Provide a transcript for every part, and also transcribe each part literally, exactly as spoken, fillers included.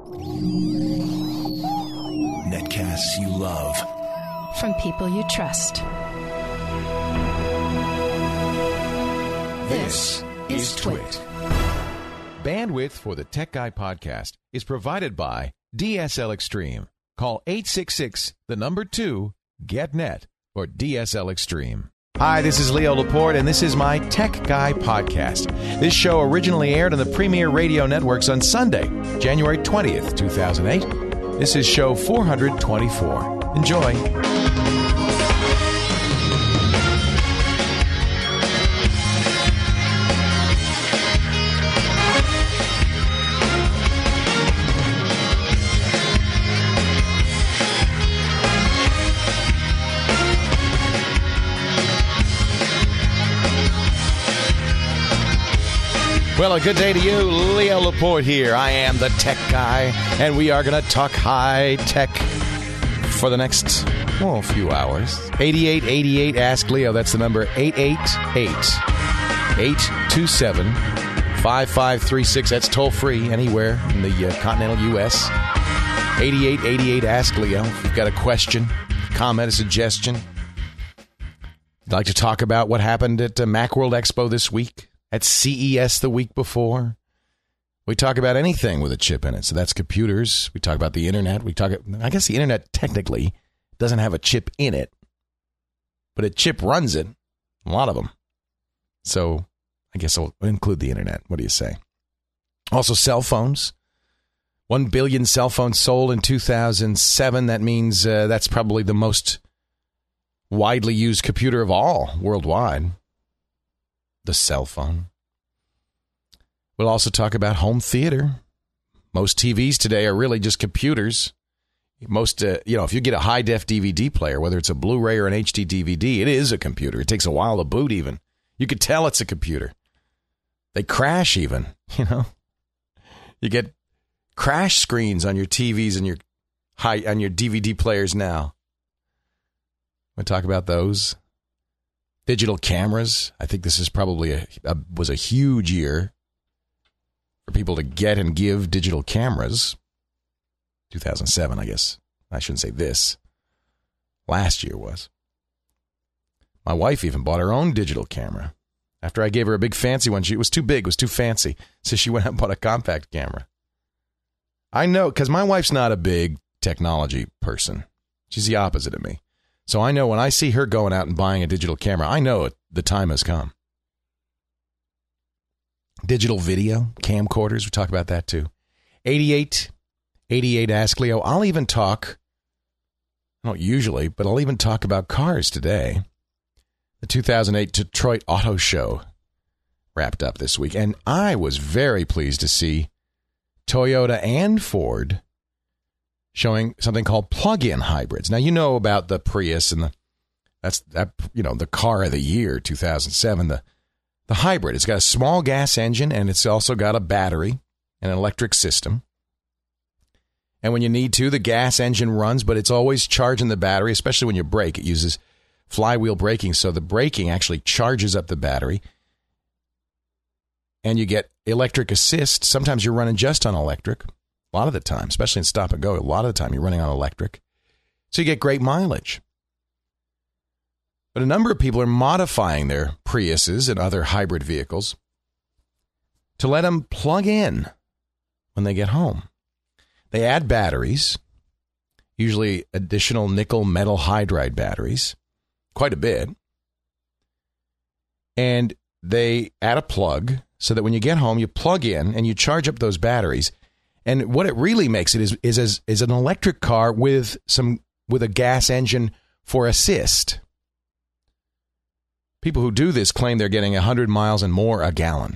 Netcasts you love. From people you trust. This is Twit. Bandwidth for the Tech Guy podcast is provided by D S L Extreme. Call eight six six, the number two, get net or D S L Extreme. Hi, this is Leo Laporte, and this is my Tech Guy podcast. This show originally aired on the Premier Radio Networks on Sunday, January twentieth, two thousand eight. This is show four twenty-four. Enjoy. Well, a good day to you. Leo Laporte here. I am the Tech Guy, and we are going to talk high tech for the next, well, few hours. eighty-eight eighty-eight, ask Leo. That's the number, eight eight eight, eight two seven, five five three six. That's toll-free anywhere in the uh, continental U S eighty-eight eighty-eight, ask Leo. If you've got a question, comment, a suggestion. You'd like to talk about what happened at uh, Macworld Expo this week? At C E S the week before. We talk about anything with a chip in it. So that's computers. We talk about the internet. We talk. I guess the internet technically doesn't have a chip in it, but a chip runs it. A lot of them. So I guess I'll include the internet. What do you say? Also, cell phones. One billion cell phones sold in two thousand seven. That means uh, that's probably the most widely used computer of all worldwide. The cell phone. We'll also talk about home theater. Most T Vs today are really just computers. Most, uh, you know, if you get a high-def D V D player, whether it's a Blu-ray or an H D D V D, it is a computer. It takes a while to boot even. You could tell it's a computer. They crash even, you know. You get crash screens on your T Vs and your high on your D V D players now. We'll talk about those. Digital cameras. I think this is probably a, a was a huge year for people to get and give digital cameras. two thousand seven, I guess. I shouldn't say this. Last year was. My wife even bought her own digital camera. After I gave her a big fancy one, she it was too big, it was too fancy. So she went out and bought a compact camera. I know, because my wife's not a big technology person. She's the opposite of me. So I know when I see her going out and buying a digital camera, I know it, the time has come. Digital video, camcorders, we talk about that too. eighty-eight eighty-eight, ask Leo. I'll even talk, I don't usually, but I'll even talk about cars today. The two thousand eight Detroit Auto Show wrapped up this week, and I was very pleased to see Toyota and Ford showing something called plug-in hybrids. Now, you know about the Prius and the that's that you know the car of the year, two thousand seven, the the hybrid. It's got a small gas engine and it's also got a battery and an electric system. And when you need to, the gas engine runs, but it's always charging the battery, especially when you brake. It uses flywheel braking, so the braking actually charges up the battery. And you get electric assist. Sometimes you're running just on electric. A lot of the time, especially in stop and go, a lot of the time you're running on electric. So you get great mileage. But a number of people are modifying their Priuses and other hybrid vehicles to let them plug in when they get home. They add batteries, usually additional nickel metal hydride batteries, quite a bit. And they add a plug so that when you get home, you plug in and you charge up those batteries. And what it really makes it is is as is an electric car with some with a gas engine for assist. People who do this claim they're getting one hundred miles and more a gallon.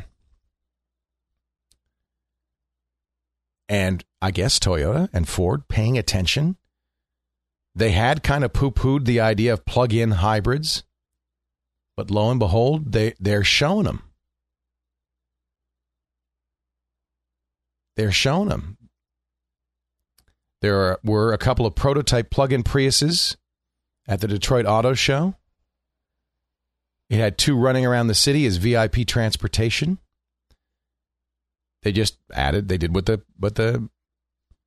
And I guess Toyota and Ford paying attention. They had kind of poo-pooed the idea of plug-in hybrids, but lo and behold, they they're showing them. They're showing them. There are, were a couple of prototype plug-in Priuses at the Detroit Auto Show. It had two running around the city as V I P transportation. They just added, they did what the what the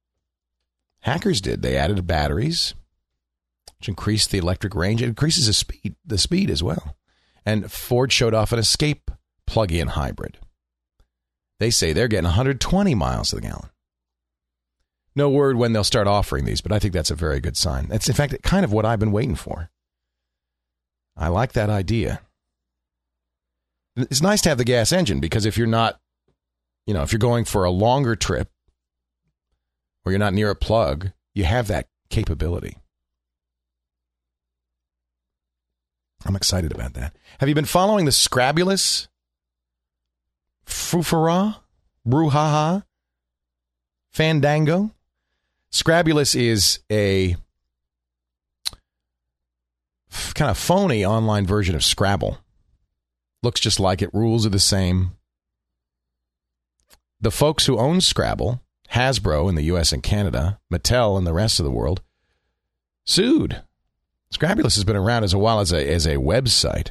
Hackers did. They added batteries, which increased the electric range. It increases the speed, the speed as well. And Ford showed off an Escape plug-in hybrid. They say they're getting one hundred twenty miles to the gallon. No word when they'll start offering these, but I think that's a very good sign. That's, in fact, kind of what I've been waiting for. I like that idea. It's nice to have the gas engine because if you're not, you know, if you're going for a longer trip or you're not near a plug, you have that capability. I'm excited about that. Have you been following the Scrabulous Fufara Brouhaha Fandango? Scrabulous is a f- kind of phony online version of Scrabble. Looks just like it. Rules are the same. The folks who own Scrabble, Hasbro in the U S and Canada, Mattel in the rest of the world, sued. Scrabulous has been around as a while as a as a website.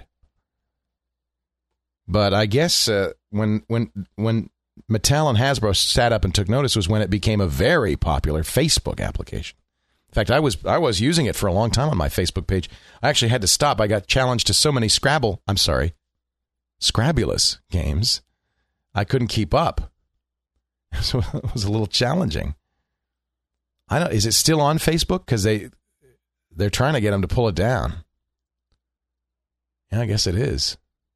But I guess uh, when when when Mattel and Hasbro sat up and took notice was when it became a very popular Facebook application. In fact, I was I was using it for a long time on my Facebook page. I actually had to stop. I got challenged to so many Scrabble, I'm sorry, Scrabulous games, I couldn't keep up. So it was a little challenging. I don't. Is it still on Facebook? Because they they're trying to get them to pull it down. Yeah, I guess it is.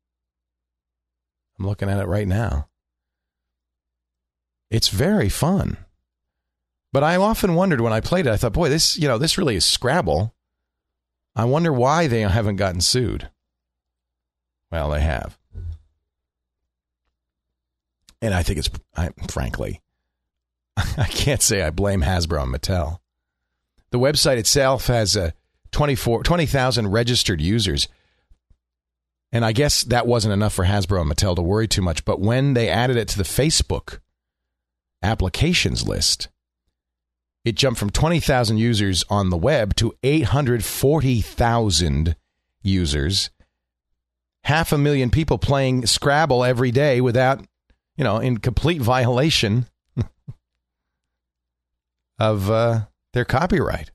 I'm looking at it right now. It's very fun. But I often wondered when I played it, I thought, boy, this, you know, this really is Scrabble. I wonder why they haven't gotten sued. Well, they have. And I think it's, I, frankly, I can't say I blame Hasbro and Mattel. The website itself has uh, twenty-four twenty thousand registered users. And I guess that wasn't enough for Hasbro and Mattel to worry too much. But when they added it to the Facebook applications list, it jumped from twenty thousand users on the web to eight hundred forty thousand users. Half a million people playing Scrabble every day without, you know, in complete violation of uh, their copyright.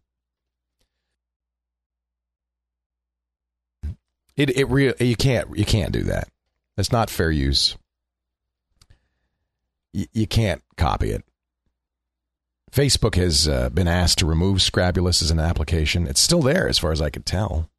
It it real you can't you can't do that. That's not fair use. Y- you can't copy it. Facebook has uh, been asked to remove Scrabulous as an application. It's still there, as far as I could tell.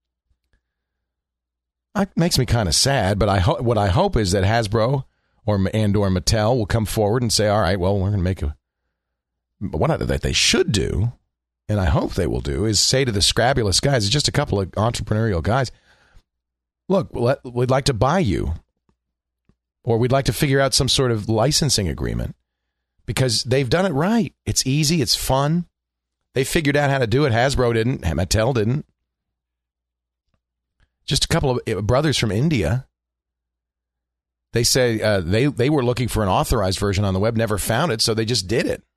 It makes me kind of sad, but I ho- what I hope is that Hasbro or and or Mattel will come forward and say, "All right, well, we're going to make a." What that they should do, and I hope they will do, is say to the Scrabulous guys, it's just a couple of entrepreneurial guys. Look, we'd like to buy you, or we'd like to figure out some sort of licensing agreement, because they've done it right. It's easy. It's fun. They figured out how to do it. Hasbro didn't. Mattel didn't. Just a couple of brothers from India. They say uh, they, they were looking for an authorized version on the web, never found it, so they just did it.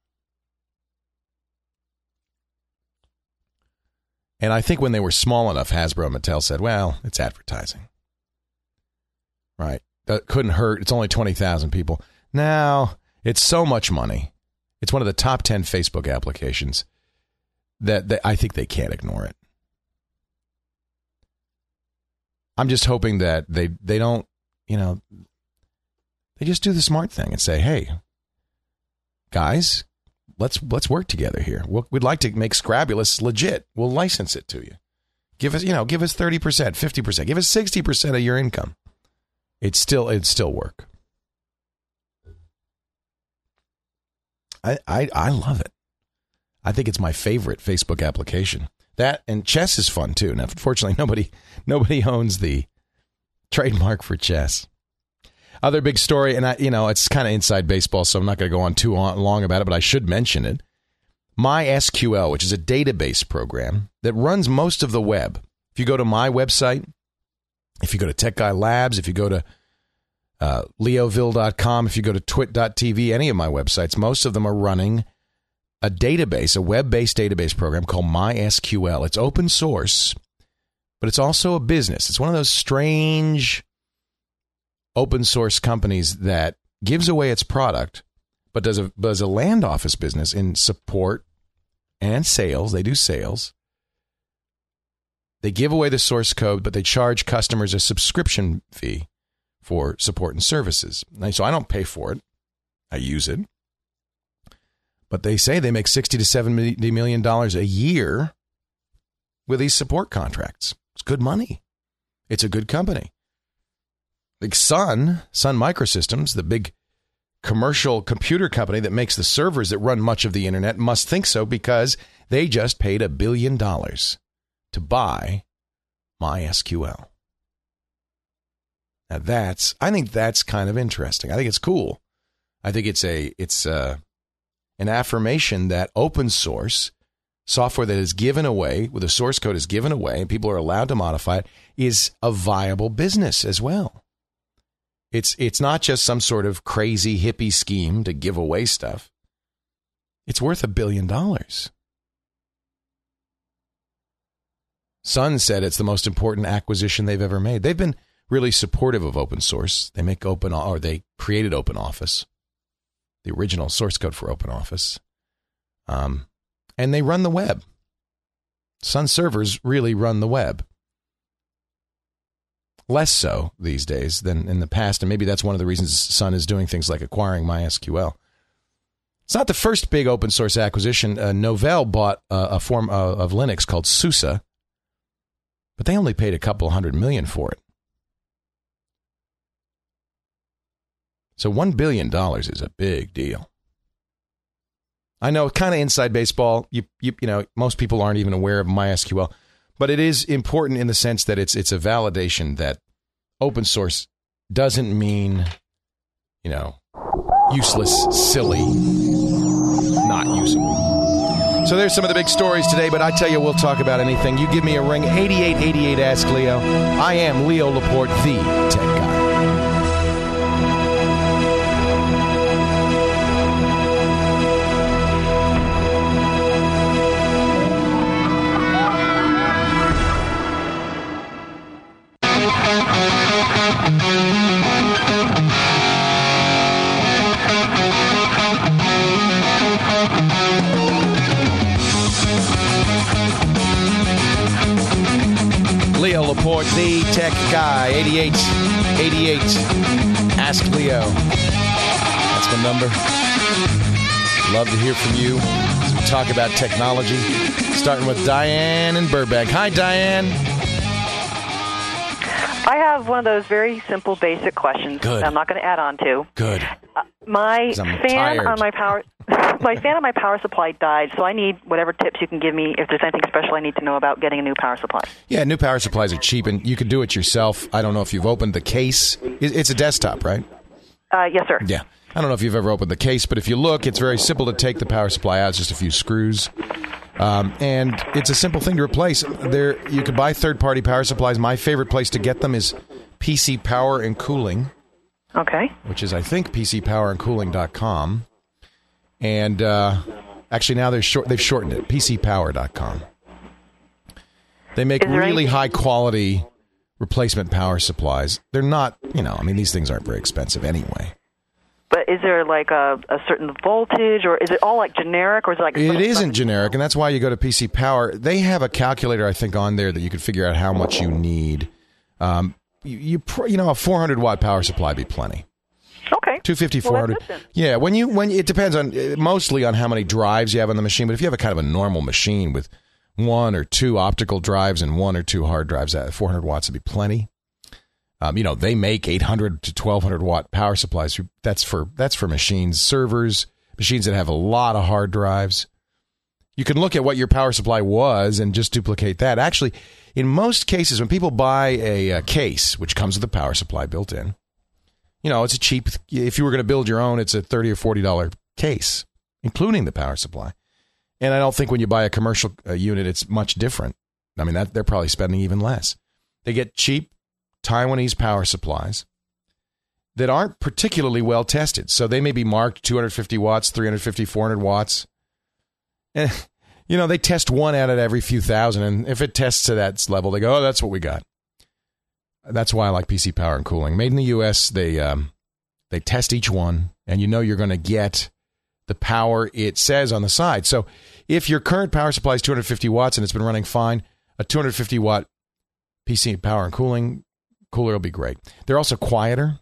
And I think when they were small enough, Hasbro and Mattel said, well, it's advertising. Right. That couldn't hurt. It's only twenty thousand people. Now, it's so much money. It's one of the top ten Facebook applications that, that I think they can't ignore it. I'm just hoping that they, they don't, you know, they just do the smart thing and say, hey, guys, let's let's work together here. We'll, we'd like to make Scrabulous legit. We'll license it to you. Give us, you know, give us thirty percent, fifty percent, give us sixty percent of your income. It's still, it'd still work. I, I, I love it. I think it's my favorite Facebook application. That and chess is fun too. Now, unfortunately, nobody nobody owns the trademark for chess. Other big story, and I, you know, it's kind of inside baseball, so I'm not going to go on too long about it, but I should mention it. MySQL, which is a database program that runs most of the web. If you go to my website, if you go to Tech Guy Labs, if you go to uh, Leoville dot com, if you go to twit dot t v, any of my websites, most of them are running a database, a web-based database program called MySQL. It's open source, but it's also a business. It's one of those strange open source companies that gives away its product, but does a does a land office business in support and sales. They do sales. They give away the source code, but they charge customers a subscription fee for support and services. So I don't pay for it. I use it. But they say they make sixty to seventy million dollars a year with these support contracts. It's good money. It's a good company. Like Sun, Sun Microsystems, the big commercial computer company that makes the servers that run much of the internet, must think so because they just paid a billion dollars to buy MySQL. Now that's, I think that's kind of interesting. I think it's cool. I think it's a, it's a, an affirmation that open source software that is given away, with the source code is given away, and people are allowed to modify it, is a viable business as well. It's it's not just some sort of crazy hippie scheme to give away stuff. It's worth a billion dollars. Sun said it's the most important acquisition they've ever made. They've been really supportive of open source. They make open, or they created OpenOffice, the original source code for OpenOffice. Um, and they run the web. Sun servers really run the web. Less so these days than in the past, and maybe that's one of the reasons Sun is doing things like acquiring MySQL. It's not the first big open source acquisition. Uh, Novell bought uh, a form of, of Linux called SUSE, but they only paid a couple hundred million for it. So one billion dollars is a big deal. I know, kind of inside baseball. You, you, you know, most people aren't even aware of MySQL. But it is important in the sense that it's it's a validation that open source doesn't mean, you know, useless, silly, not usable. So there's some of the big stories today, but I tell you, we'll talk about anything. You give me a ring, eighty-eight eighty-eight, Ask Leo. I am Leo Laporte, the Tech Guy. Leo Laporte, the Tech Guy, eighty-eight eighty-eight, Ask Leo. That's my number. Love to hear from you as we talk about technology, starting with Diane in Burbank. Hi, Diane. I have one of those very simple, basic questions Good. that I'm not going to add on to. Good. Uh, my I'm fan tired. on my power, my fan on my power supply died, so I need whatever tips you can give me if there's anything special I need to know about getting a new power supply. Yeah, new power supplies are cheap, and you can do it yourself. I don't know if you've opened the case. It's a desktop, right? Uh, yes, sir. Yeah. I don't know if you've ever opened the case, but if you look, it's very simple to take the power supply out. It's just a few screws. Um, and it's a simple thing to replace. There, you can buy third-party power supplies. My favorite place to get them is P C Power and Cooling. Okay. Which is, I think, P C power and cooling dot com. And uh, actually, now they're short, they've shortened it, P C power dot com. They make really anything- high-quality replacement power supplies. They're not, you know, I mean, these things aren't very expensive anyway. But is there like a, a certain voltage, or is it all like generic, or is it like... It isn't generic, and that's why you go to P C Power. They have a calculator, I think, on there that you can figure out how much you need. Um, you, you, you know, a four hundred watt power supply would be plenty. Okay. two fifty, four hundred. Well, yeah, when you when it depends on mostly on how many drives you have on the machine. But if you have a kind of a normal machine with one or two optical drives and one or two hard drives, at four hundred watts would be plenty. Um, you know, they make eight hundred to twelve hundred watt power supplies. That's for that's for machines, servers, machines that have a lot of hard drives. You can look at what your power supply was and just duplicate that. Actually, in most cases, when people buy a, a case, which comes with a power supply built in, you know, it's a cheap, if you were going to build your own, it's a thirty or forty dollars case, including the power supply. And I don't think when you buy a commercial uh, unit, it's much different. I mean, that they're probably spending even less. They get cheap Taiwanese power supplies that aren't particularly well tested. So they may be marked two hundred fifty watts, three hundred fifty, four hundred watts. And, you know, they test one out of every few thousand. And if it tests to that level, they go, oh, that's what we got. That's why I like P C Power and Cooling. Made in the U S, they um, they test each one, and you know you're going to get the power it says on the side. So if your current power supply is two hundred fifty watts and it's been running fine, a two hundred fifty watt P C power and cooling cooler will be great. They're also quieter.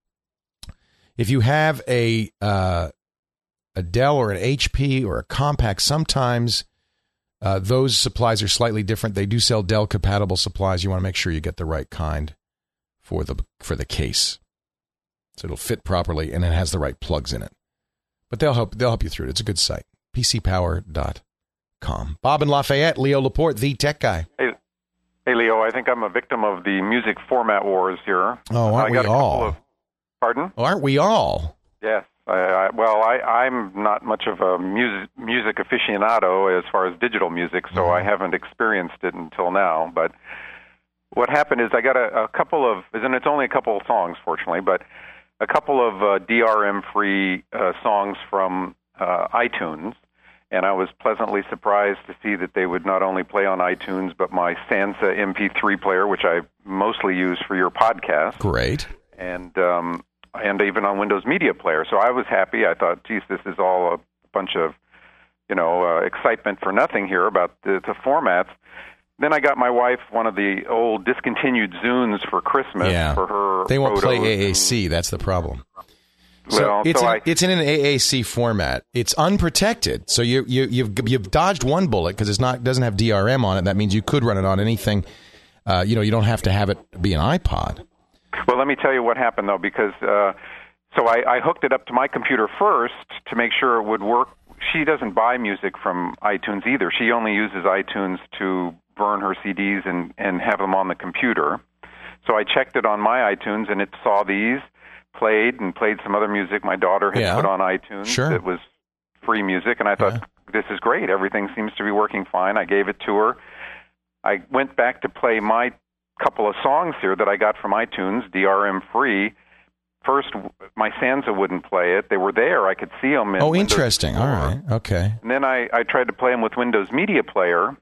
If you have a uh, a Dell or an H P or a Compaq, sometimes uh, those supplies are slightly different. They do sell Dell compatible supplies. You want to make sure you get the right kind for the for the case, so it'll fit properly and it has the right plugs in it. But they'll help they'll help you through it. It's a good site. P C power dot com. Bob in Lafayette, Leo Laporte, the tech guy. Hey, hey, Leo. I think I'm a victim of the music format wars here. Oh, aren't I got we a all? Of, pardon? Oh, aren't we all? Yes. I, I, well, I, I'm not much of a music music aficionado as far as digital music, so mm-hmm. I haven't experienced it until now. But what happened is I got a, a couple of, and it's only a couple of songs, fortunately, but a couple of uh, D R M-free uh, songs from uh, iTunes, and I was pleasantly surprised to see that they would not only play on iTunes, but my Sansa M P three player, which I mostly use for your podcast. Great. And um, and even on Windows Media Player. So I was happy. I thought, geez, this is all a bunch of, you know, uh, excitement for nothing here about the, the formats. Then I got my wife one of the old discontinued Zunes for Christmas yeah. for her. They won't play and, A A C. That's the problem. So well, it's so in, I, it's in an A A C format. It's unprotected, so you you you've you've dodged one bullet because it's not doesn't have D R M on it. That means you could run it on anything. Uh, you know, you don't have to have it be an iPod. Well, let me tell you what happened though, because uh, so I, I hooked it up to my computer first to make sure it would work. She doesn't buy music from iTunes either. She only uses iTunes to burn her C Ds and, and have them on the computer. So I checked it on my iTunes, and it saw these, played, and played some other music my daughter had yeah. put on iTunes. Sure. It was free music, and I thought, yeah. this is great. Everything seems to be working fine. I gave it to her. I went back to play my couple of songs here that I got from iTunes, D R M free. First, my Sansa wouldn't play it. They were there. I could see them. In oh, Windows interesting. All right. Okay. And then I, I tried to play them with Windows Media Player,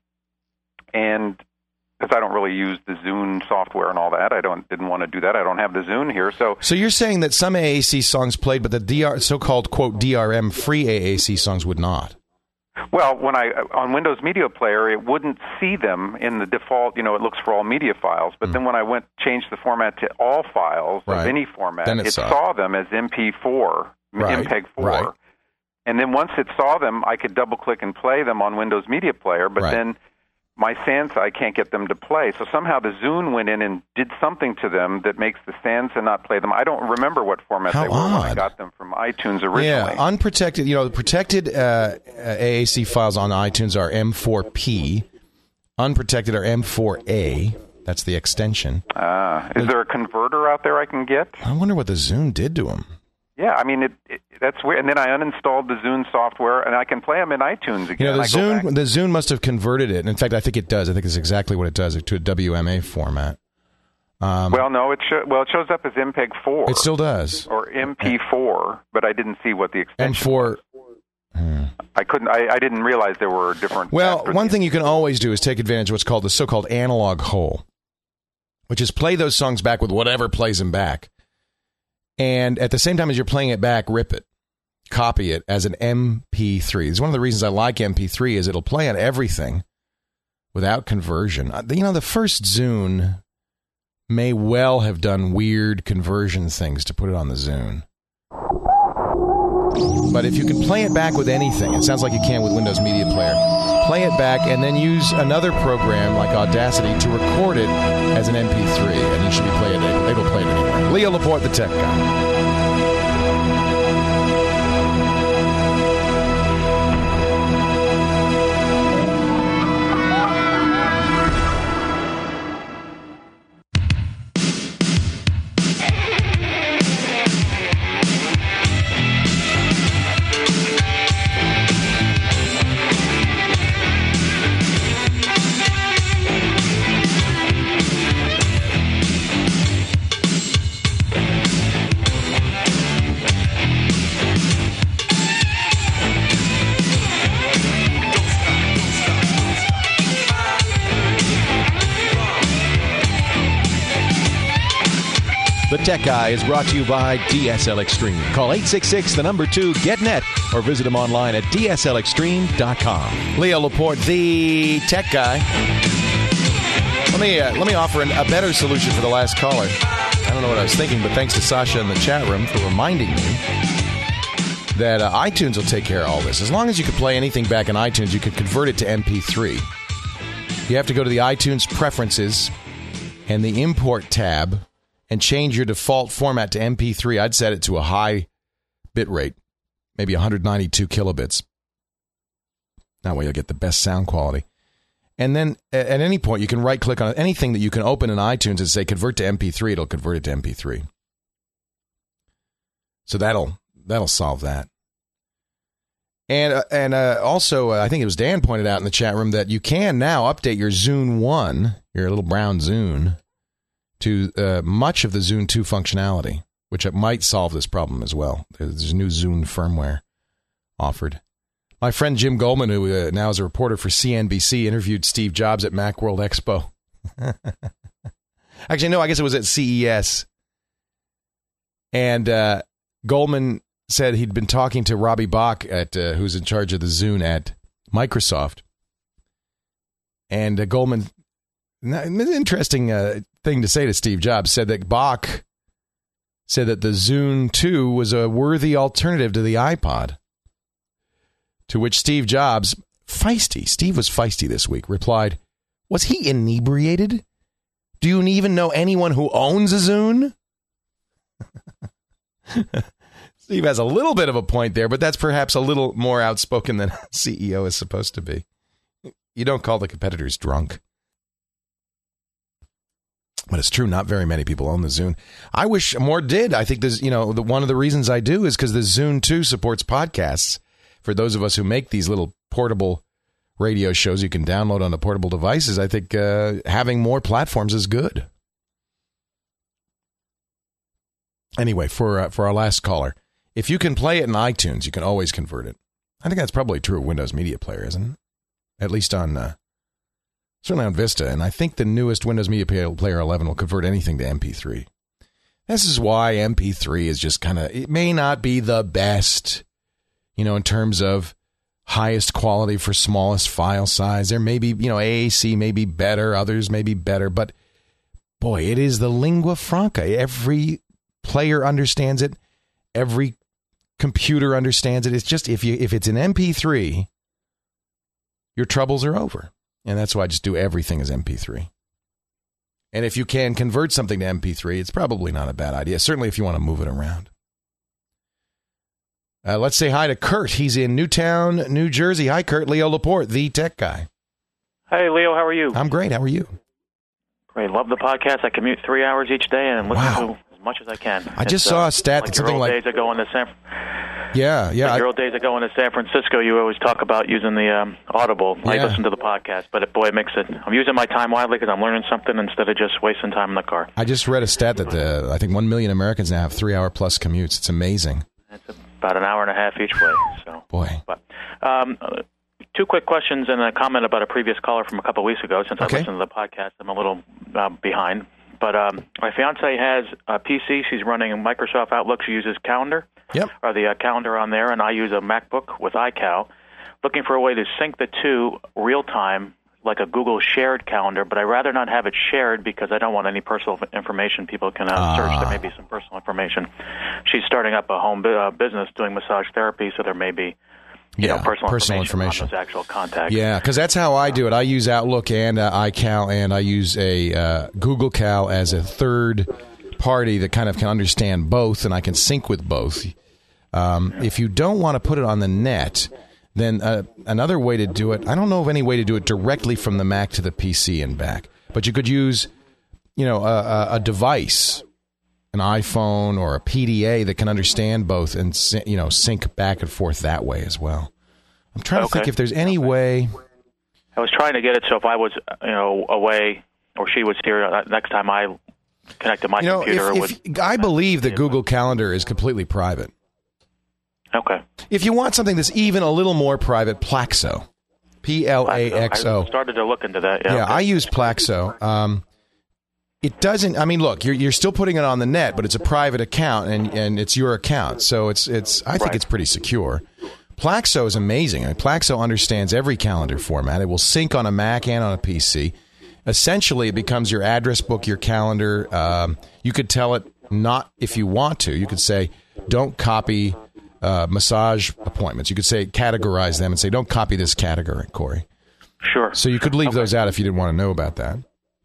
and because I don't really use the Zune software and all that, I don't didn't want to do that. I don't have the Zune here. So so you're saying that some A A C songs played, but the D R so-called, quote, D R M-free A A C songs would not? Well, when I on Windows Media Player, it wouldn't see them in the default. You know, it looks for all media files. But mm. then when I went changed the format to all files right. of any format, it, it saw. saw them as M P four, right. M P E G four. Right. And then once it saw them, I could double click and play them on Windows Media Player. But right. then my Sansa, I can't get them to play. So somehow the Zune went in and did something to them that makes the Sansa not play them. I don't remember what format How they were odd. when I got them from iTunes originally. Yeah, unprotected. You know, the protected uh, A A C files on iTunes are M four P. Unprotected are M four A. That's the extension. Ah, is there a converter out there I can get? I wonder what the Zune did to them. Yeah, I mean, it, it, that's weird. And then I uninstalled the Zune software, and I can play them in iTunes again. You know, the I go Zune, back. the Zune must have converted it. In fact, I think it does. I think it's exactly what it does, to a W M A format. Um, well, no, it sh- well it shows up as M P E G four. It still does. Or M P four, but I didn't see what the extension M four. was. Hmm. I couldn't. I, I didn't realize there were different. Well, one thing you can always do is take advantage of what's called the so-called analog hole, which is play those songs back with whatever plays them back. And at the same time as you're playing it back, rip it. Copy it as an M P three. It's one of the reasons I like M P three is it'll play on everything without conversion. You know, the first Zune may well have done weird conversion things to put it on the Zune. But if you can play it back with anything, it sounds like you can with Windows Media Player, play it back and then use another program like Audacity to record it as an M P three, and you should be playing it. Able to play it anywhere. Leo Laporte, the tech guy. The Tech Guy is brought to you by D S L Extreme. Call eight six six, the number two, get net, or visit them online at D S L extreme dot com. Leo Laporte, the Tech Guy. Let me uh, let me offer an, a better solution for the last caller. I don't know what I was thinking, but thanks to Sasha in the chat room for reminding me that uh, iTunes will take care of all this. As long as you can play anything back in iTunes, you can convert it to M P three. You have to go to the iTunes preferences and the import tab and change your default format to M P three. I'd set it to a high bit rate, maybe one ninety-two kilobits. That way you'll get the best sound quality. And then at any point, you can right-click on anything that you can open in iTunes and say, convert to M P three. It'll convert it to M P three. So that'll that'll solve that. And uh, and uh, also, uh, I think it was Dan pointed out in the chat room that you can now update your Zune one, your little brown Zune, to uh, much of the Zune two functionality, which might solve this problem as well. There's new Zune firmware offered. My friend Jim Goldman, who uh, now is a reporter for C N B C, interviewed Steve Jobs at Macworld Expo. Actually, no, I guess it was at C E S. And uh, Goldman said he'd been talking to Robbie Bach, at uh, who's in charge of the Zune at Microsoft. And uh, Goldman, an interesting uh, thing to say to Steve Jobs, said that Bach said that the Zune two was a worthy alternative to the iPod. To which Steve Jobs, feisty, Steve was feisty this week, replied, was he inebriated? Do you even know anyone who owns a Zune? Steve has a little bit of a point there, but that's perhaps a little more outspoken than a C E O is supposed to be. You don't call the competitors drunk. But it's true, not very many people own the Zune. I wish more did. I think there's, you know, the, one of the reasons I do is because the Zune two supports podcasts. For those of us who make these little portable radio shows you can download on the portable devices, I think uh, having more platforms is good. Anyway, for uh, for our last caller, if you can play it in iTunes, you can always convert it. I think that's probably true of Windows Media Player, isn't it? At least on, uh, certainly on Vista. And I think the newest Windows Media Player eleven will convert anything to M P three. This is why M P three is just kind of, it may not be the best, you know, in terms of highest quality for smallest file size. There may be, you know, A A C may be better, others may be better, but boy, it is the lingua franca. Every player understands it. Every computer understands it. It's just, if you if it's an M P three, your troubles are over. And that's why I just do everything as M P three. And if you can convert something to M P three, it's probably not a bad idea. Certainly if you want to move it around. Uh, let's say hi to Kurt. He's in Newtown, New Jersey. Hi, Kurt. Leo Laporte, the Tech Guy. Hey, Leo. How are you? I'm great. How are you? Great. Love the podcast. I commute three hours each day and listen wow. to as much as I can. I just it's, saw uh, a stat like that something like... days ago in the San... Yeah, yeah. Like your I... old days ago in San Francisco, you always talk about using the um, Audible. I yeah. listen to the podcast, but it, boy, it makes it... I'm using my time wisely because I'm learning something instead of just wasting time in the car. I just read a stat that the, I think one million Americans now have three-hour-plus commutes. It's amazing. It's about an hour and a half each way. So, boy. But, um, two quick questions and a comment about a previous caller from a couple of weeks ago. Since okay. I listened to the podcast, I'm a little uh, behind. But um, my fiance has a P C. She's running Microsoft Outlook. She uses Calendar, yep. or the uh, calendar on there, and I use a MacBook with iCal. Looking for a way to sync the two real time, like a Google shared calendar, but I'd rather not have it shared because I don't want any personal information people can uh, uh. search. There may be some personal information. She's starting up a home bu- uh, business doing massage therapy, so there may be you yeah, know, personal, personal information, information. on those actual contacts. Yeah, because that's how I do it. I use Outlook and uh, iCal, and I use a uh, Google Cal as a third party that kind of can understand both, and I can sync with both. Um, yeah. If you don't want to put it on the net, then uh, another way to do it, I don't know of any way to do it directly from the Mac to the P C and back, but you could use, you know, a, a device, an iPhone or a P D A that can understand both and, you know, sync back and forth that way as well. I'm trying okay. to think if there's any way. I was trying to get it so if I was, you know, away or she was here, next time I connected my you know, computer. If, if, would, I believe that Google Calendar is completely private. Okay. If you want something that's even a little more private, Plaxo. P L A X O. I started to look into that. Yeah, yeah okay. I use Plaxo. Um, It doesn't. I mean, look, you're you're still putting it on the net, but it's a private account and, and it's your account, so it's it's. I think Right. it's pretty secure. Plaxo is amazing. I mean, Plaxo understands every calendar format. It will sync on a Mac and on a P C. Essentially, it becomes your address book, your calendar. Um, you could tell it not if you want to. You could say, don't copy uh, massage appointments. You could say categorize them and say, don't copy this category, Corey. Sure. So you could leave Okay. those out if you didn't want to know about that.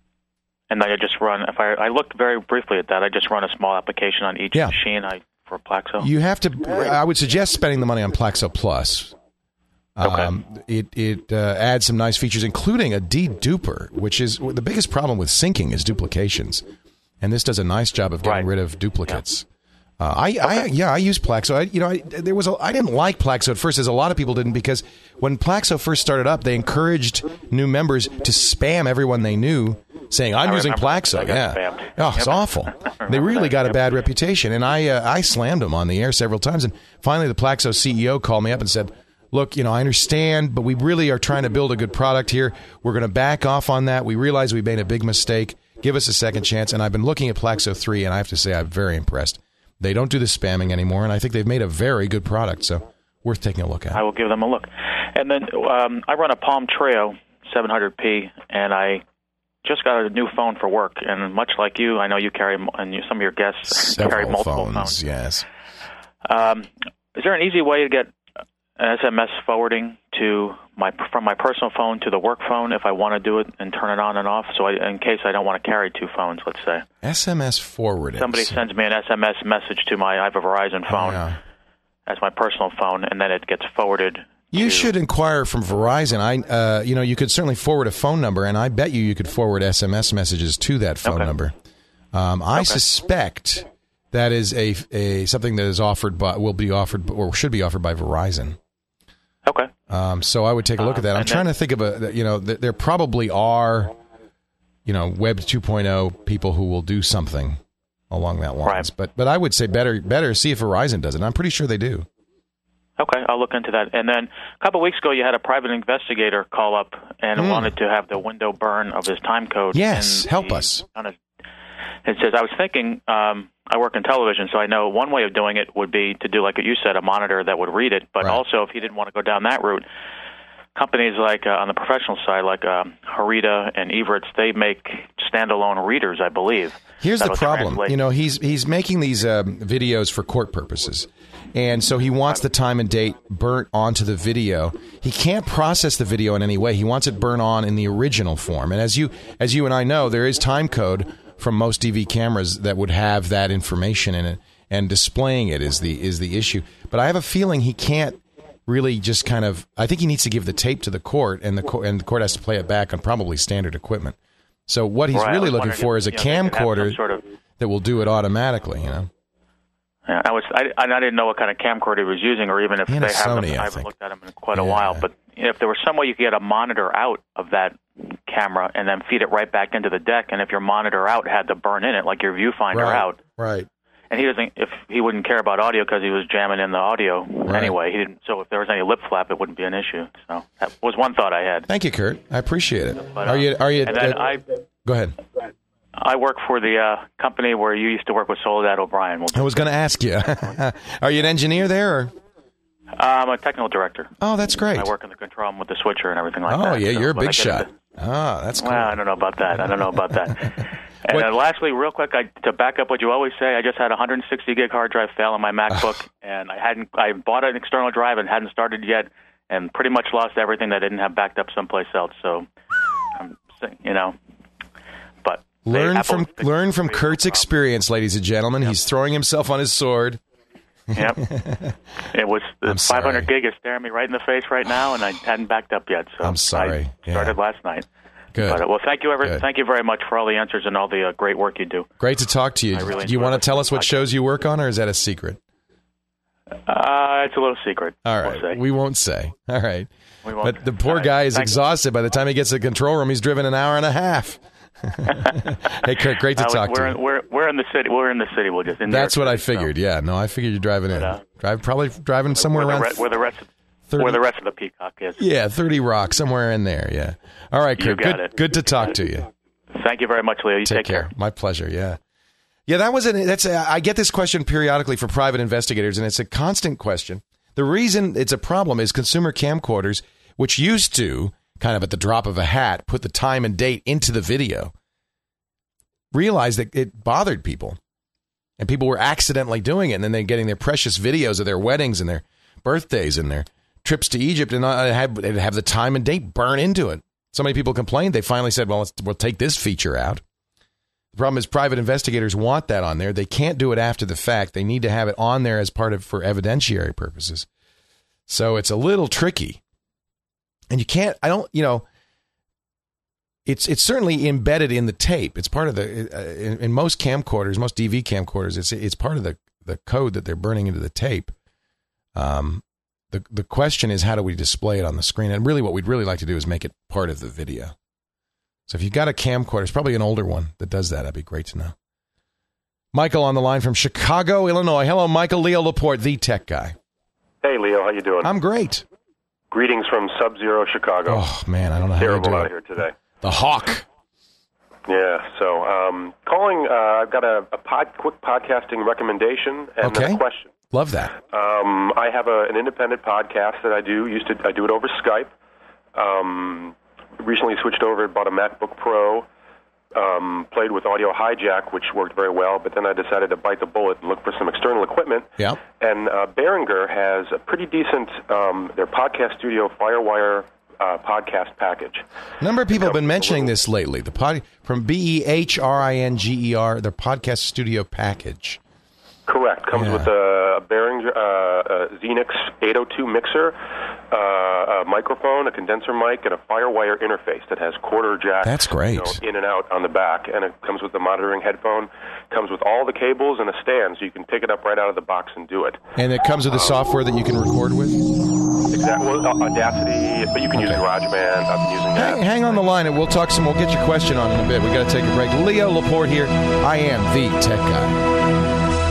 And I just run. If I I looked very briefly at that, I just run a small application on each Yeah. machine. I for Plaxo. You have to. I would suggest spending the money on Plaxo Plus. Okay. Um, it it uh, adds some nice features, including a deduper, which is the biggest problem with syncing is duplications, and this does a nice job of getting Right. rid of duplicates. Uh, I, I yeah, I use Plaxo. I, you know, I, there was a, I didn't like Plaxo at first, as a lot of people didn't, because when Plaxo first started up, they encouraged new members to spam everyone they knew, saying, "I'm I using remember. Plaxo." I got Yeah, spammed. oh, it's Yep. awful. They really got a bad reputation, and I uh, I slammed them on the air several times, and finally the Plaxo C E O called me up and said, "Look, you know, I understand, but we really are trying to build a good product here. We're going to back off on that. We realize we made a big mistake. Give us a second chance." And I've been looking at Plaxo three, and I have to say I'm very impressed. They don't do the spamming anymore, and I think they've made a very good product, so worth taking a look at. I will give them a look. And then um, I run a Palm Treo seven hundred p, and I just got a new phone for work. And much like you, I know you carry, and you, some of your guests carry Several multiple phones, phones. yes. Um, is there an easy way to get an S M S forwarding to my from my personal phone to the work phone if I want to do it and turn it on and off? So I, in case I don't want to carry two phones, let's say. S M S forwarding. Somebody sends me an S M S message to my I have a Verizon phone Yeah. as my personal phone, and then it gets forwarded. You to, should inquire from Verizon. I, uh, you know, you could certainly forward a phone number, and I bet you you could forward S M S messages to that phone Okay. number. Um, I Okay. suspect that is a, a something that is offered by will be offered or should be offered by Verizon. Okay. Um, so I would take a look Um, at that. I'm and trying then- to think of a, you know, th- there probably are, you know, Web two point oh people who will do something along that lines. Right. But but I would say better better see if Verizon does it. I'm pretty sure they do. Okay, I'll look into that. And then a couple of weeks ago, you had a private investigator call up and Mm. wanted to have the window burn of his time code. Yes, And help he us. Kind of, it says, I was thinking, um, I work in television, so I know one way of doing it would be to do, like you said, a monitor that would read it. But Right. also, if he didn't want to go down that route, companies like uh, on the professional side, like um, Harita and Evertz, they make standalone readers, I believe. Here's the that'll problem. translate. You know, he's he's making these um, videos for court purposes. And so he wants the time and date burnt onto the video. He can't process the video in any way. He wants it burnt on in the original form. And as you as you and I know, there is time code from most D V cameras that would have that information in it, and displaying it is the is the issue. But I have a feeling he can't really just kind of. I think he needs to give the tape to the court, and the court and the court has to play it back on probably standard equipment. So what he's Right, I really was looking wondering for if, is a you know, they could have some camcorder sort of- that will do it automatically. You know. Yeah, I was. I, I didn't know what kind of camcorder he was using, or even if He they had a have them. Sony, I I haven't think. looked at them in quite a Yeah. while. But you know, if there was some way you could get a monitor out of that camera and then feed it right back into the deck, and if your monitor out had the burn in it, like your viewfinder Right. out, Right. and he doesn't. If he wouldn't care about audio because he was jamming in the audio anyway, he didn't. So if there was any lip flap, it wouldn't be an issue. So that was one thought I had. Thank you, Kurt. I appreciate it. But, are uh, you? Are you? And then uh, I. go ahead. I work for the uh, company where you used to work with Soledad O'Brien. We'll I was going to ask you. Are you an engineer there? Or? I'm a technical director. Oh, that's great. I work in the control room with the switcher and everything like Oh, that. yeah, So you're a when I big get shot. into- Ah, that's cool. Well, I don't know about that. I don't know about that. And What- then lastly, real quick, I, to back up what you always say, I just had a one hundred sixty gig hard drive fail on my MacBook, and I hadn't. I bought an external drive and hadn't started yet, and pretty much lost everything that I didn't have backed up someplace else. So, I'm, you know, but they- learn Apple from fixed learn it from for me, no Kurt's problem. experience, ladies and gentlemen. He's throwing himself on his sword. Yep. It was I'm sorry. five hundred gig is staring me right in the face right now, and I hadn't backed up yet. So I'm sorry. I started Yeah. last night. Good. But, uh, well, thank you, ever, Good. thank you very much for all the answers and all the uh, great work you do. Great to talk to you. I really Do you enjoy want to tell listening us to what the shows you work on, or is that a secret? Uh, it's a little secret. All we'll right. say. We won't say. All right. We won't. But the poor All right. guy is Thank you. exhausted. By the time he gets to the control room, he's driven an hour and a half. Hey, Kurt, great to Uh, talk we're, to you. We're we're in the city. We're in the city. We'll just. In That's New what York I City, so figured. Yeah, no, I figured you're driving in. uh, Drive probably driving somewhere Where the, around re- where the rest. Of, thirty. where the rest of the peacock is. Yeah, thirty Rock, somewhere in there. Yeah. All right, You Kurt. got Good, it. good to You talk got to it. you. Thank you very much, Leo. You take, take care. care. My pleasure. Yeah. Yeah, that was an, that's a, I get this question periodically from private investigators, and it's a constant question. The reason it's a problem is consumer camcorders, which used to, kind of at the drop of a hat, put the time and date into the video, realized that it bothered people. And people were accidentally doing it, and then they're getting their precious videos of their weddings and their birthdays and their trips to Egypt, and uh, have, have the time and date burn into it. So many people complained, they finally said, well, let's, we'll take this feature out. The problem is private investigators want that on there. They can't do it after the fact. They need to have it on there as part of for evidentiary purposes. So it's a little tricky. And you can't, I don't, you know, it's it's certainly embedded in the tape. It's part of the, uh, in, in most camcorders, most D V camcorders, it's it's part of the, the code that they're burning into the tape. Um, the the question is, how do we display it on the screen? And really what we'd really like to do is make it part of the video. So if you've got a camcorder, it's probably an older one that does that. That'd be great to know. Michael on the line from Chicago, Illinois. Hello, Michael. Leo Laporte, the tech guy. Hey, Leo. How you doing? I'm great. Greetings from Sub-Zero Chicago. Oh, man, I don't know how Terrible you do out it. here today. The Hawk. Yeah, so um, calling, uh, I've got a, a pod, quick podcasting recommendation and Okay. then a question. Love that. Um, I have a, an independent podcast that I do. Used to I do it over Skype. Um, recently switched over, bought a MacBook Pro, um, played with Audio Hijack, which worked very well, but then I decided to bite the bullet and look for some external equipment. Yeah. And uh, Behringer has a pretty decent, um, their podcast studio Firewire uh, podcast package. A number of people have been mentioning this lately. The pod, from B E H R I N G E R, their podcast studio package. Correct. Comes Yeah. with a Behringer uh, a Xenix eight oh two mixer, uh, a microphone, a condenser mic, and a Firewire interface that has quarter jack. That's great. You know, in and out on the back, and it comes with the monitoring headphone. Comes with all the cables and a stand, so you can pick it up right out of the box and do it. And it comes with the software that you can record with? Exactly. Well, uh, Audacity, but you can use Okay. GarageBand. I've been using that. Hang, hang on the line, and we'll talk some. We'll get your question on in a bit. We got to take a break. Leo Laporte here. I am the tech guy.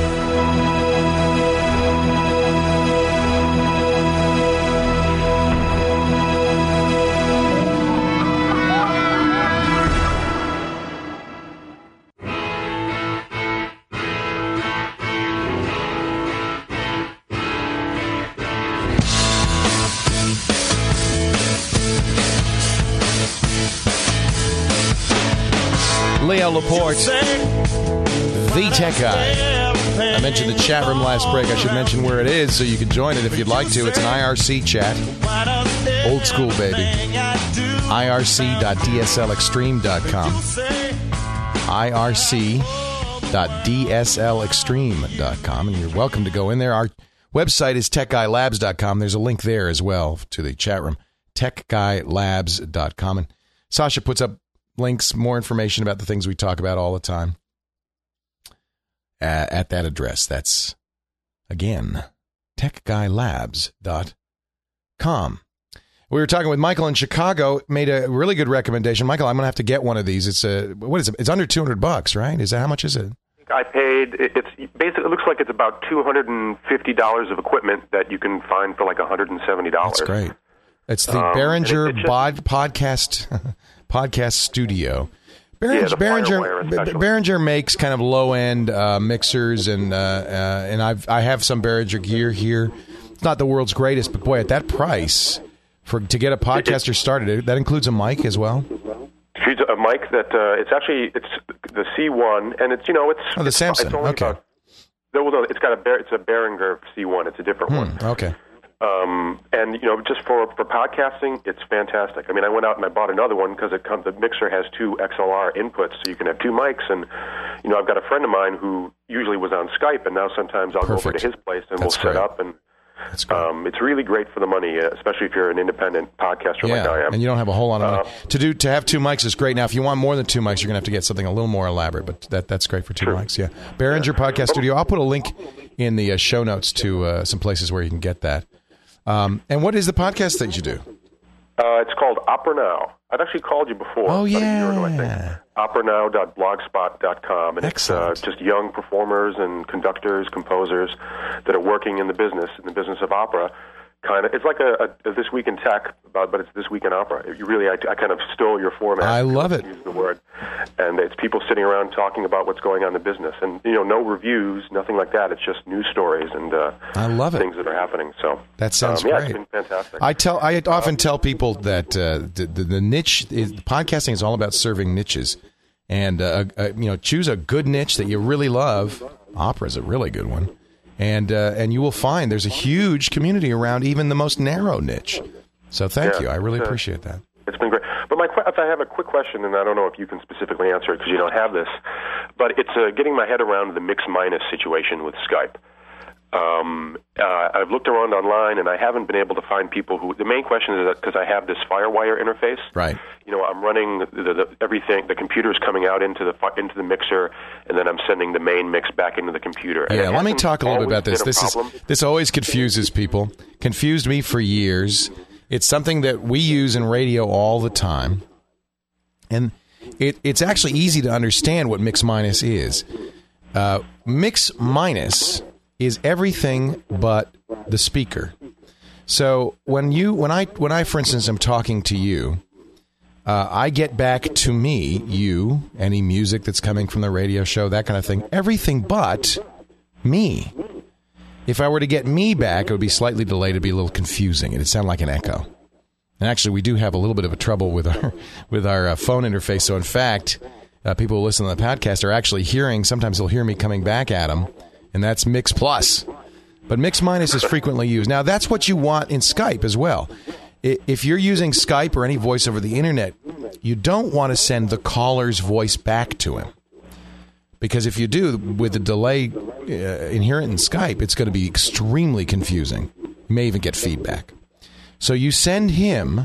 Leo Laporte, the tech guy. I mentioned the chat room last break. I should mention where it is so you can join it if you'd like to. It's an I R C chat. Old school, baby. I R C dot D S L extreme dot com. I R C dot D S L extreme dot com. And you're welcome to go in there. Our website is tech guy labs dot com. There's a link there as well to the chat room. tech guy labs dot com. And Sasha puts up links, more information about the things we talk about all the time uh, at that address. That's, again, tech guy labs dot com. We were talking with Michael in Chicago, made a really good recommendation. Michael, I'm going to have to get one of these. It's a, what is it? It's under two hundred bucks, right? Is that, how much is it? I paid, it- it's basically, it looks like it's about two hundred fifty dollars of equipment that you can find for like one hundred seventy dollars. That's great. It's the Um, Behringer and it- it bod, podcast podcast studio. Yeah, Behringer, the Behringer, Firewire B- especially. Behringer makes kind of low end uh, mixers, and uh, uh, and I've I have some Behringer gear here. It's not the world's greatest, but boy, at that price for to get a podcaster started, that includes a mic as well. She's a mic that uh, it's actually it's the C one, and it's you know it's Oh, the it's, Samsung. It's only Okay. about, no, no, it's got a Behr- it's a Behringer C one. It's a different one. Hmm, okay. Um, and you know, just for for podcasting, it's fantastic. I mean, I went out and I bought another one because it comes. The mixer has two X L R inputs, so you can have two mics. And you know, I've got a friend of mine who usually was on Skype, and now sometimes I'll Perfect. go over to his place and That's we'll great. set up. And That's great. um, it's really great for the money, uh, especially if you're an independent podcaster like I Yeah, am. and you don't have a whole lot of money. Uh, to do to have two mics is great. Now, if you want more than two mics, you're gonna have to get something a little more elaborate. But that that's great for two True. mics. Yeah, Behringer Podcast Studio. I'll put a link in the uh, show notes to uh, some places where you can get that. Um, and what is the podcast that you do? Uh, it's called Opera Now. I've actually called you before. Oh, about a year ago, I yeah. think. opera now dot blogspot dot com. And Excellent. it's uh, just young performers and conductors, composers that are working in the business, in the business of opera, kind of, it's like a, a, a This Week in Tech, but it's This Week in Opera. You really, I, I kind of stole your format. I love it. Use the word. And it's people sitting around talking about what's going on in the business. And, you know, no reviews, nothing like that. It's just news stories and uh, I love it. things that are happening. So that sounds um, yeah, great. It's been fantastic. I tell, I often tell people that uh, the, the, the niche, is, podcasting is all about serving niches. And, uh, uh, you know, choose a good niche that you really love. Opera is a really good one. And uh, and you will find there's a huge community around even the most narrow niche. So thank Yeah, you. I really uh, appreciate that. It's been great. But my, if I have a quick question, and I don't know if you can specifically answer it because you don't have this, but it's uh, getting my head around the mix-minus situation with Skype. Um, uh, I've looked around online, and I haven't been able to find people who... The main question is that because I have this FireWire interface. Right. You know, I'm running the, the, the, everything. The computer's coming out into the fi- into the mixer, and then I'm sending the main mix back into the computer. And Yeah, it let me hasn't talk a little bit always about this. been a This is problem. this always confuses people. Confused me for years. It's something that we use in radio all the time, and it, it's actually easy to understand what mix minus is. Uh, mix minus is everything but the speaker. So when you, when I, when I, for instance, am talking to you, uh, I get back to me, you, any music that's coming from the radio show, that kind of thing, everything but me. If I were to get me back, it would be slightly delayed. It'd be a little confusing. It'd sound like an echo. And actually, we do have a little bit of a trouble with our with our uh, phone interface. So in fact, uh, people who listen to the podcast are actually hearing. Sometimes they'll hear me coming back at them. And that's Mix Plus. But Mix Minus is frequently used. Now, that's what you want in Skype as well. If you're using Skype or any voice over the internet, you don't want to send the caller's voice back to him. Because if you do, with the delay uh, inherent in Skype, it's going to be extremely confusing. You may even get feedback. So you send him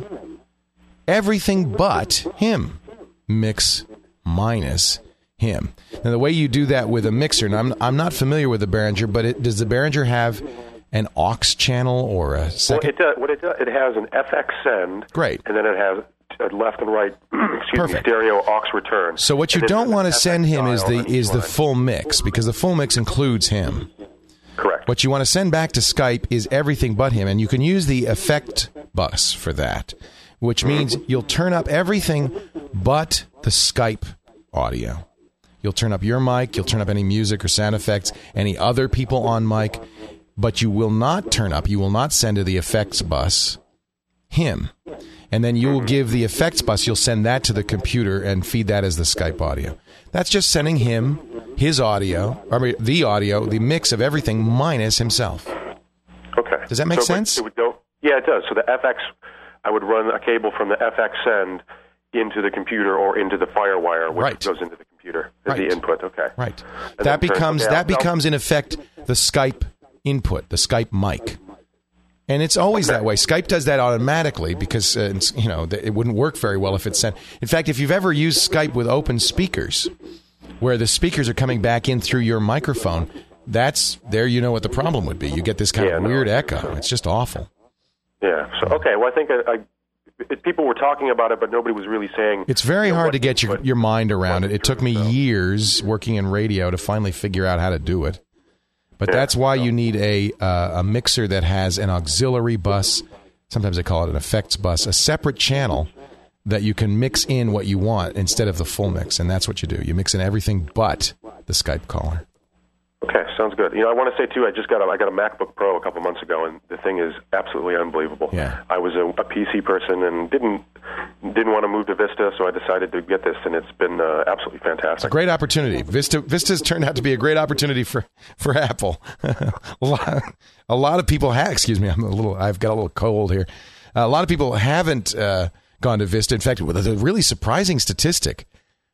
everything but him. Mix Minus him. Now, the way you do that with a mixer, and I'm I'm not familiar with the Behringer, but it, does the Behringer have an aux channel or a second? Well, it does, what it does, it has an F X send. Great. And then it has a left and right, excuse Perfect. me, stereo aux return. So what you And don't then want to F X send him is the dial on is each the line. full mix, because the full mix includes him. Correct. What you want to send back to Skype is everything but him, and you can use the effect bus for that, which means you'll turn up everything but the Skype audio. You'll turn up your mic, you'll turn up any music or sound effects, any other people on mic, but you will not turn up, you will not send to the effects bus him. And then you will give the effects bus, you'll send that to the computer and feed that as the Skype audio. That's just sending him his audio, I mean, the audio, the mix of everything minus himself. Okay. Does that make So it would- sense? It would go, yeah, it does. So the F X, I would run a cable from the F X send into the computer or into the FireWire, which Right. goes into the computer as Right. the input. Okay. Right. And That then turn- becomes okay, that I'll- becomes in effect the Skype input, the Skype mic. And it's always that way. Skype does that automatically because uh, it's, you know, it wouldn't work very well if it's sent. In fact, if you've ever used Skype with open speakers, where the speakers are coming back in through your microphone, that's there. You know what the problem would be. You get this kind Yeah, of no. weird echo. It's just awful. Yeah. So okay. Well, I think I, I, it, people were talking about it, but nobody was really saying. It's very you know, hard what to get your input- your mind around it. what It took me so. years working in radio to finally figure out how to do it. But Yeah, that's why so- you need a uh, a mixer that has an auxiliary bus. Sometimes they call it an effects bus, a separate channel that you can mix in what you want instead of the full mix. And that's what you do. You mix in everything but the Skype caller. Okay, sounds good. You know, I want to say too, I just got a, I got a MacBook Pro a couple months ago, and the thing is absolutely unbelievable. Yeah. I was a, a P C person and didn't didn't want to move to Vista, so I decided to get this, and it's been uh, absolutely fantastic. It's a great opportunity. Vista Vista's turned out to be a great opportunity for, for Apple. a, lot, a lot of people have. Excuse me, I'm a little. I've got a little cold here. Uh, a lot of people haven't uh, gone to Vista. In fact, the really surprising statistic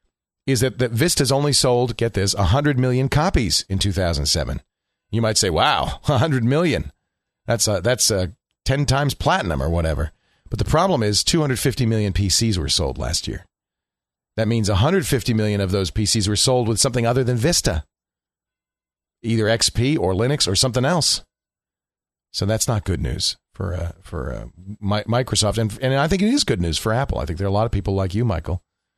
is that, that Vista's only sold, get this, one hundred million copies in two thousand seven. You might say, wow, one hundred million. That's uh, that's uh, ten times platinum or whatever. But the problem is two hundred fifty million P Cs were sold last year. That means one hundred fifty million of those P Cs were sold with something other than Vista. Either X P or Linux or something else. So that's not good news for uh, for uh, Mi- Microsoft. And, and I think it is good news for Apple. I think there are a lot of people like you, Michael,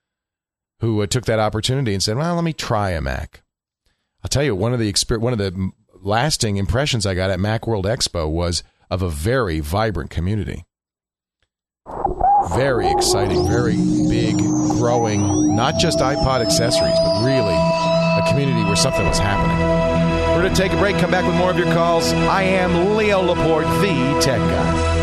who uh, took that opportunity and said, well, let me try a Mac. I'll tell you, one of the exper- one of the lasting impressions I got at Macworld Expo was of a very vibrant community. Very exciting, very big, growing, not just iPod accessories, but really a community where something was happening. We're going to take a break, come back with more of your calls. I am Leo Laporte, the Tech Guy.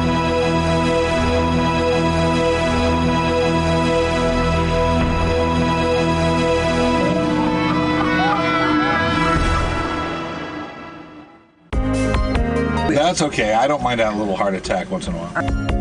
That's okay. I don't mind that little heart attack once in a while.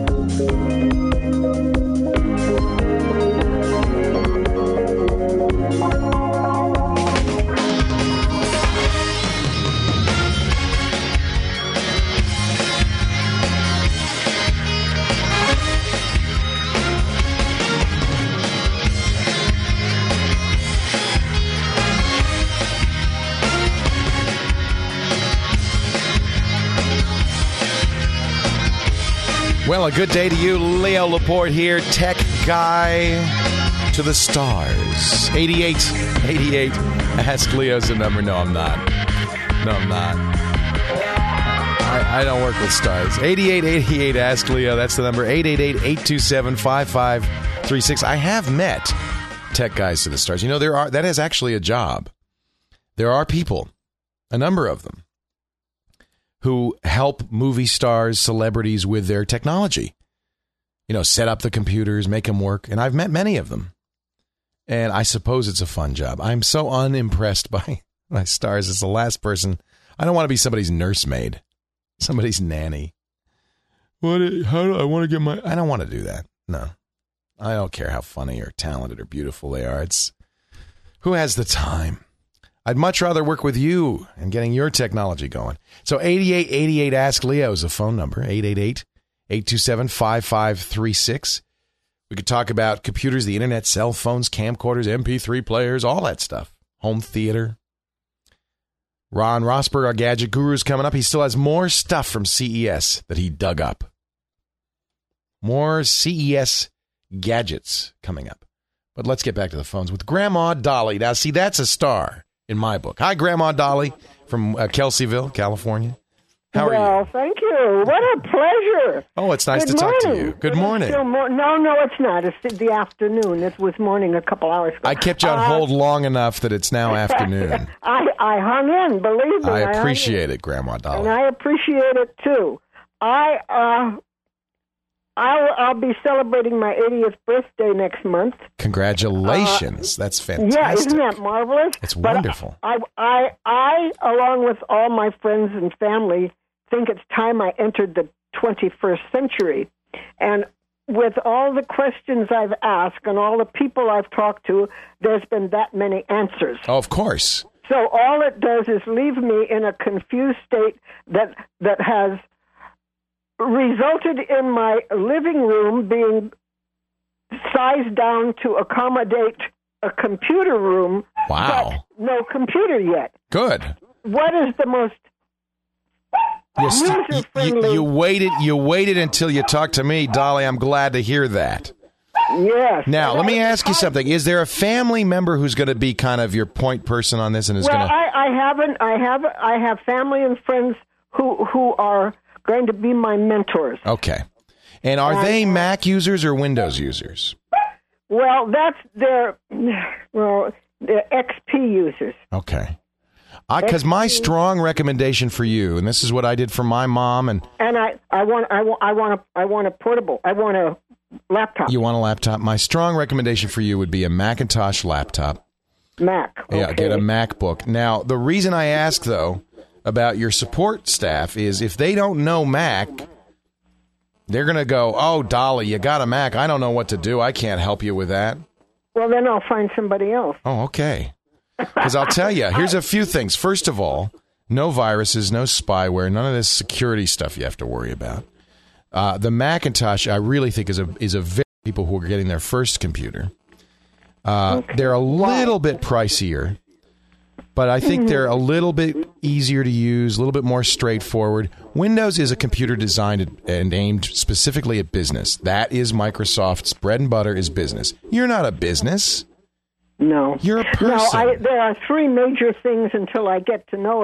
Well, a good day to you. Leo Laporte here, Tech Guy to the stars. eighty-eight eighty-eight. Ask Leo's the number. No, I'm not. No, I'm not. I, I don't work with stars. eighty-eight eighty-eight. Ask Leo. That's the number. eight eight eight, eight two seven, five five three six. I have met Tech Guys to the stars. You know, there are that is actually a job. There are people, a number of them, who help movie stars, celebrities with their technology. You know, set up the computers, make them work. And I've met many of them. And I suppose it's a fun job. I'm so unimpressed by my stars. It's the last person. I don't want to be somebody's nursemaid, somebody's nanny. What? How do I want to get my... I don't want to do that. No. I don't care how funny or talented or beautiful they are. It's who has the time? I'd much rather work with you and getting your technology going. So eighty-eight eighty-eight Ask Leo is a phone number, eight eight eight, eight two seven, five five three six. We could talk about computers, the internet, cell phones, camcorders, M P three players, all that stuff. Home theater. Ron Rosberg, our gadget guru, is coming up. He still has more stuff from C E S that he dug up. More C E S gadgets coming up. But let's get back to the phones with Grandma Dolly. Now, see, that's a star in my book. Hi, Grandma Dolly from uh, Kelseyville, California. How are well, you? Thank you. What a pleasure. Oh, it's nice Good to talk morning. to you. Good morning. Mo- no, no, it's not. It's the afternoon. It was morning a couple hours ago. I kept you on uh, hold long enough that it's now afternoon. I, I hung in, believe me. I I appreciate it, Grandma Dolly. And I appreciate it, too. I, uh, I'll, I'll be celebrating my eightieth birthday next month. Congratulations. Uh, That's fantastic. Yeah, isn't that marvelous? It's but wonderful. I, I, I, along with all my friends and family, think it's time I entered the twenty-first century. And with all the questions I've asked and all the people I've talked to, there's been that many answers. Oh, of course. So all it does is leave me in a confused state that that has resulted in my living room being sized down to accommodate a computer room. Wow. But no computer yet. Good. What is the most You, st- user-friendly? you, you waited. You waited until you talked to me, Dolly. I'm glad to hear that. Yes. Now, let me ask you something. Is there a family member who's going to be kind of your point person on this and is well, going to? I, I haven't. I have. I have family and friends who who are going to be my mentors. Okay. And are And, they uh, Mac users or Windows users? Well, that's their. Well, they're X P users. Okay. Because my strong recommendation for you, and this is what I did for my mom, and And I, I want, I want, I want a, I want a portable. I want a laptop. you want a laptop. My strong recommendation for you would be a Macintosh laptop. Mac. Okay. Yeah, get a MacBook. Now, the reason I ask, though, about your support staff is if they don't know Mac, they're going to go, oh, Dolly, you got a Mac. I don't know what to do. I can't help you with that. Well, then I'll find somebody else. Oh, okay. Because I'll tell you, here's a few things. First of all, no viruses, no spyware, none of this security stuff you have to worry about. Uh, the Macintosh, I really think, is a is a very people who are getting their first computer. Uh, Okay. They're a little bit pricier, but I think they're a little bit easier to use, a little bit more straightforward. Windows is a computer designed and aimed specifically at business. That is Microsoft's bread and butter is business. You're not a business. No. You're a person. No, I, there are three major things until I get to know it.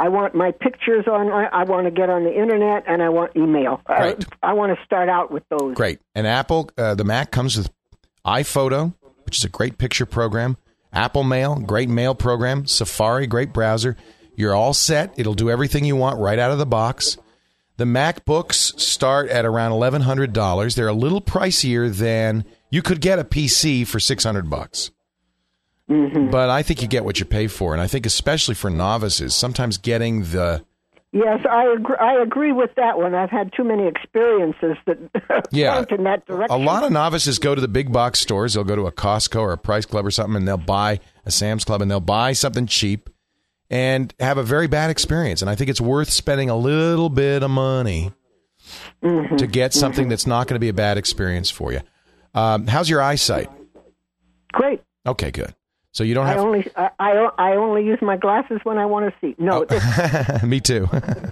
I want my pictures on. I want to get on the internet, and I want email. Great. I, I want to start out with those. Great. And Apple, uh, the Mac comes with iPhoto, which is a great picture program. Apple Mail, great mail program. Safari, great browser. You're all set. It'll do everything you want right out of the box. The MacBooks start at around eleven hundred dollars. They're a little pricier than you could get a P C for six hundred bucks. Mm-hmm. But I think you get what you pay for, and I think especially for novices, sometimes getting the Yes, I agree. I agree with that one. I've had too many experiences that yeah, point in that direction. A lot of novices go to the big box stores. They'll go to a Costco or a Price Club or something, and they'll buy a Sam's Club, and they'll buy something cheap and have a very bad experience. And I think it's worth spending a little bit of money mm-hmm. to get something mm-hmm. that's not going to be a bad experience for you. Um, how's your eyesight? Great. Okay, good. So you don't have. I only I, I, I only use my glasses when I want to see. No, oh. Me too.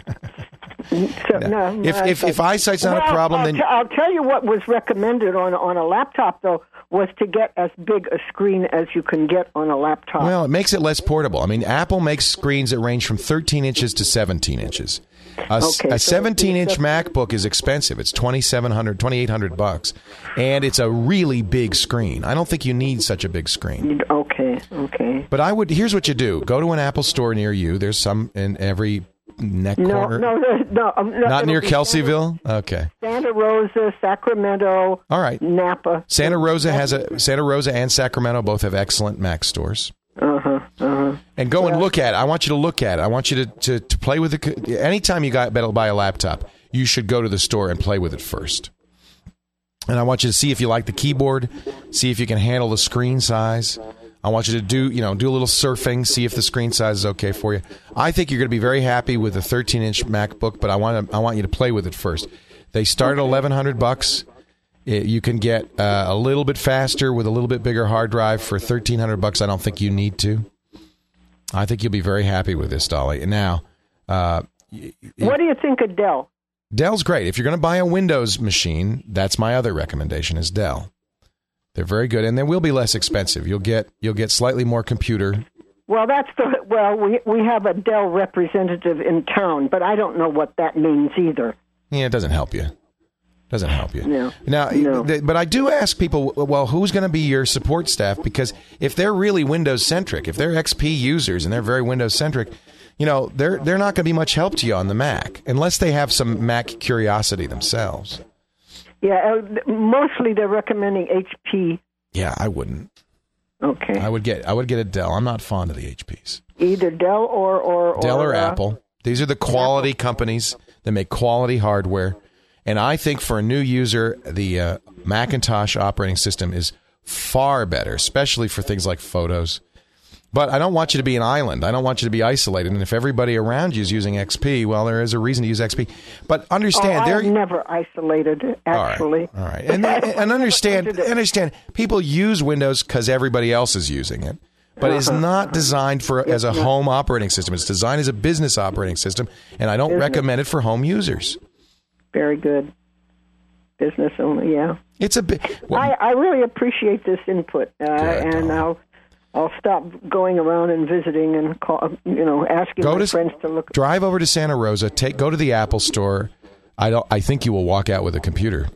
so, no. no if if if eyesight's not well, a problem, I'll then t- I'll tell you what was recommended on on a laptop though was to get as big a screen as you can get on a laptop. Well, it makes it less portable. I mean, Apple makes screens that range from thirteen inches to seventeen inches. A, okay, a seventeen-inch so MacBook is expensive. It's twenty-seven hundred, twenty-eight hundred bucks, and it's a really big screen. I don't think you need such a big screen. Okay, okay. But I would. Here's what you do: go to an Apple store near you. There's some in every neck no, corner. No, no, no. Um, no Not near Santa, Kelseyville. Okay. Santa Rosa, Sacramento. All right. Napa. Santa Rosa has a Santa Rosa and Sacramento both have excellent Mac stores. Uh huh. Uh huh. And go well, and look at it. I want you to look at it. I want you to, to, to play with it. Anytime you got better buy a laptop, you should go to the store and play with it first. And I want you to see if you like the keyboard, see if you can handle the screen size. I want you to do, you know, do a little surfing, see if the screen size is okay for you. I think you're going to be very happy with a thirteen-inch MacBook, but I want to, I want you to play with it first. They start at eleven hundred bucks. You can get uh, a little bit faster with a little bit bigger hard drive for thirteen hundred bucks. I don't think you need to. I think you'll be very happy with this, Dolly. And now, uh, what do you think of Dell? Dell's great. If you're going to buy a Windows machine, that's my other recommendation is Dell. They're very good, and they will be less expensive. You'll get you'll get slightly more computer. Well, that's the well. We we have a Dell representative in town, but I don't know what that means either. Yeah, it doesn't help you. Doesn't help you. No. Now, no. Th- but I do ask people, well, who's going to be your support staff? Because if they're really Windows centric, if they're X P users and they're very Windows centric, you know, they're they're not going to be much help to you on the Mac unless they have some Mac curiosity themselves. Yeah, uh, mostly they're recommending H P. Yeah, I wouldn't. Okay. I would get I would get a Dell. I'm not fond of the H Ps. Either Dell or or Dell or, or uh, Apple. These are the quality Apple. companies that make quality hardware. And I think for a new user, the uh, Macintosh operating system is far better, especially for things like photos. But I don't want you to be an island. I don't want you to be isolated. And if everybody around you is using X P, well, there is a reason to use X P. But understand, oh, they're I'm never isolated. Actually, all right, all right. And, and understand, understand, people use Windows because everybody else is using it. But it's not designed for as a home operating system. It's designed as a business operating system, and I don't business. recommend it for home users. Very good. Business only, yeah. It's a bit. Well, I, I really appreciate this input, uh, good, and I'll I'll stop going around and visiting and call, you know, asking go my to, friends to look. Drive over to Santa Rosa. Take go to the Apple store. I don't. I think you will walk out with a computer.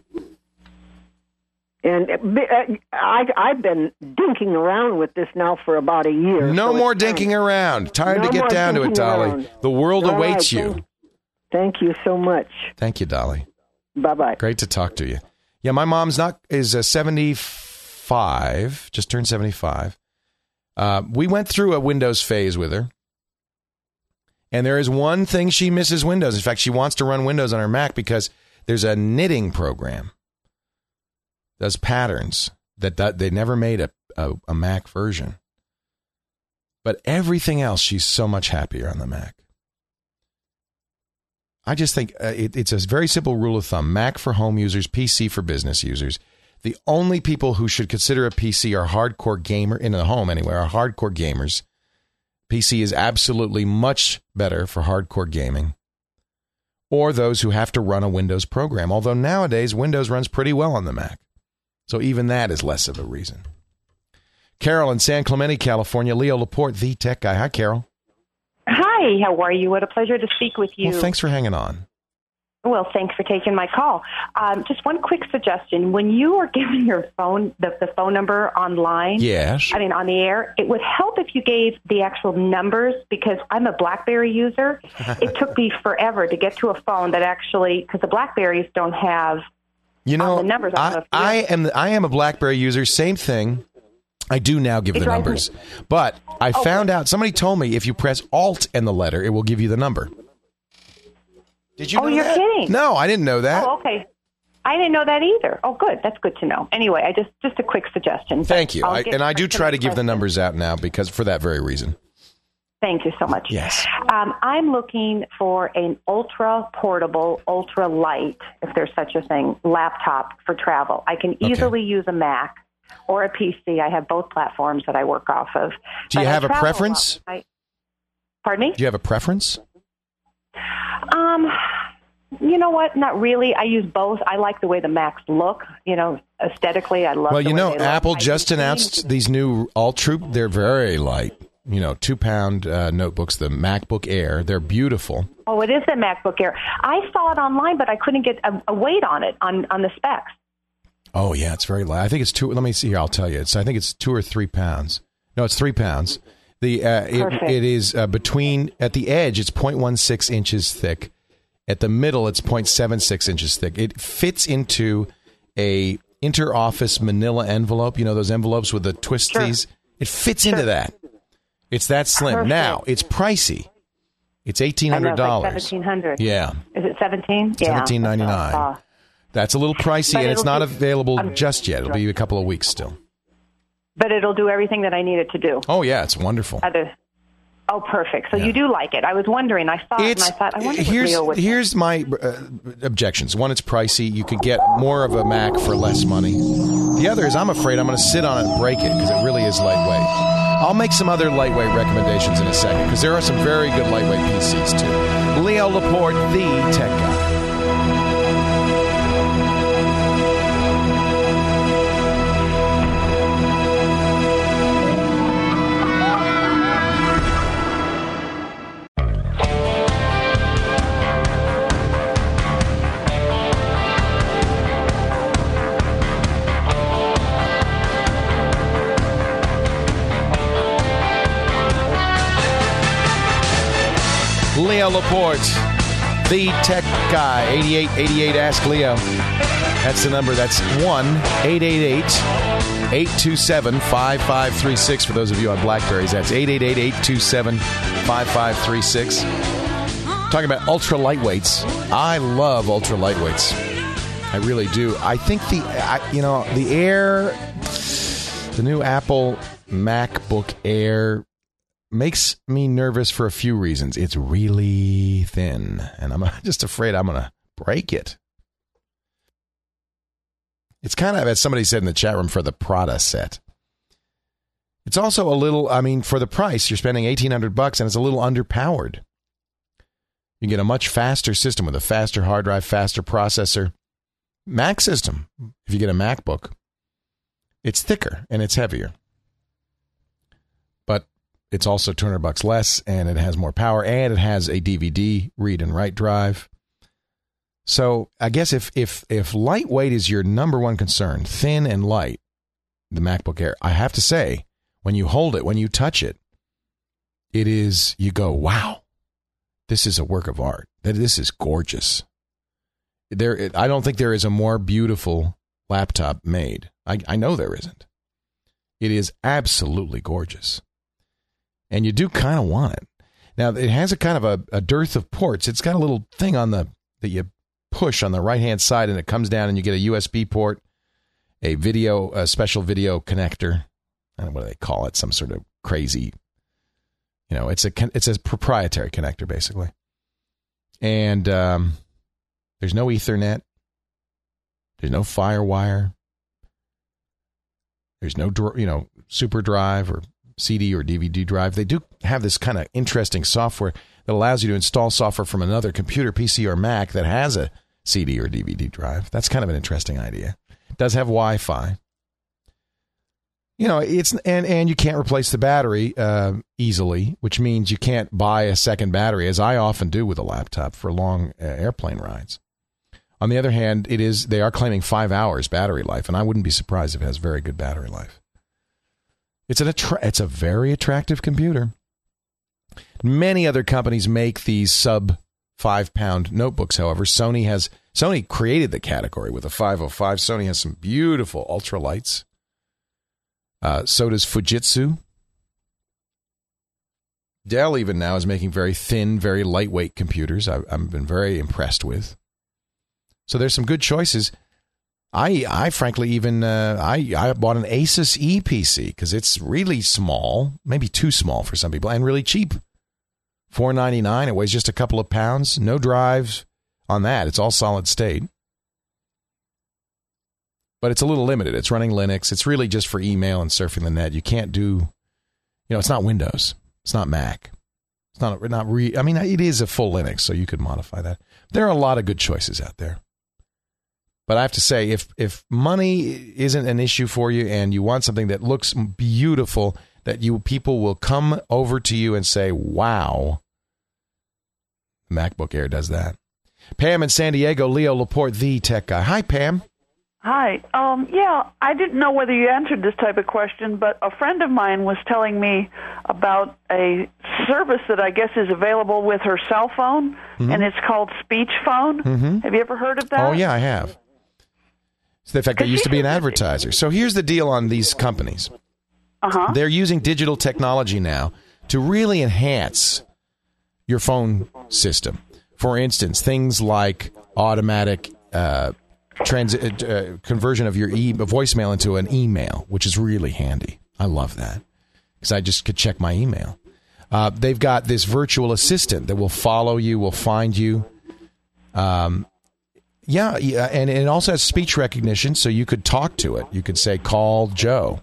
And uh, I, I've been dinking around with this now for about a year. No so more dinking time. around. Time no to get down to it, Dolly. Around. The world All awaits right, you. Thank, thank you so much. Thank you, Dolly. Bye-bye. Great to talk to you. Yeah, my mom's not is uh, seventy-five, just turned seventy-five. Uh, we went through a Windows phase with her. And there is one thing she misses Windows. In fact, she wants to run Windows on her Mac because there's a knitting program. Does patterns that, that they never made a, a, a Mac version. But everything else, she's so much happier on the Mac. I just think uh, it, it's a very simple rule of thumb. Mac for home users, P C for business users. The only people who should consider a P C are hardcore gamer, in the home anyway, are hardcore gamers. P C is absolutely much better for hardcore gaming. Or those who have to run a Windows program. Although nowadays, Windows runs pretty well on the Mac. So even that is less of a reason. Carol in San Clemente, California. Leo Laporte, the tech guy. Hi, Carol. Hi. Hi, how are you? What a pleasure to speak with you. Well, thanks for hanging on. Well, thanks for taking my call. Um, just one quick suggestion. When you are giving your phone, the, the phone number online, yes. I mean, on the air, it would help if you gave the actual numbers, because I'm a BlackBerry user. It took me forever to get to a phone that actually, because the BlackBerries don't have you know, um, the numbers. I, I, I am I am a BlackBerry user. Same thing. I do now give it the numbers. Me. But I oh, found out, somebody told me if you press Alt and the letter, it will give you the number. Did you oh, know you're that? kidding. No, I didn't know that. Oh, okay. I didn't know that either. Oh, good. That's good to know. Anyway, I just just a quick suggestion. Thank you. I, and I do try to give the numbers out now because for that very reason. Thank you so much. Yes. Um, I'm looking for an ultra portable, ultra light, if there's such a thing, laptop for travel. I can easily okay. use a Mac or a P C. I have both platforms that I work off of. Do you but have a preference? A I, pardon me? Do you have a preference? Um, you know what? Not really. I use both. I like the way the Macs look. You know, aesthetically, I love. Well, the you way know, they Apple look. just announced these new Ultra. They're very light. You know, two pound uh, notebooks. The MacBook Air. They're beautiful. Oh, it is the MacBook Air. I saw it online, but I couldn't get a, a weight on it on on the specs. Oh yeah, it's very light. I think it's two. Let me see here. I'll tell you. It's. I think it's two or three pounds. No, it's three pounds. The uh, it, it is uh, between at the edge. It's zero point one six inches thick. At the middle, it's zero point seven six inches thick. It fits into a inter-office manila envelope. You know those envelopes with the twisties? Sure. It fits sure. into that. It's that slim. Perfect. Now, it's pricey. It's eighteen hundred dollars. Like seventeen hundred dollars. Yeah. Is it seventeen? Yeah. seventeen ninety-nine. Uh, That's a little pricey, and it's not be, available um, just yet. It'll be a couple of weeks still. But it'll do everything that I need it to do. Oh, yeah. It's wonderful. Other, oh, perfect. So yeah. you do like it. I was wondering. I saw it's, it, and I thought, I wonder here's, what Leo would Here's think. my uh, objections. One, it's pricey. You could get more of a Mac for less money. The other is I'm afraid I'm going to sit on it and break it because it really is lightweight. I'll make some other lightweight recommendations in a second because there are some very good lightweight P Cs, too. Leo Laporte, the tech guy. Leo Laporte, the tech guy, eighty-eight eighty-eight Ask Leo. That's the number. That's one eight eight eight, eight two seven, five five three six for those of you on BlackBerries. That's eight eight eight, eight two seven, five five three six. Talking about ultra lightweights. I love ultra lightweights. I really do. I think the, I, you know, the Air, the new Apple MacBook Air makes me nervous for a few reasons. It's really thin, and I'm just afraid I'm going to break it. It's kind of, as somebody said in the chat room, for the Prada set. It's also a little, I mean, for the price, you're spending eighteen hundred bucks, and it's a little underpowered. You get a much faster system with a faster hard drive, faster processor. Mac system, if you get a MacBook, it's thicker and it's heavier. But it's also two hundred bucks less, and it has more power, and it has a D V D read and write drive. So I guess if if if lightweight is your number one concern, thin and light, the MacBook Air, I have to say, when you hold it, when you touch it, it is, you go, wow, this is a work of art. This is gorgeous. There, I don't think there is a more beautiful laptop made. I, I know there isn't. It is absolutely gorgeous. And you do kind of want it. Now, it has a kind of a, a dearth of ports. It's got a little thing on the that you push on the right-hand side, and it comes down, and you get a U S B port, a video, a special video connector. I don't know what they call it, some sort of crazy, you know, it's a it's a proprietary connector, basically. And um, there's no Ethernet. There's no FireWire. There's no, you know, super drive or C D or D V D drive. They do have this kind of interesting software that allows you to install software from another computer, P C or Mac, that has a C D or D V D drive. That's kind of an interesting idea. It does have Wi-Fi. You know, it's and, and you can't replace the battery uh, easily, which means you can't buy a second battery, as I often do with a laptop for long uh, airplane rides. On the other hand, it is they are claiming five hours battery life, and I wouldn't be surprised if it has very good battery life. It's an attra- it's a very attractive computer. Many other companies make these sub five pound notebooks. However, Sony has Sony created the category with a five oh five. Sony has some beautiful ultralights. Uh, so does Fujitsu. Dell even now is making very thin, very lightweight computers. I've, I've been very impressed with. So there's some good choices. I, I frankly even uh, I, I bought an Asus E P C because it's really small, maybe too small for some people, and really cheap. four ninety-nine. It weighs just a couple of pounds. No drives on that. It's all solid state. But it's a little limited. It's running Linux. It's really just for email and surfing the net. You can't do, you know, it's not Windows. It's not Mac. It's not, not re, I mean, it is a full Linux, so you could modify that. There are a lot of good choices out there. But I have to say, if if money isn't an issue for you and you want something that looks beautiful, that you people will come over to you and say, wow, MacBook Air does that. Pam in San Diego, Leo Laporte, the tech guy. Hi, Pam. Hi. Um, yeah, I didn't know whether you answered this type of question, but a friend of mine was telling me about a service that I guess is available with her cell phone, mm-hmm. and it's called Speech Phone. Mm-hmm. Have you ever heard of that? Oh, yeah, I have. So in fact, I used to be an advertiser. So here's the deal on these companies. Uh-huh. They're using digital technology now to really enhance your phone system. For instance, things like automatic uh, trans- uh, conversion of your e- voicemail into an email, which is really handy. I love that because I just could check my email. Uh, they've got this virtual assistant that will follow you, will find you. Um, yeah, yeah, and it also has speech recognition, so you could talk to it. You could say, "Call Joe."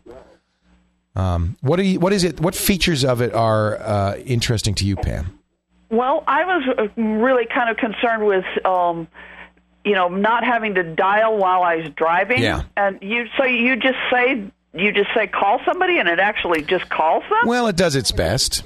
Um, what do you? What is it? What features of it are uh, interesting to you, Pam? Well, I was really kind of concerned with, um, you know, not having to dial while I was driving. Yeah. And you, so you just say you just say call somebody, and it actually just calls them. Well, it does its best.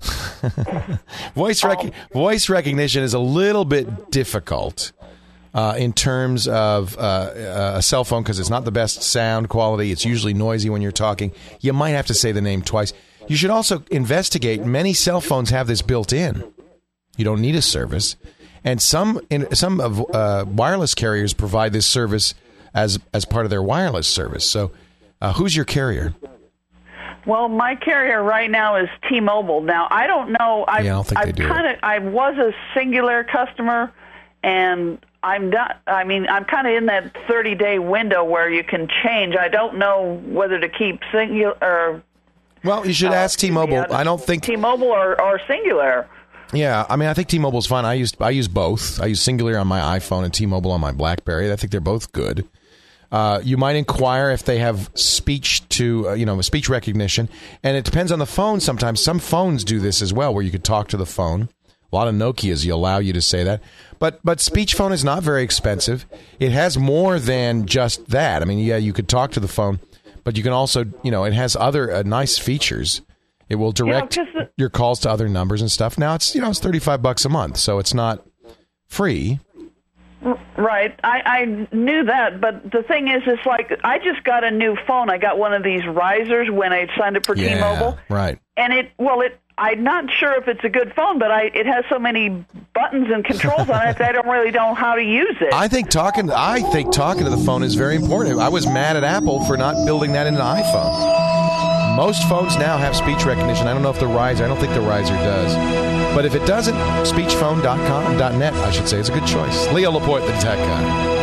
voice rec- um, voice recognition is a little bit difficult. Uh, in terms of uh, a cell phone, because it's not the best sound quality. It's usually noisy when you're talking. You might have to say the name twice. You should also investigate. Many cell phones have this built in. You don't need a service. And some in, some of uh, wireless carriers provide this service as as part of their wireless service. So uh, who's your carrier? Well, my carrier right now is T-Mobile. Now, I don't know. I've, yeah, I don't think I've they do. Kinda, I was a Singular customer, and I'm not, I mean, I'm kind of in that thirty-day window where you can change. I don't know whether to keep Singular or... Well, you should uh, ask T-Mobile. I don't think... T-Mobile or, or Singular. Yeah, I mean, I think T-Mobile's fine. I use, I use both. I use Singular on my iPhone and T-Mobile on my BlackBerry. I think they're both good. Uh, you might inquire if they have speech to, uh, you know, speech recognition. And it depends on the phone sometimes. Some phones do this as well, where you could talk to the phone. A lot of Nokias, you allow you to say that. But but speech phone is not very expensive. It has more than just that. I mean, yeah, you could talk to the phone, but you can also, you know, it has other uh, nice features. It will direct yeah, the- your calls to other numbers and stuff. Now, it's, you know, it's thirty-five bucks a month, so it's not free. Right. I, I knew that, but the thing is, it's like I just got a new phone. I got one of these risers when I signed up for yeah, T-Mobile. Right. And it, well, it, I'm not sure if it's a good phone, but I, it has so many buttons and controls on it that I don't really know how to use it. I think talking, I think talking to the phone is very important. I was mad at Apple for not building that into an iPhone. Most phones now have speech recognition. I don't know if the riser, I don't think the riser does. But if it doesn't, speech phone dot com, .net, I should say, is a good choice. Leo Laporte, the tech guy.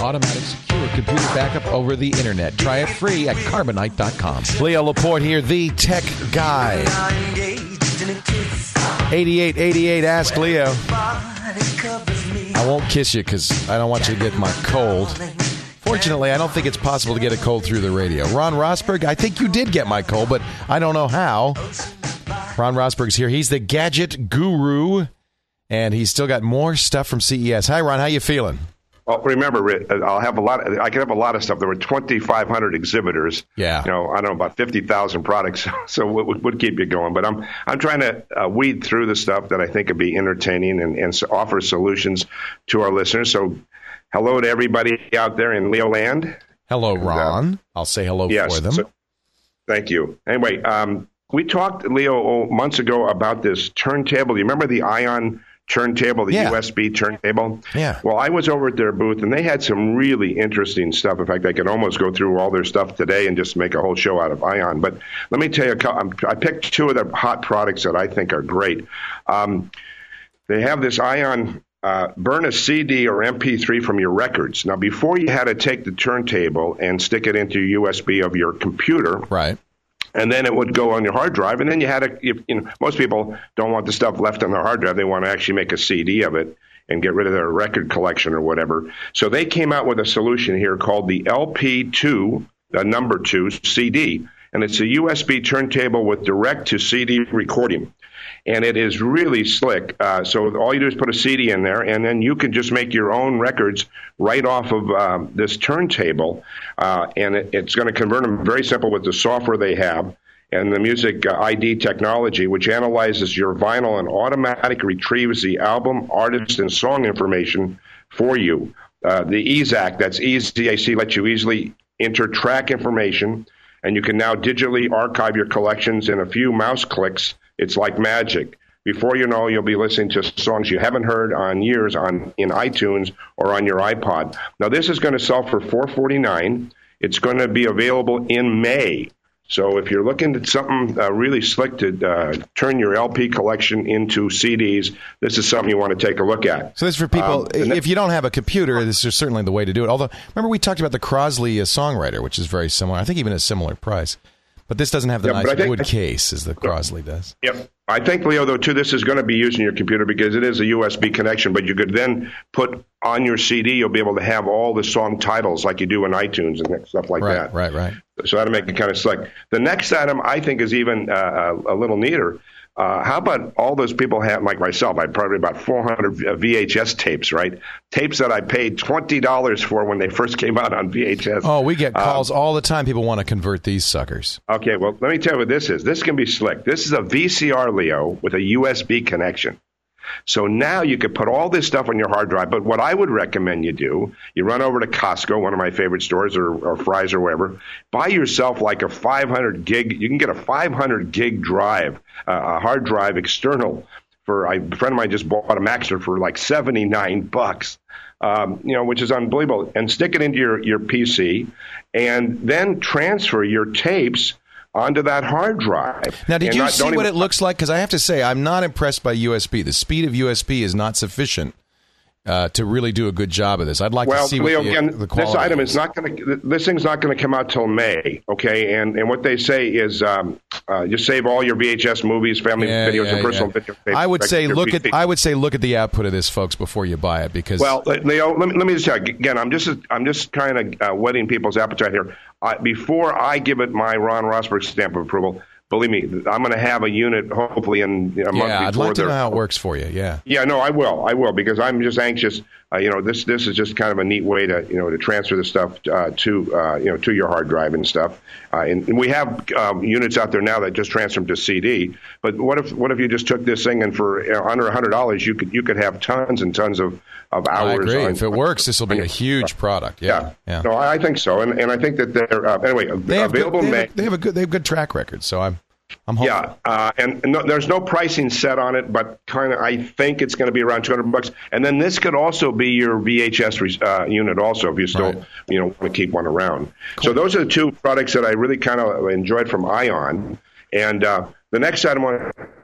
automatic secure computer backup over the internet. Try it free at Carbonite dot com. Leo Laporte here, the tech guy. eighty-eight eighty-eight, Ask Leo. I won't kiss you because I don't want you to get my cold. Fortunately, I don't think it's possible to get a cold through the radio. Ron Rosberg, I think you did get my cold, but I don't know how. Ron Rosberg's here. He's the gadget guru, and he's still got more stuff from C E S. Hi, Ron. How you feeling? Well, remember, I'll have a lot. Of, I can have a lot of stuff. There were twenty-five hundred exhibitors. Yeah. You know, I don't know, about fifty thousand products. So it would, would keep you going. But I'm I'm trying to uh, weed through the stuff that I think would be entertaining and, and so offer solutions to our listeners. So hello to everybody out there in Leo Land. Hello, Ron. Uh, I'll say hello yes, for them. So, thank you. Anyway, um, we talked, Leo, months ago about this turntable. Do you remember the Ion turntable, the yeah. U S B turntable? Yeah. Well, I was over at their booth, and they had some really interesting stuff. In fact, I could almost go through all their stuff today and just make a whole show out of Ion. But let me tell you, I picked two of the hot products that I think are great. Um, they have this Ion, uh, burn a C D or M P three from your records. Now, before you had to take the turntable and stick it into U S B of your computer. Right. And then it would go on your hard drive, and then you had to, you know, most people don't want the stuff left on their hard drive. They want to actually make a C D of it and get rid of their record collection or whatever. So they came out with a solution here called the L P two, the number two C D, and it's a U S B turntable with direct-to-C D recording. And it is really slick. Uh, so all you do is put a C D in there, and then you can just make your own records right off of um, this turntable. Uh, and it, it's going to convert them very simple with the software they have and the music uh, I D technology, which analyzes your vinyl and automatically retrieves the album, artist, and song information for you. Uh, the E Z A C, that's E Z A C, lets you easily enter track information, and you can now digitally archive your collections in a few mouse clicks. It's like magic. Before you know, you'll be listening to songs you haven't heard on years on in iTunes or on your iPod. Now, this is going to sell for four forty-nine. It's going to be available in May. So if you're looking at something uh, really slick to uh, turn your L P collection into C Ds, this is something you want to take a look at. So this is for people, um, if you don't have a computer, this is certainly the way to do it. Although, remember we talked about the Crosley uh, Songwriter, which is very similar. I think even a similar price. But this doesn't have the yeah, nice think, wood case as the Crosley does. Yep. I think, Leo, though, too, this is going to be used in your computer because it is a U S B connection, but you could then put on your C D, you'll be able to have all the song titles like you do in iTunes and stuff like right, that. Right, right, right. So that'll make it kind of slick. The next item I think is even uh, a little neater. Uh, how about all those people have, like myself, I probably about four hundred V H S tapes, right? Tapes that I paid twenty dollars for when they first came out on V H S. Oh, we get calls um, all the time. People want to convert these suckers. Okay, well, let me tell you what this is. This can be slick. This is a V C R, Leo, with a U S B connection. So now you could put all this stuff on your hard drive. But what I would recommend you do, you run over to Costco, one of my favorite stores, or, or Fry's or wherever, buy yourself like a five hundred gig. You can get a five hundred gig drive, uh, a hard drive external. For I, a friend of mine just bought a Maxtor for like seventy-nine bucks, um, you know, which is unbelievable. And stick it into your, your P C, and then transfer your tapes onto that hard drive. Now, did and you not, see what even, it looks like? Because I have to say, I'm not impressed by U S B. The speed of U S B is not sufficient uh, to really do a good job of this. I'd like well, to see Leo, what the, again, the quality this item is. is not going to. This thing's not going to come out till May. Okay, and and what they say is, um, uh, you save all your V H S movies, family yeah, videos, yeah, and personal yeah. videos. I would say look at. I would say look at the output of this, folks, before you buy it, because. Well, Leo, let me let me just tell you again. I'm just I'm just kind of uh, whetting people's appetite here. Uh, before I give it my Ron Rosberg stamp of approval, believe me, I'm going to have a unit hopefully in a month before. Yeah, I'd like to know how it works for you. Yeah. Yeah, no, I will. I will because I'm just anxious. Uh, you know, this this is just kind of a neat way to you know to transfer the stuff uh, to uh, you know to your hard drive and stuff. Uh, and, and we have um, units out there now that just transfer them to C D. But what if what if you just took this thing and for you know, under a hundred dollars you could you could have tons and tons of, of hours. I agree. On, if it works, this will be a huge product. Yeah. Yeah. yeah. No, I think so, and and I think that they're uh, anyway they have available. Good, they, May. have, they have a good they have good track record. So I'm. I'm hoping. Yeah, uh, and no, there's no pricing set on it, but kind of I think it's going to be around two hundred bucks. And then this could also be your V H S uh, unit, also if you still right. you know want to keep one around. Cool. So those are the two products that I really kind of enjoyed from Ion. And uh, the next item I want to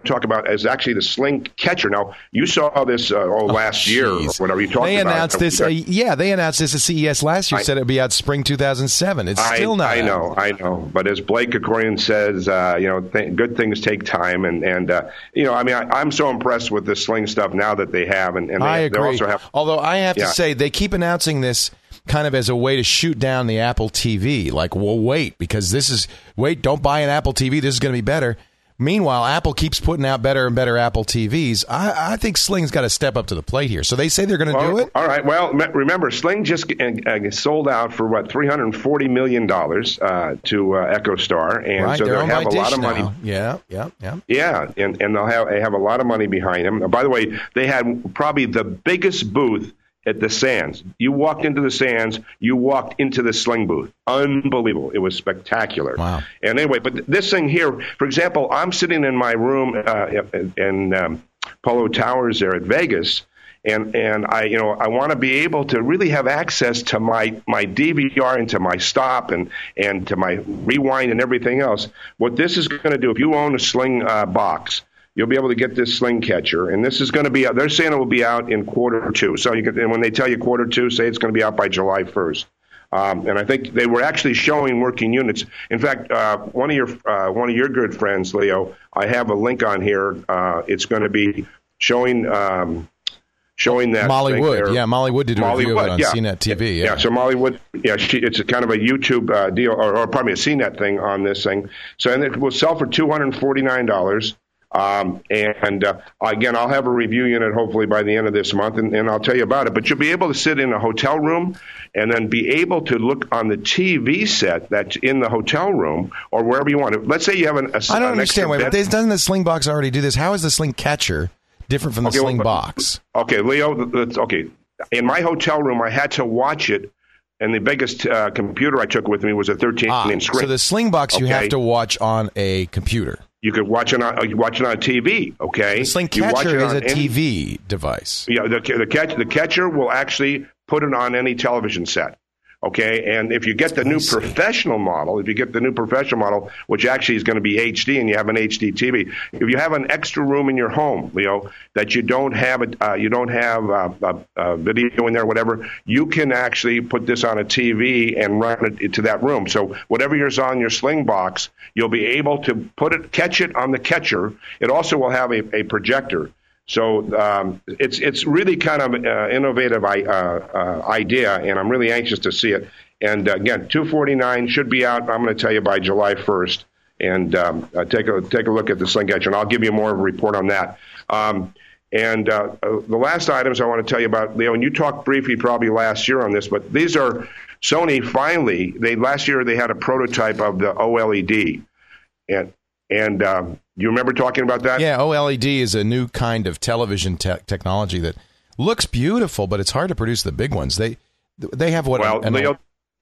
talk about is actually the sling catcher. Now, you saw this uh, oh, last oh, year or whatever you talked they about. Announced this, uh, yeah, they announced this at C E S last year, I, said it would be out spring two thousand seven. It's I, still not I out. know, I know. But as Blake Accordion says, uh, you know, th- good things take time. And, and uh, you know, I mean, I, I'm so impressed with the sling stuff now that they have. And, and they, I agree. They also have, Although I have yeah. to say, they keep announcing this kind of as a way to shoot down the Apple T V. Like, well, wait, because this is, wait, don't buy an Apple T V. This is going to be better. Meanwhile, Apple keeps putting out better and better Apple T Vs. I, I think Sling's got to step up to the plate here. So they say they're going to well, do it? All right. Well, remember, Sling just uh, sold out for, what, three hundred forty million dollars uh, to uh, EchoStar. And right, so they'll have a lot of now. money. Yeah, yeah, yeah. Yeah, and, and they'll have, they have a lot of money behind them. By the way, they had probably the biggest booth at the Sands. You walked into the Sands, you walked into the Sling booth. Unbelievable. It was spectacular. Wow. And anyway, but this thing here, for example, I'm sitting in my room uh, in um, Polo Towers there at Vegas, and, and I, you know, I want to be able to really have access to my, my D V R and to my stop and, and to my rewind and everything else. What this is going to do, if you own a Sling uh, box, you'll be able to get this Sling catcher, and this is going to be, they're saying it will be out in quarter two. So you can, and when they tell you quarter two, say it's going to be out by July first. Um, and I think they were actually showing working units. In fact, uh, one of your uh, one of your good friends, Leo, I have a link on here. Uh, it's going to be showing um, showing that Molly Wood. there. Yeah, Molly Wood did a Molly review Wood, of it on yeah. C net T V. Yeah. Yeah, yeah so Molly Wood, yeah, she, it's a kind of a YouTube uh, deal, or, or pardon me, a C net thing on this thing. So and it will sell for two hundred forty-nine dollars. Um, and uh, again, I'll have a review unit hopefully by the end of this month, and, and I'll tell you about it. But you'll be able to sit in a hotel room and then be able to look on the T V set that's in the hotel room or wherever you want. Let's say you have an. A, I don't an understand. Wait, bed. but doesn't the Sling box already do this? How is the Sling catcher different from the okay, Sling well, box? Okay, Leo. That's, okay, in my hotel room, I had to watch it. And the biggest uh, computer I took with me was a thirteen Ah, inch screen. so the Sling box okay. you have to watch on a computer. You could watch it on you watch it on T V. Okay, The Sling You watch catcher it is on a any- T V device. Yeah, the the catch the catcher will actually put it on any television set. Okay, and if you get the new professional model, if you get the new professional model, which actually is going to be H D, and you have an H D T V, if you have an extra room in your home, Leo, that you don't have it, uh, you don't have uh, a, a video in there, whatever, you can actually put this on a T V and run it to that room. So whatever is on your Sling box, you'll be able to put it, catch it on the catcher. It also will have a, a projector. So um, it's it's really kind of an uh, innovative uh, uh, idea, and I'm really anxious to see it. And uh, again, two forty-nine should be out. I'm going to tell you by July first, and um, uh, take a take a look at the Sling catcher, and I'll give you more of a report on that. Um, and uh, uh, the last items I want to tell you about, Leo, and you talked briefly probably last year on this, but these are Sony finally. They last year they had a prototype of the O L E D, and and. Um, You remember talking about that? Yeah, O L E D is a new kind of television te- technology that looks beautiful, but it's hard to produce the big ones. They they have what? Well, an, Leo,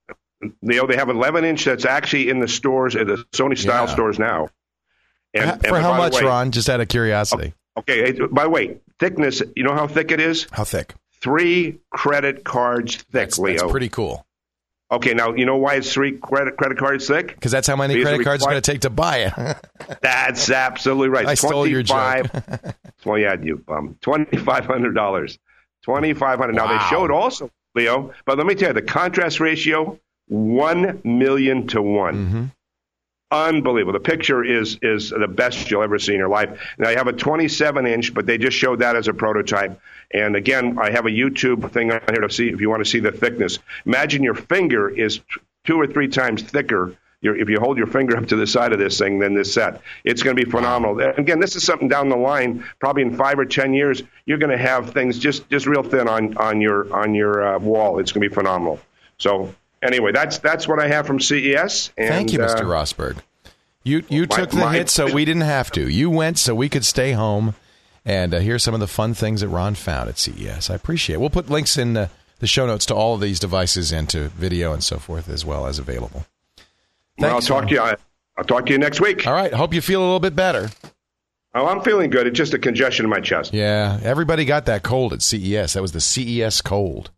Leo, they have eleven inch that's actually in the stores, at the Sony style Yeah. stores now. And, for and how by the much, way- Ron? Just out of curiosity. Okay, it- by the way, thickness, you know how thick it is? How thick? Three credit cards thick, That's, Leo. that's pretty cool. Okay, now, you know why it's three credit credit cards thick? Because that's how many Because credit it cards it's require- going to take to buy it. That's absolutely right. I stole your twenty-five Well, yeah, you bum. twenty-five hundred dollars twenty-five hundred dollars Now, Wow. they showed also, Leo, but let me tell you, the contrast ratio, one million to one. Mm-hmm. Unbelievable. The picture is is the best you'll ever see in your life. Now, I have a twenty-seven inch, but they just showed that as a prototype. And again, I have a YouTube thing on here to see if you want to see the thickness. Imagine your finger is two or three times thicker your, if you hold your finger up to the side of this thing than this set. It's going to be phenomenal. And again, this is something down the line, probably in five or ten years, you're going to have things just, just real thin on, on your on your uh, wall. It's going to be phenomenal. So anyway, that's that's what I have from C E S. And, Thank you, Mister uh, Rosberg. You you my- took the my- hit so we didn't have to. You went so we could stay home. And uh, here's some of the fun things that Ron found at C E S. I appreciate it. We'll put links in uh, the show notes to all of these devices and to video and so forth as well as available. Well, I'll Thanks, talk Ron. to you. I'll talk to you next week. All right. Hope you feel a little bit better. Oh, I'm feeling good. It's just a congestion in my chest. Yeah. Everybody got that cold at C E S. That was the C E S cold.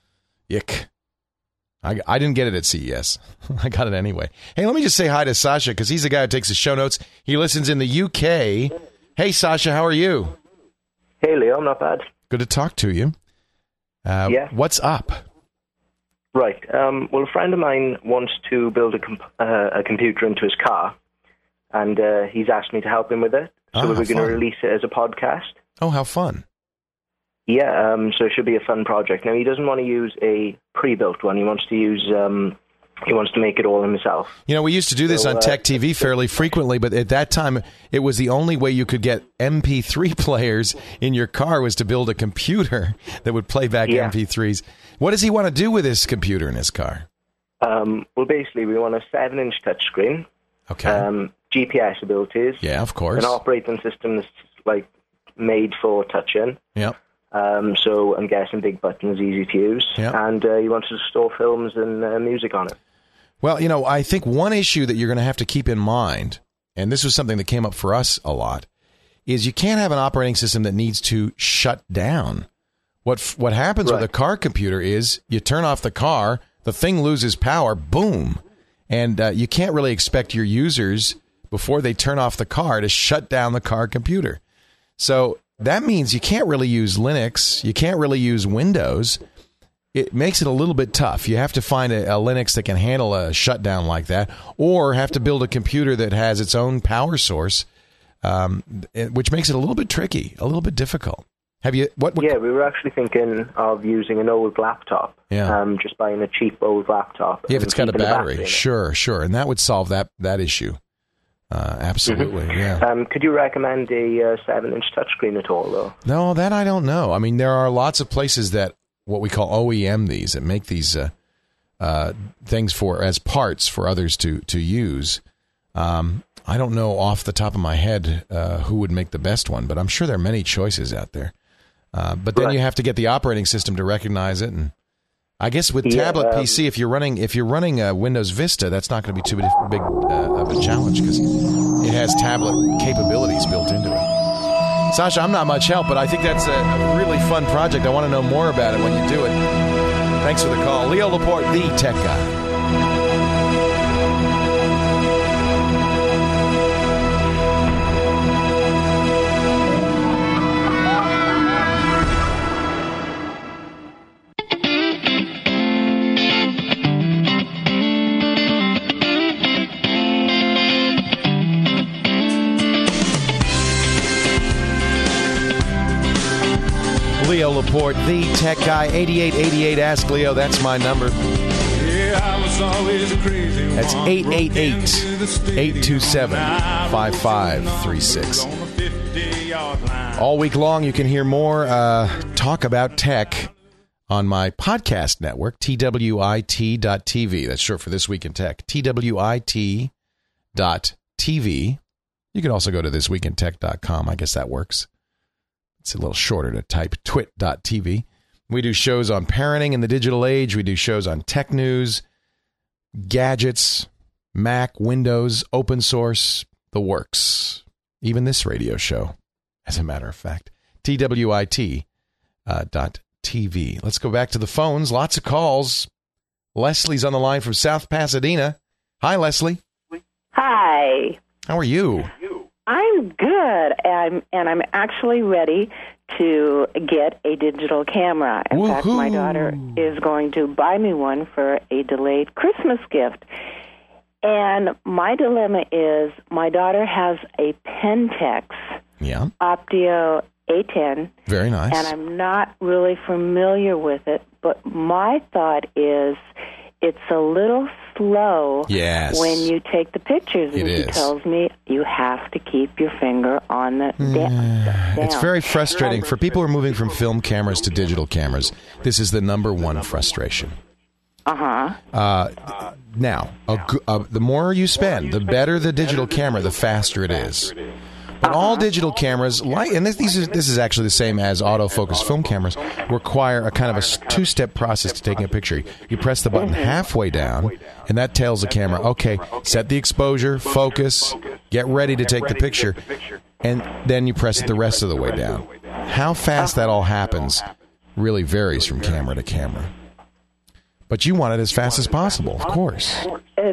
Yick. I, I didn't get it at C E S. I got it anyway. Hey, let me just say hi to Sasha because he's the guy who takes the show notes. He listens in the U K. Hey, Sasha, how are you? Hey, Leo, I'm not bad. Good to talk to you. Uh, yeah. What's up? Right. Um, well, a friend of mine wants to build a, comp- uh, a computer into his car, and uh, he's asked me to help him with it. So Ah, we're going to fun. release it as a podcast. Oh, how fun. Yeah, um, so it should be a fun project. Now, he doesn't want to use a pre-built one. He wants to use, um, he wants to make it all himself. You know, we used to do this So, on uh, Tech T V fairly frequently, but at that time, it was the only way you could get M P three players in your car was to build a computer that would play back Yeah. M P threes. What does he want to do with this computer in his car? Um, well, basically, we want a seven-inch touchscreen. Okay. Um, G P S abilities. Yeah, of course. An operating system that's, like, made for touching. Yep. Um, so I'm guessing big buttons, easy to use. Yep. And uh, he wants to store films and uh, music on it. Well, you know, I think one issue that you're going to have to keep in mind, and this was something that came up for us a lot, is you can't have an operating system that needs to shut down. What what happens Right. with a car computer is you turn off the car, the thing loses power, boom. And uh, you can't really expect your users, before they turn off the car, to shut down the car computer. So that means you can't really use Linux. You can't really use Windows. It makes it a little bit tough. You have to find a, a Linux that can handle a shutdown like that, or have to build a computer that has its own power source, um, which makes it a little bit tricky, a little bit difficult. Have you? What? what Yeah, we were actually thinking of using an old laptop. Yeah. Um, just buying a cheap old laptop. Yeah, if and it's got a keeping the battery, in it. sure, sure, and that would solve that that issue. Uh, absolutely, yeah. Um, could you recommend a uh, seven-inch touchscreen at all, though? No, that I don't know. I mean, there are lots of places that what we call O E M these that make these uh, uh, things for as parts for others to to use. Um, I don't know off the top of my head uh, who would make the best one, but I'm sure there are many choices out there. Uh, but then Right. you have to get the operating system to recognize it, and I guess with Yeah, tablet um, P C, if you're running if you're running uh, Windows Vista, that's not going to be too big big, uh, of a challenge because it has tablet capabilities built into it. Sasha, I'm not much help, but I think that's a, a really fun project. I want to know more about it when you do it. Thanks for the call. Leo Laporte, the tech guy. Leo Laporte, the tech guy, eighty-eight eighty-eight. Ask Leo. That's my number. That's eight eight eight, eight two seven, five five three six. All week long, you can hear more uh, talk about tech on my podcast network, T W I T dot T V. That's short for This Week in Tech, T W I T dot T V. You can also go to this week in tech dot com. I guess that works. It's a little shorter to type, twit dot T V. We do shows on parenting in the digital age. We do shows on tech news, gadgets, Mac, Windows, open source, the works. Even this radio show, as a matter of fact. T W I T dot T V. Let's go back to the phones. Lots of calls. Leslie's on the line from South Pasadena. Hi, Leslie. Hi. How are you? I'm good, and, and I'm actually ready to get a digital camera. In fact, my daughter is going to buy me one for a delayed Christmas gift. And my dilemma is my daughter has a Pentax Yeah. Optio A ten. Very nice. And I'm not really familiar with it, but my thought is it's a little slow Yes. when you take the pictures. It and she is. tells me you have to keep your finger on the da- It's down. very frustrating. For people who are moving from film cameras to digital cameras, this is the number one frustration. Uh-huh. Uh, now, a, g- uh, the more you spend, the better the digital camera, the faster it is. But all digital cameras, like, and this, these is, this is actually the same as autofocus film cameras, require a kind of a s- two-step process to taking a picture. You press the button halfway down, and that tells the camera, okay, set the exposure, focus, get ready to take the picture, and then you press it the rest of the way down. How fast that all happens really varies from camera to camera. But you want it as fast as possible, of course. Uh,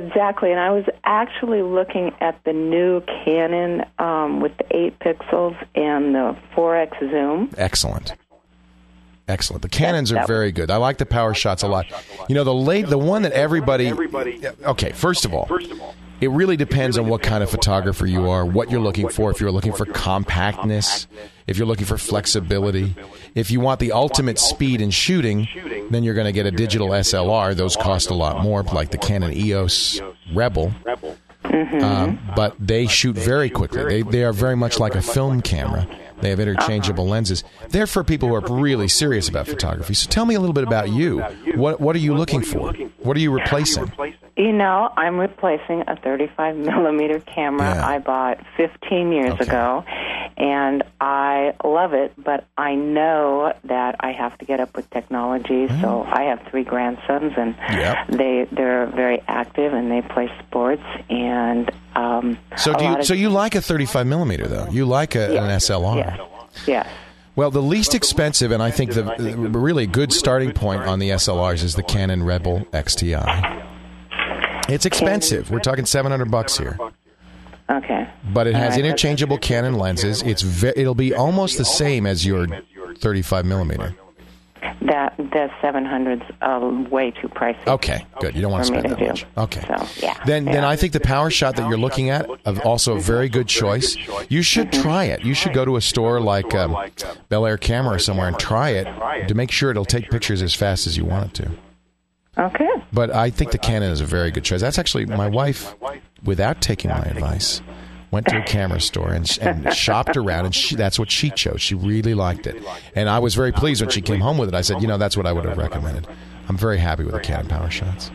exactly. And I was actually looking at the new Canon um, with the eight pixels and the four X zoom. Excellent. Excellent. The Canons are very good. I like the Power Shots a lot. You know, the late, the one that everybody... Okay, first of all, it really depends on what kind of photographer you are, what you're looking for. If you're looking for compactness, if you're looking for flexibility, if you want the ultimate speed in shooting, then you're going to get a digital S L R. Those cost a lot more, like the Canon E O S Rebel. Mm-hmm. Um, but they shoot very quickly. They, they are very much like a film camera. They have interchangeable uh-huh. lenses. They're for people who are really serious about photography. So tell me a little bit about you. What What are you looking for? What are you replacing? You know, I'm replacing a thirty-five millimeter camera Yeah. I bought fifteen years Okay. ago, and I love it, but I know that I have to get up with technology, Mm. so I have three grandsons, and Yep. they, they're very active, and they play sports, and... Um, So a do lot you? of- So you like a thirty-five millimeter though? You like a, Yes. an S L R? Yes. Yes. Well, the least expensive, and I think the, the really good starting point on the S L Rs is the Canon Rebel X T I. It's expensive. We're talking seven hundred bucks here. Okay. But it All has right. interchangeable Canon lenses. It's ve- it'll be almost the same as your thirty-five millimeter. That the seven hundred's uh, way too pricey. Okay, good. You don't want to for me spend that do. much. Okay. So, yeah. Then, then yeah. I think the Power Shot that you're looking at, of also a very good choice. You should try it. You should go to a store like um, Bel Air Camera or somewhere and try it to make sure it'll take pictures as fast as you want it to. Okay. But I think the Canon is a very good choice. That's actually my wife, without taking my advice, went to a camera store and, and shopped around, and she, that's what she chose. She really liked it. And I was very pleased when she came home with it. I said, you know, that's what I would have recommended. I'm very happy with the Canon Power Shots.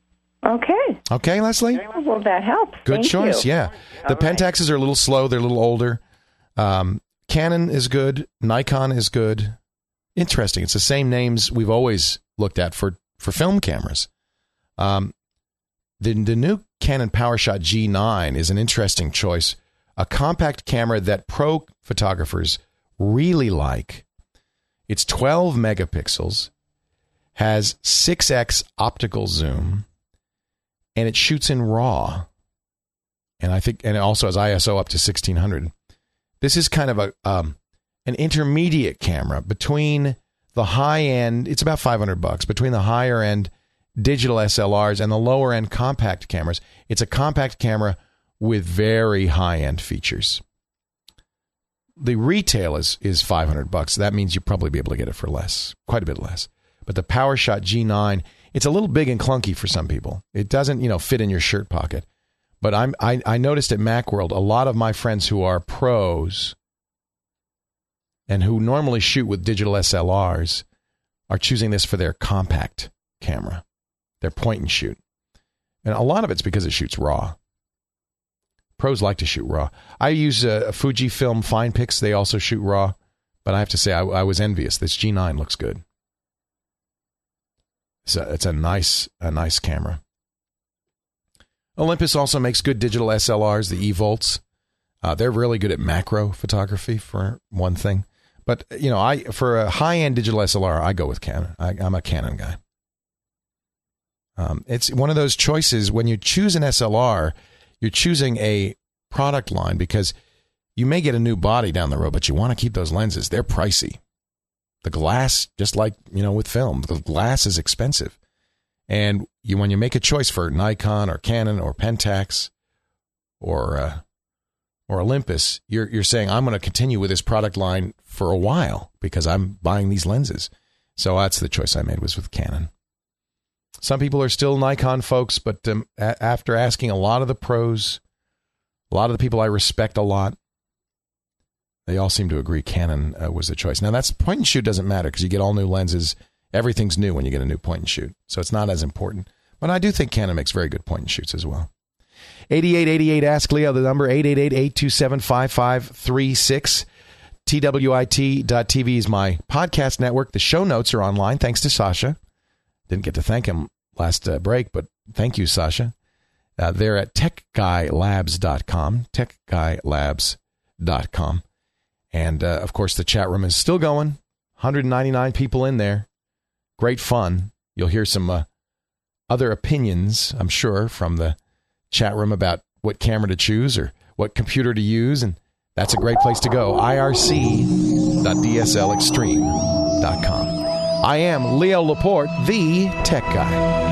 Okay. Okay, Leslie? Well, that helps. Good Thank choice, you. yeah. The Pentaxes are a little slow. They're a little older. Um, Canon is good. Nikon is good. Interesting. It's the same names we've always looked at for, for film cameras. Um, the, the new Canon PowerShot G nine is an interesting choice. A compact camera that pro photographers really like. It's twelve megapixels, has six x optical zoom, and it shoots in RAW. And I think, and it also has I S O up to sixteen hundred. This is kind of a um, an intermediate camera between the high end. It's about five hundred bucks between the higher end digital S L Rs and the lower end compact cameras. It's a compact camera with very high end features. The retail is is five hundred bucks. That means you'll probably be able to get it for less, quite a bit less. But the PowerShot G nine, it's a little big and clunky for some people. It doesn't, you know, fit in your shirt pocket. But I'm I, I noticed at Macworld, a lot of my friends who are pros and who normally shoot with digital S L Rs are choosing this for their compact camera, their point and shoot. And a lot of it's because it shoots RAW. Pros like to shoot RAW. I use a, a Fujifilm FinePix. They also shoot RAW. But I have to say, I, I was envious. This G nine looks good. It's a, it's a nice a nice camera. Olympus also makes good digital S L Rs, the E-Volts. Uh, they're really good at macro photography, for one thing. But, you know, I for a high-end digital S L R, I go with Canon. I, I'm a Canon guy. Um, it's one of those choices. When you choose an S L R, you're choosing a product line because you may get a new body down the road, but you want to keep those lenses. They're pricey. The glass, just like, you know, with film, the glass is expensive. And you, when you make a choice for Nikon or Canon or Pentax or uh, or Olympus, you're you're saying, I'm going to continue with this product line for a while because I'm buying these lenses. So that's the choice I made, was with Canon. Some people are still Nikon folks, but um, a- after asking a lot of the pros, a lot of the people I respect a lot, they all seem to agree Canon uh, was the choice. Now, that's point and shoot doesn't matter because you get all new lenses. Everything's new when you get a new point and shoot, so it's not as important. But I do think Canon makes very good point and shoots as well. eighty-eight eighty-eight, ask Leo, the number eight eight eight, eight two seven, five five three six. T W I T dot T V is my podcast network. The show notes are online, thanks to Sasha. Didn't get to thank him last uh, break, but thank you, Sasha. Uh, they're at tech guy labs dot com, tech guy labs dot com. And, uh, of course, the chat room is still going. one hundred ninety-nine people in there. Great fun. You'll hear some uh, other opinions, I'm sure, from the chat room about what camera to choose or what computer to use, and that's a great place to go. I R C dot D S L extreme dot com. I am Leo Laporte, the Tech Guy.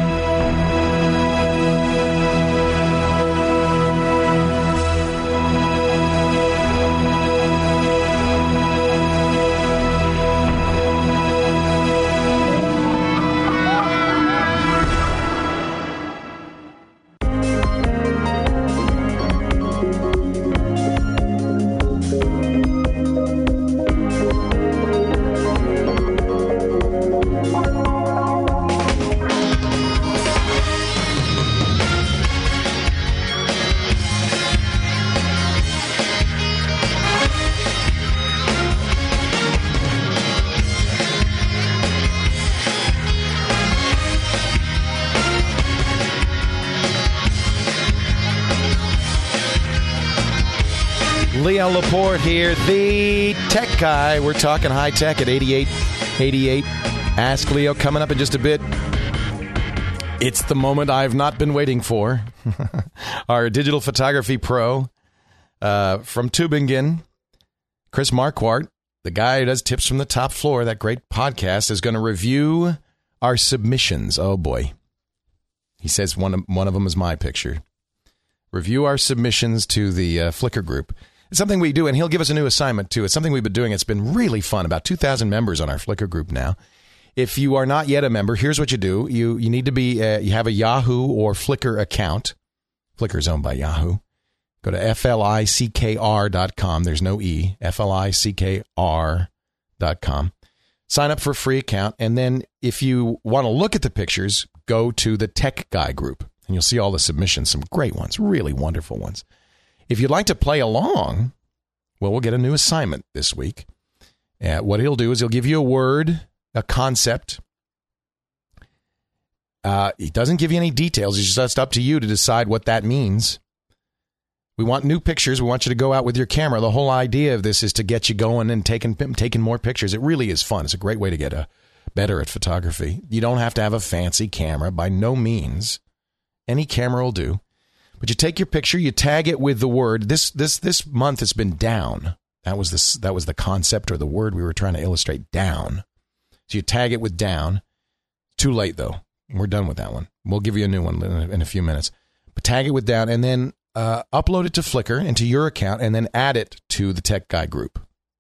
Leo Laporte here, the Tech Guy. We're talking high tech at eighty-eight eighty-eight. Ask Leo coming up in just a bit. It's the moment I've not been waiting for. Our digital photography pro uh, from Tübingen, Chris Marquardt, the guy who does Tips from the Top Floor, that great podcast, is going to review our submissions. Oh, boy. He says one of, one of them is my picture. Review our submissions to the uh, Flickr group. It's something we do, and he'll give us a new assignment, too. It's something we've been doing. It's been really fun. About two thousand members on our Flickr group now. If you are not yet a member, here's what you do. You you need to be, uh, you have a Yahoo or Flickr account. Flickr is owned by Yahoo. Go to F L I C K R dot com. There's no E. F L I C K R dot com. Sign up for a free account, and then if you want to look at the pictures, go to the Tech Guy group, and you'll see all the submissions, some great ones, really wonderful ones. If you'd like to play along, well, we'll get a new assignment this week. Uh, what he'll do is he'll give you a word, a concept. Uh, he doesn't give you any details. It's just up to you to decide what that means. We want new pictures. We want you to go out with your camera. The whole idea of this is to get you going and taking taking more pictures. It really is fun. It's a great way to get a, better at photography. You don't have to have a fancy camera, by no means. Any camera will do. But you take your picture, you tag it with the word. This this this month has been down. That was this that was the concept or the word we were trying to illustrate, down. So you tag it with down. Too late, though. We're done with that one. We'll give you a new one in a, in a few minutes. But tag it with down, and then uh, upload it to Flickr, into your account, and then add it to the Tech Guy group.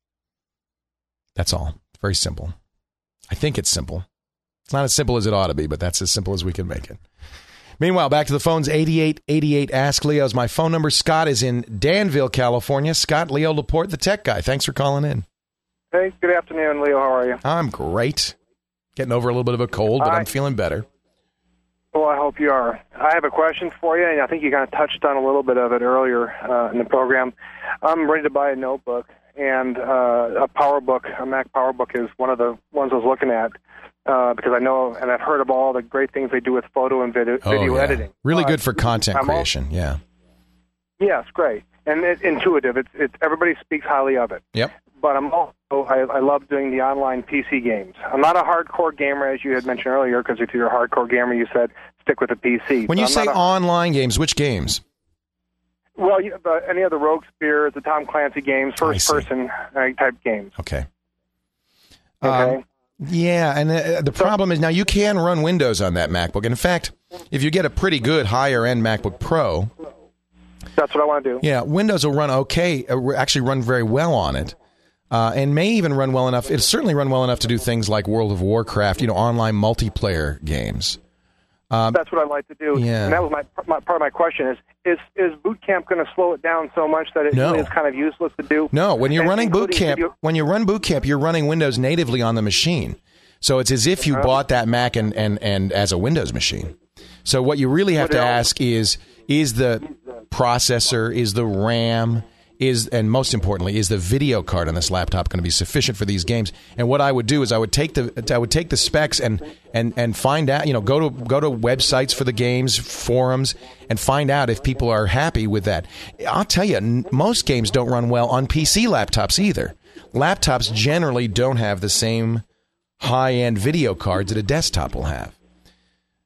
That's all. It's very simple. I think it's simple. It's not as simple as it ought to be, but that's as simple as we can make it. Meanwhile, back to the phones, eighty-eight eighty-eight. Ask Leo is my phone number. Scott is in Danville, California. Scott, Leo Laporte, the Tech Guy. Thanks for calling in. Hey, good afternoon, Leo. How are you? I'm great. Getting over a little bit of a cold, but I, I'm feeling better. Well, I hope you are. I have a question for you, and I think you kind of touched on a little bit of it earlier uh, in the program. I'm ready to buy a notebook, and uh, a PowerBook, a Mac PowerBook is one of the ones I was looking at. Uh, because I know and I've heard of all the great things they do with photo and video, oh, video yeah. editing. Really uh, good for content I'm creation, all, yeah. Yes, great. And it's intuitive. It's, it's everybody speaks highly of it. Yep. But I'm also, I, I love doing the online P C games. I'm not a hardcore gamer, as you had mentioned earlier, because if you're a hardcore gamer, you said stick with the P C. When you say a, online games, which games? Well, you, the, any of the Rogue Spear, the Tom Clancy games, first-person uh, type games. Okay. Okay. Um, Yeah, and the, the problem is now you can run Windows on that MacBook. And in fact, if you get a pretty good higher-end MacBook Pro, that's what I want to do. Yeah, Windows will run okay, actually run very well on it, uh, and may even run well enough. It'll certainly run well enough to do things like World of Warcraft, you know, online multiplayer games. Um, that's what I'd like to do. Yeah. And that was my, my part of my question is, is, is Boot Camp going to slow it down so much that it no. really is kind of useless to do? No, when you're and running Boot Camp, video- when you run Boot Camp, you're running Windows natively on the machine. So it's as if you uh-huh. bought that Mac and, and, and as a Windows machine. So what you really have to ask is, is the processor, is the RAM, is and most importantly, is the video card on this laptop going to be sufficient for these games? And what I would do is I would take the I would take the specs and and and find out, you know, go to go to websites for the games, forums, and find out if people are happy with that. I'll tell you, n- most games don't run well on P C laptops either. Laptops generally don't have the same high-end video cards that a desktop will have.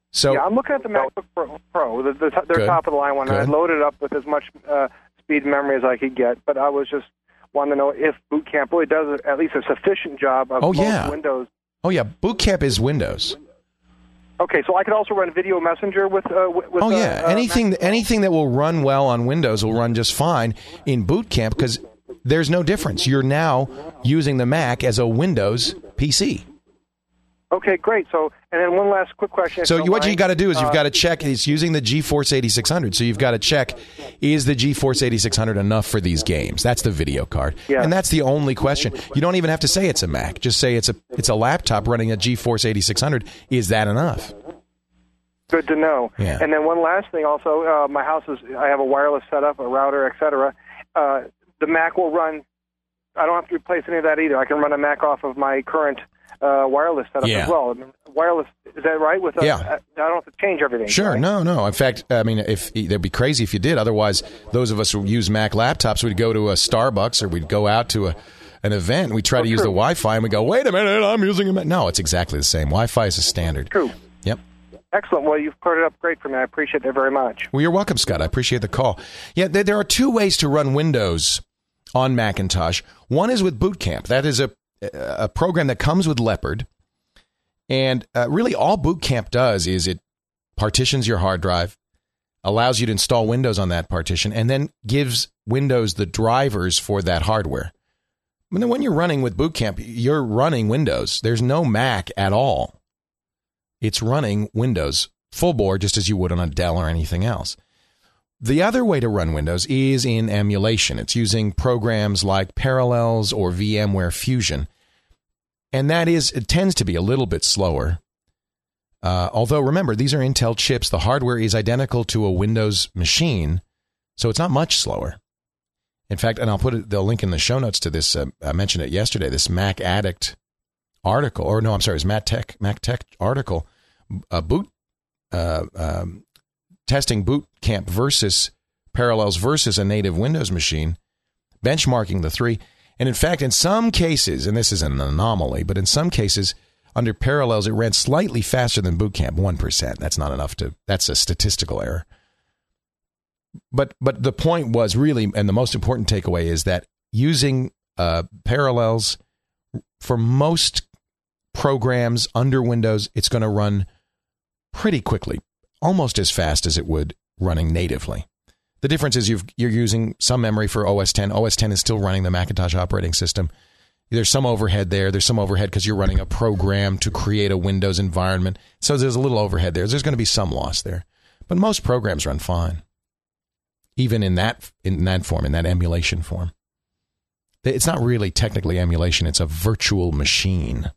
So yeah, I'm looking at the MacBook Pro, Pro the, the, their Good. top of the line one. Good. I loaded it up with as much uh, speed and memory as I could get, but I was just wanting to know if Boot Camp really does at least a sufficient job of Oh, most yeah. Windows. Oh, yeah. Boot Camp is Windows. Okay, so I could also run Video Messenger with. Uh, with Oh, yeah. uh, uh, anything anything that will run well on Windows will run just fine in Boot Camp because there's no difference. You're now using the Mac as a Windows P C. Okay, great. So, and then one last quick question. So if you what don't you got to mind. do is you've Uh, got to check. It's using the GeForce eighty-six hundred, so you've got to check: is the GeForce eighty-six hundred enough for these games? That's the video card, Yeah. and that's the only question. You don't even have to say it's a Mac. Just say it's a it's a laptop running a GeForce eighty-six hundred. Is that enough? Good to know. Yeah. And then one last thing also, uh, my house is, I have a wireless setup, a router, et cetera. Uh, the Mac will run, I don't have to replace any of that either. I can run a Mac off of my current uh, wireless setup Yeah. as well. I mean, wireless, is that right? With a, Yeah. I don't have to change everything. Sure. right? No, no. In fact, I mean, if that'd be crazy if you did. Otherwise, those of us who use Mac laptops, we'd go to a Starbucks or we'd go out to a an event and we try Oh, to use true. the Wi-Fi and we go, wait a minute, I'm using a Mac. No, it's exactly the same. Wi-Fi is a standard. True. Yep. Excellent. Well, you've cleared it up great for me. I appreciate it very much. Well, you're welcome, Scott. I appreciate the call. Yeah, there, there are two ways to run Windows on Macintosh. One is with Boot Camp. That is a a program that comes with Leopard. And uh, really all Boot Camp does is it partitions your hard drive, allows you to install Windows on that partition, and then gives Windows the drivers for that hardware. And then when you're running with Boot Camp, you're running Windows. There's no Mac at all. It's running Windows full board just as you would on a Dell or anything else. The other way to run Windows is in emulation. It's using programs like Parallels or VMware Fusion. And that is, it tends to be a little bit slower. Uh, although, remember, these are Intel chips. The hardware is identical to a Windows machine, so it's not much slower. In fact, and I'll put it, the link in the show notes to this, uh, I mentioned it yesterday, this Mac Addict article, or no, I'm sorry, it's Mac Tech, Mac Tech article, uh, boot, uh, um, testing Boot Camp versus Parallels versus a native Windows machine, benchmarking the three. And in fact, in some cases, and this is an anomaly, but in some cases, under Parallels, it ran slightly faster than Boot Camp, one percent. That's not enough to, that's a statistical error. But but the point was really, and the most important takeaway is that using uh, Parallels for most programs under Windows, it's going to run pretty quickly, almost as fast as it would running natively. The difference is you've, you're using some memory for O S ten. O S ten is still running the Macintosh operating system. There's some overhead there. There's some overhead because you're running a program to create a Windows environment. So there's a little overhead there. There's going to be some loss there. But most programs run fine, even in that in that form, in that emulation form. It's not really technically emulation. It's a virtual machine.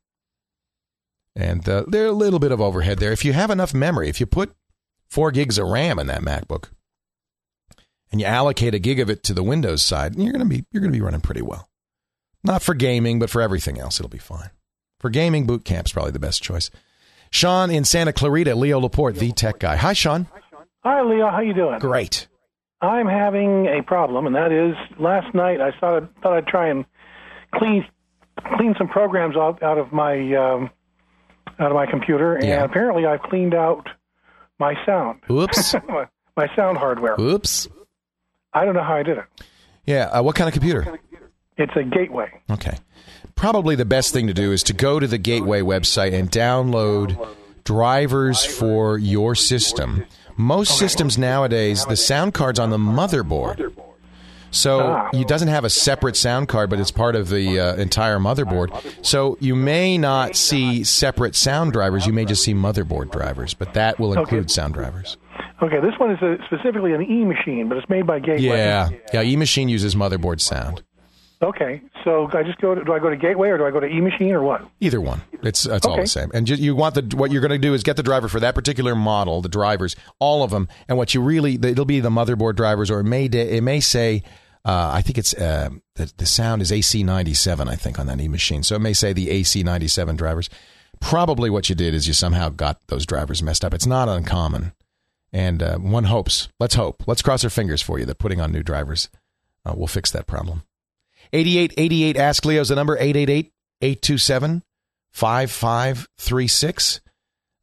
And uh, there's a little bit of overhead there. If you have enough memory, if you put four gigs of RAM in that MacBook and you allocate a gig of it to the Windows side, you're going to be you're going to be running pretty well. Not for gaming, but for everything else, it'll be fine. For gaming, Boot Camp's probably the best choice. Sean in Santa Clarita, Leo Laporte, the tech guy. Hi, Sean. Hi, Leo. How you doing? Great. I'm having a problem, and that is last night I thought I'd, thought I'd try and clean clean some programs out, out of my um, out of my computer, and Yeah. apparently I've cleaned out my sound. Oops. my, my sound hardware. Oops. I don't know how I did it. Yeah. Uh, what kind of computer? It's a Gateway. Okay. Probably the best thing to do is to go to the Gateway website and download drivers for your system. Most systems nowadays, the sound card's on the motherboard. So Ah. it doesn't have a separate sound card, but it's part of the uh, entire motherboard. So you may not see separate sound drivers. You may just see motherboard drivers, but that will include Okay. sound drivers. Okay, this one is a, specifically an E machine, but it's made by Gateway. Yeah. Yeah, eMachine uses motherboard sound. Okay, so I just go to, do I go to Gateway or do I go to eMachine or what? Either one. It's it's all Okay. the same. And you, you want the what you're going to do is get the driver for that particular model, the drivers, all of them. And what you really it'll be the motherboard drivers, or it may it may say uh, I think it's uh, the the sound is A C ninety-seven. I think on that eMachine, so it may say the A C ninety-seven drivers. Probably what you did is you somehow got those drivers messed up. It's not uncommon, and uh, one hopes. Let's hope. Let's cross our fingers for you that putting on new drivers uh, will fix that problem. eighty-eight eighty-eight Ask Leo's the number, eight eight eight, eight two seven, five five three six. Uh,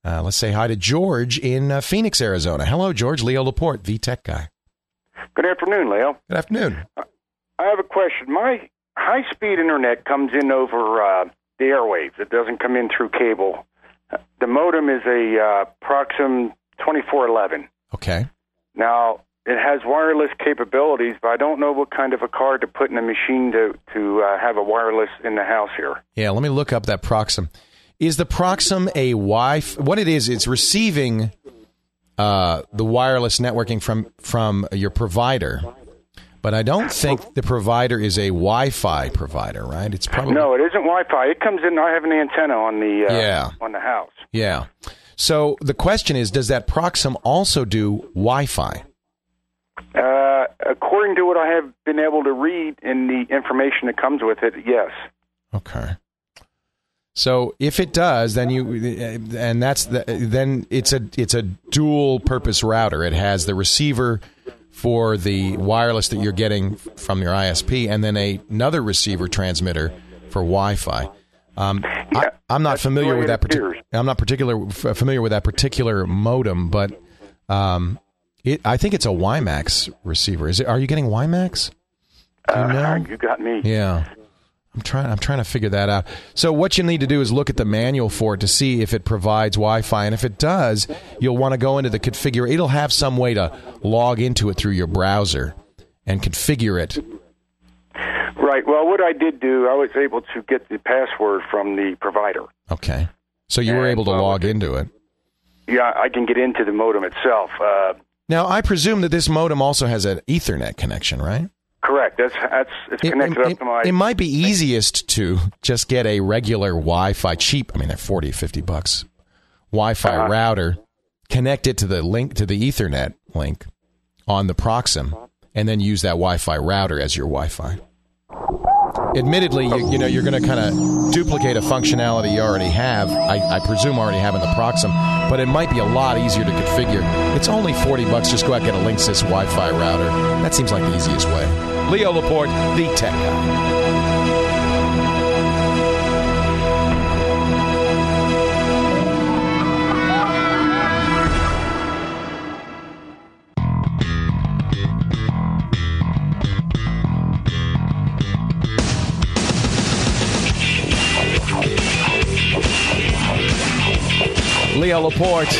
Uh, let's say hi to George in uh, Phoenix, Arizona. Hello, George. Leo Laporte, the tech guy. Good afternoon, Leo. Good afternoon. I have a question. My high-speed internet comes in over uh, the airwaves. It doesn't come in through cable. The modem is a uh, Proxim twenty-four eleven. Okay. Now, it has wireless capabilities, but I don't know what kind of a card to put in the machine to, to uh, have a wireless in the house here. Yeah, let me look up that Proxim. Is the Proxim a Wi-Fi? What it is, it's receiving uh, the wireless networking from, from your provider. But I don't think the provider is a Wi-Fi provider, right? It's probably No, it isn't Wi-Fi. It comes in, I have an antenna on the uh, yeah. on the house. Yeah. So the question is, does that Proxim also do Wi-Fi? Uh, according to what I have been able to read in the information that comes with it, yes. Okay. So if it does, then you and that's the, then it's a it's a dual purpose router. It has the receiver for the wireless that you're getting from your I S P, and then a, another receiver transmitter for Wi-Fi. Um, yeah, I, I'm not familiar with that particular. I'm not particular f- familiar with that particular modem, but um, it, I think it's a WiMAX receiver. Is it? Are you getting WiMAX? Do you know? Uh, you got me. Yeah. I'm trying. I'm trying to figure that out. So what you need to do is look at the manual for it to see if it provides Wi-Fi, and if it does, you'll want to go into the configure. It'll have some way to log into it through your browser and configure it. Right. Well, what I did do, I was able to get the password from the provider. Okay. So you were able to log into it. Yeah, I can get into the modem itself. Uh, now, I presume that this modem also has an Ethernet connection, right? Correct. That's that's it's connected it, up it, to my. It might be easiest to just get a regular Wi-Fi, cheap. I mean, they're forty, fifty bucks. Wi-Fi uh-huh. router, connect it to the link to the Ethernet link on the Proxim, and then use that Wi-Fi router as your Wi-Fi. Admittedly, you, you know you're going to kind of duplicate a functionality you already have. I, I presume already have in the Proxim, but it might be a lot easier to configure. It's only forty bucks. Just go out and get a Linksys Wi-Fi router. That seems like the easiest way. Leo Laporte, the tech guy. Leo Laporte,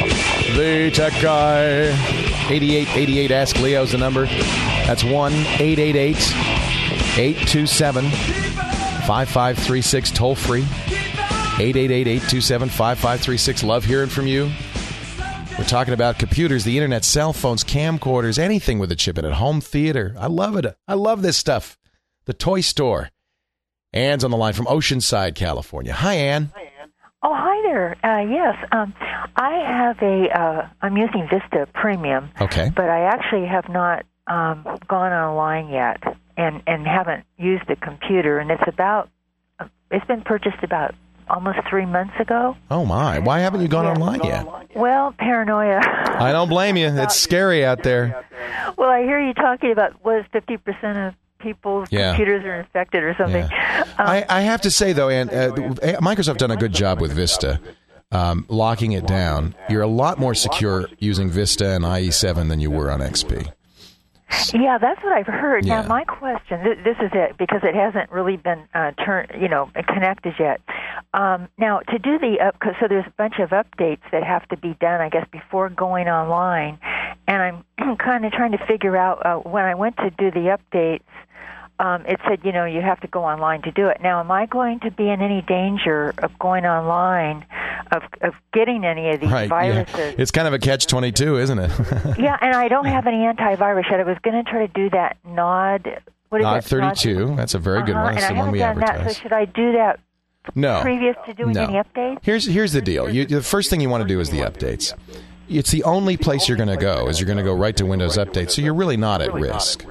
the tech guy. eighty-eight eighty-eight, ask Leo's the number. That's one eight eight eight, eight two seven, five five three six, toll free. eight eight eight, eight two seven, five five three six. Love hearing from you. We're talking about computers, the internet, cell phones, camcorders, anything with a chip in it. Home theater. I love it. I love this stuff. The toy store. Anne's on the line from Oceanside, California. Hi, Anne. Hi, Anne. Oh, hi there. Uh, yes, um, I have a. Uh, I'm using Vista Premium. Okay. But I actually have not um, gone online yet, and and haven't used the computer. And it's about. It's been purchased about almost three months ago. Oh my! Why haven't you gone yeah. online yet? Well, paranoia. I don't blame you. It's scary out there. Well, I hear you talking about what is fifty percent of people's yeah. computers are infected or something. Yeah. Um, I, I have to say, though, Ann, uh, Microsoft done a good job with Vista, um, locking it down. You're a lot more secure using Vista and I E seven than you were on X P. Yeah, that's what I've heard. Yeah. Now, my question, th- this is it, because it hasn't really been uh, turned, you know, connected yet. Um, now, to do the up, so there's a bunch of updates that have to be done, I guess, before going online. And I'm kind of trying to figure out, uh, when I went to do the updates, um, it said, you know, you have to go online to do it. Now, am I going to be in any danger of going online, of of getting any of these right, viruses? Yeah. It's kind of a catch twenty-two, isn't it? Yeah, and I don't have any antivirus yet. I was going to try to do that Nod. What is Nod it? thirty-two. Nod? That's a very good uh-huh, one. That's and the I one we haven't done advertise. that, so should I do that no. previous to doing no. any updates? Here's here's the deal. You, the first thing you want to do is the updates. It's the only place you're going to go is you're going to go right to Windows Update, so you're really not at risk.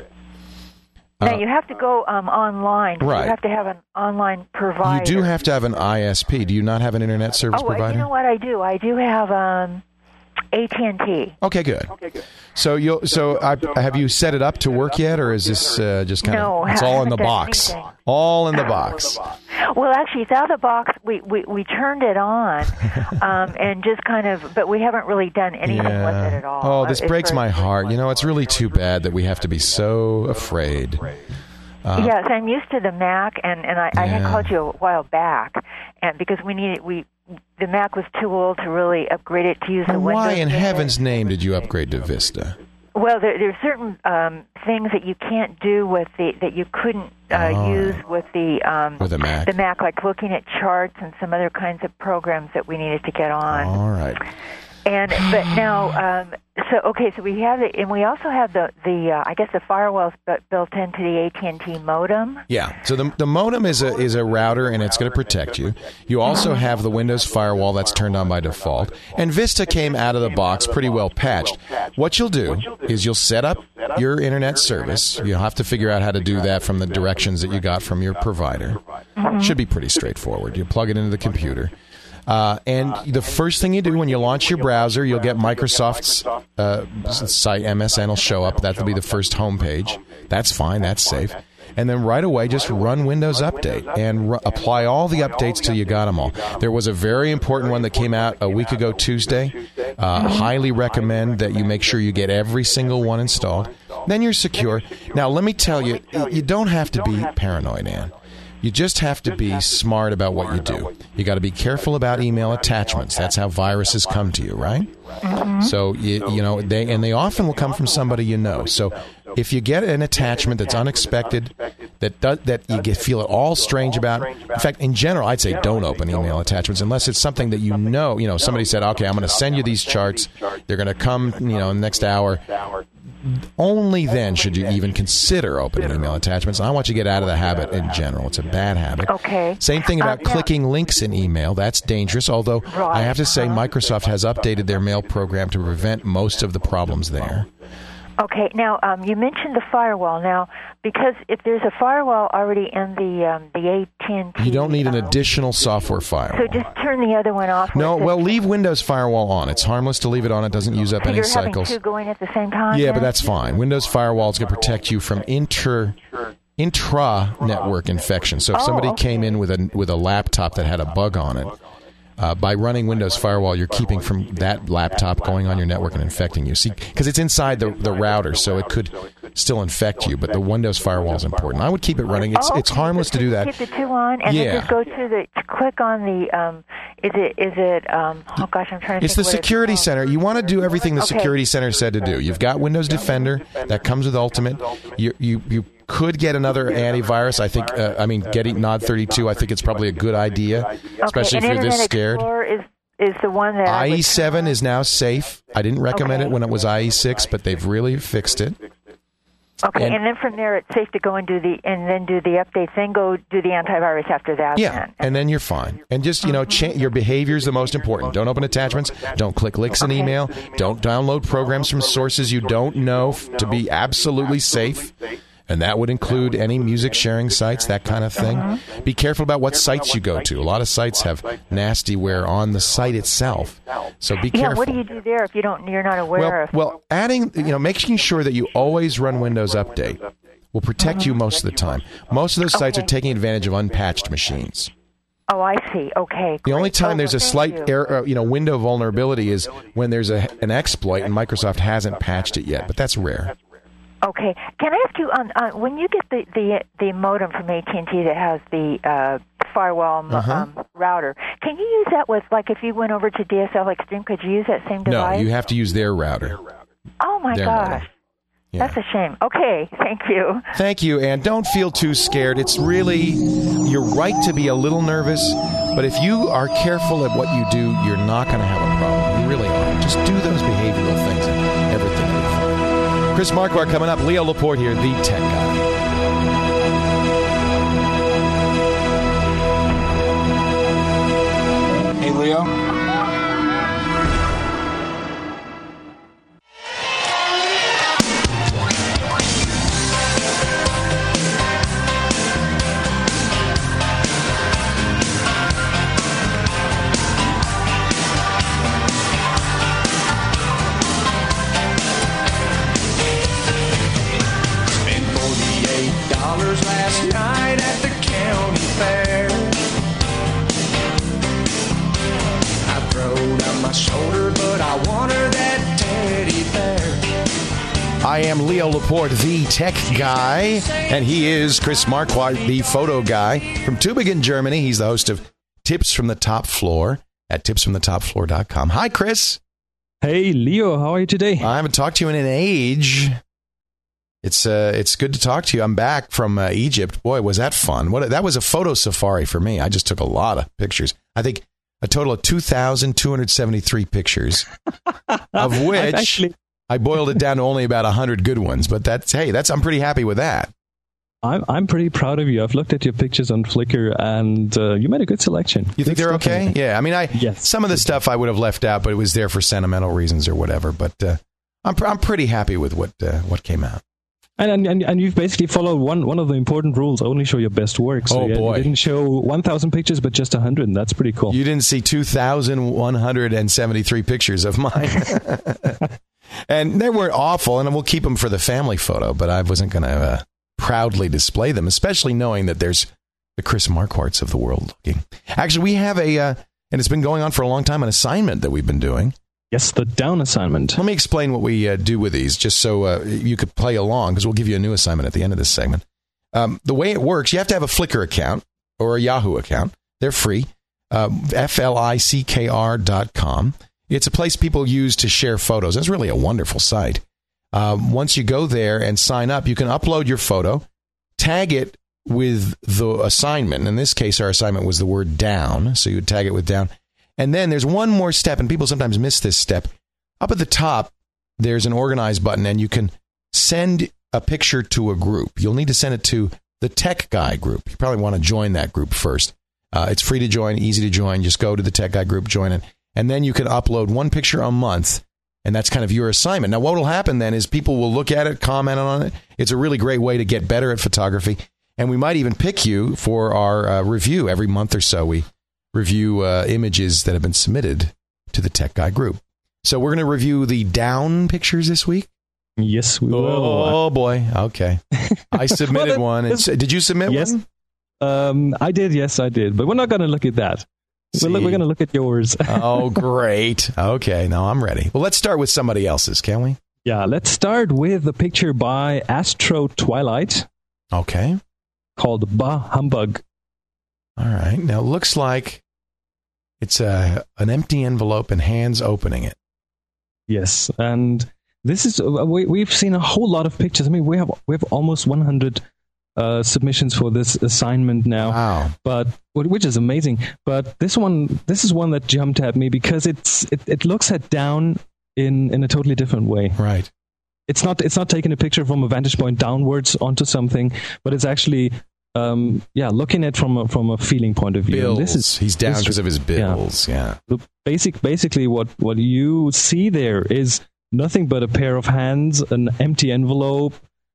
Now, Uh, you have to go um, online. Right. You have to have an online provider. You do have to have an I S P. Do you not have an internet service oh, provider? you know what I do? I do have um, A T and T. Okay, good. Okay, good. So you'll so I, have you set it up to work yet, or is this uh, just kind of no, it's all in the haven't done box? anything. All in the box. Well, actually, it's out of the box. We we, we turned it on, um, and just kind of, but we haven't really done anything Yeah. with it at all. Oh, this It's breaks very- my heart. You know, it's really too bad that we have to be so afraid. Uh, yes, I'm used to the Mac, and, and I, I had Yeah. called you a while back, and because we needed we the Mac was too old to really upgrade it to use the Windows. Why in with it. heaven's name did you upgrade to Vista? Well, there, there are certain um, things that you can't do with the that you couldn't uh, Oh. use with the um, With the Mac. the Mac, like looking at charts and some other kinds of programs that we needed to get on. All right. And but now, um, so okay, so we have it, and we also have the the uh, I guess the firewalls bu- built into the A T and T modem. Yeah. So the the modem is a is a router, and it's going to protect you. You also have the Windows firewall that's turned on by default, and Vista came out of the box pretty well patched. What you'll do is you'll set up your internet service. You'll have to figure out how to do that from the directions that you got from your provider. Mhm. Should be pretty straightforward. You plug it into the computer. Uh, and the first thing you do when you launch your browser, you'll get Microsoft's uh, site, M S N will show up. That'll be the first homepage. That's fine. That's safe. And then right away, just run Windows Update and r- apply all the updates till you got them all. There was a very important one that came out a week ago Tuesday. Uh, highly recommend that you make sure you get every single one installed. Then you're secure. Now, let me tell you, you don't have to be paranoid, Ann. You just have to be smart about what you do. You got to be careful about email attachments. That's how viruses come to you, right? Mm-hmm. So you, you know they and they often will come from somebody you know. So if you get an attachment that's unexpected, that does, that you get, feel it all strange about. In fact, in general, I'd say don't open email attachments unless it's something that you know. You know, somebody said, "Okay, I'm going to send you these charts. They're going to come, you know, in the next hour." Only then should you even consider opening email attachments. I want you to get out of the habit in general. It's a bad habit. Okay. Same thing about Uh, yeah. clicking links in email. That's dangerous, although I have to say Microsoft has updated their mail program to prevent most of the problems there. Okay. Now, um, you mentioned the firewall. Now, because if there's a firewall already in the um, the A T and T, You don't need an additional software so firewall. just turn the other one off. No, where it well, says- leave Windows Firewall on. It's harmless to leave it on. It doesn't use up so any you're cycles. having two going at the same time. Yeah, then? but that's fine. Windows Firewall is going to protect you from inter intra-network infection. So if Oh, somebody okay. came in with a with a laptop that had a bug on it, uh, by running Windows Firewall, you're keeping from that laptop going on your network and infecting you. See, because it's inside the the router, so it could still infect you. But the Windows Firewall is important. I would keep it running. It's Oh, it's okay. harmless to do that. Keep the two on, and Yeah. then just go to the to click on the. Um, is it is it? Um, oh gosh, I'm trying to. It's the think what Security Center. You want to do everything the Okay. Security Center said to do. You've got Windows Defender that comes with Ultimate. You you you could get another antivirus. I think. Uh, I mean, getting Nod thirty-two. I think it's probably a good idea, especially okay. if and you're this Internet scared. Explorer is is the one that I I E would- seven is now safe. I didn't recommend it when it was I E six, but they've really fixed it. Okay, and- and, then from there it's safe to go and do the and then do the updates, then go do the antivirus after that. Yeah, then. and then you're fine. And just, you know, cha- your behavior is the most important. Don't open attachments. Don't click links in email. Don't download programs from sources you don't know f- to be absolutely safe. And that would include any music sharing sites, that kind of thing. Be careful about what sites you go to. A lot of sites have nastyware on the site itself. So be Yeah, careful. what do you do there if you don't you're not aware Well, of? well, adding, you know, making sure that you always run Windows Update will protect you most of the time. Most of those sites are taking advantage of unpatched machines. Oh, I see. Okay. The only time Oh, there's a thank slight you. error, uh, you know, window vulnerability is when there's a, an exploit and Microsoft hasn't patched it yet, but that's rare. Okay. Can I ask you on uh, when you get the, the the modem from A T and T that has the uh, firewall mo- Uh-huh. um, router? Can you use that with like if you went over to D S L Extreme? Could you use that same No, device? you have to use their router. Oh my their gosh, modem. Yeah. that's a shame. Okay, thank you. Thank you, and don't feel too scared. It's really, you're right to be a little nervous, but if you are careful at what you do, you're not going to have a problem. You really are. Just do those behavioral things and everything will be fine. Chris Marquardt coming up. Leo Laporte here, the Tech Guy. Hey, Leo. my shoulder, but I want her that teddy bear. I am Leo Laporte, the tech guy, and he is Chris Marquardt, the photo guy from Tübingen, Germany. He's the host of Tips from the Top Floor at tips from the top floor dot com. Hi, Chris. Hey, Leo. How are you today? I haven't talked to you in an age. It's uh, it's good to talk to you. I'm back from uh, Egypt. Boy, was that fun. What that was a photo safari for me. I just took a lot of pictures. I think a total of two thousand two hundred seventy-three pictures, of which actually... I boiled it down to only about one hundred good ones. But that's, hey, that's I'm pretty happy with that. I'm I'm pretty proud of you. I've looked at your pictures on Flickr, and uh, you made a good selection. You think good they're okay? In yeah, I mean, I yes. some of the stuff I would have left out, but it was there for sentimental reasons or whatever. But uh, I'm pr- I'm pretty happy with what uh, what came out. And, and and you've basically followed one one of the important rules: only show your best work. So oh you, boy! You didn't show one thousand pictures, but just one hundred, and that's pretty cool. You didn't see two thousand one hundred seventy-three pictures of mine. And they weren't awful, and we'll keep them for the family photo, but I wasn't going to uh, proudly display them, especially knowing that there's the Chris Marquardts of the world looking. Actually, we have a, uh, and it's been going on for a long time, an assignment that we've been doing. Yes, the down assignment. Let me explain what we uh, do with these, just so uh, you could play along, because we'll give you a new assignment at the end of this segment. Um, the way it works, you have to have a Flickr account or a Yahoo account. They're free. Uh, F L I C K R dot com. It's a place people use to share photos. It's really a wonderful site. Um, once you go there and sign up, you can upload your photo, tag it with the assignment. In this case, our assignment was the word down, so you would tag it with down. And then there's one more step, and people sometimes miss this step. Up at the top, there's an organize button, and you can send a picture to a group. You'll need to send it to the Tech Guy group. You probably want to join that group first. Uh, it's free to join, easy to join. Just go to the Tech Guy group, join it. And then you can upload one picture a month, and that's kind of your assignment. Now, what will happen then is people will look at it, comment on it. It's a really great way to get better at photography. And we might even pick you for our uh, review. Every month or so, we review uh, images that have been submitted to the Tech Guy group. So we're going to review the down pictures this week? Yes, we will. Oh, boy. Okay. I submitted well, one. And, did you submit yes. one? Um, I did. Yes, I did. But we're not going to look at that. We're, we're going to look at yours. Oh, great. Okay, now I'm ready. Well, let's start with somebody else's, can we? Yeah, let's start with a picture by Astro Twilight. Okay. Called Bah Humbug. All right. Now, it looks like it's a, an empty envelope and hands opening it. Yes, and this is, we, we've seen a whole lot of pictures. I mean, we have we have almost one hundred Uh, submissions for this assignment now, wow. but which is amazing. But this one, this is one that jumped at me because it's it, it looks at down in in a totally different way. Right. It's not it's not taking a picture from a vantage point downwards onto something, but it's actually um, yeah looking at from a, from a feeling point of view. Bills. This is he's down because of his bills. Yeah. yeah. The basic basically what what you see there is nothing but a pair of hands, an empty envelope,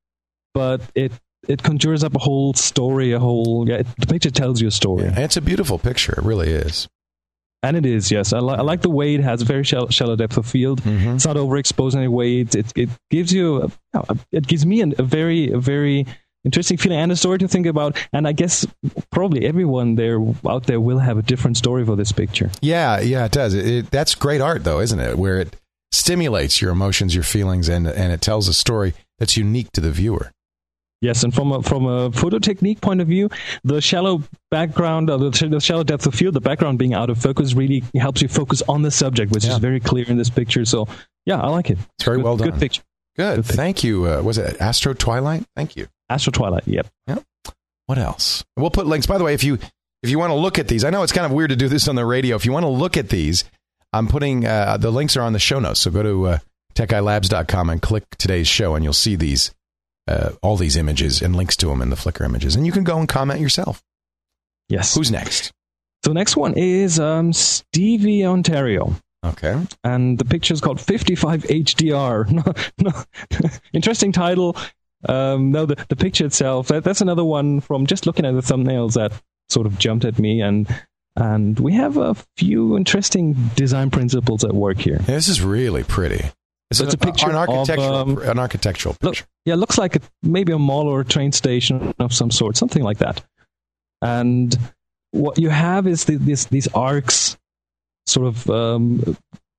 but it. It conjures up a whole story, a whole... Yeah, it, the picture tells you a story. Yeah, and it's a beautiful picture. It really is. And it is, yes. I, li- I like the way it has a very shallow, shallow depth of field. Mm-hmm. It's not overexposed in any way. It, it, it gives you... A, it gives me an, a very, a very interesting feeling and a story to think about. And I guess probably everyone there out there will have a different story for this picture. Yeah, yeah, it does. It, it, that's great art, though, isn't it? Where it stimulates your emotions, your feelings, and and it tells a story that's unique to the viewer. Yes, and from a from a photo technique point of view, the shallow background, or the, the shallow depth of field, the background being out of focus really helps you focus on the subject, which yeah. is very clear in this picture. So, yeah, I like it. It's very good, well done. Good picture. Good. Good Thank you. Uh, was it Astro Twilight? Thank you. Astro Twilight. Yep. Yep. What else? We'll put links. By the way, if you if you want to look at these, I know it's kind of weird to do this on the radio. If you want to look at these, I'm putting uh, the links are on the show notes. So go to uh, tech guy labs dot com and click today's show, and you'll see these. Uh, all these images and links to them in the Flickr images. And you can go and comment yourself. Yes. Who's next? So the next one is um, Stevie Ontario. Okay. And the picture is called fifty-five H D R. No, no. Interesting title. Um, no, the, the picture itself, that, that's another one from just looking at the thumbnails that sort of jumped at me. And and we have a few interesting design principles at work here. Yeah, this is really pretty. It's, so it's an, a picture an architectural, of, um, an architectural picture. Look, yeah, it looks like a, maybe a mall or a train station of some sort, something like that. And what you have is the, this, these arcs sort of um,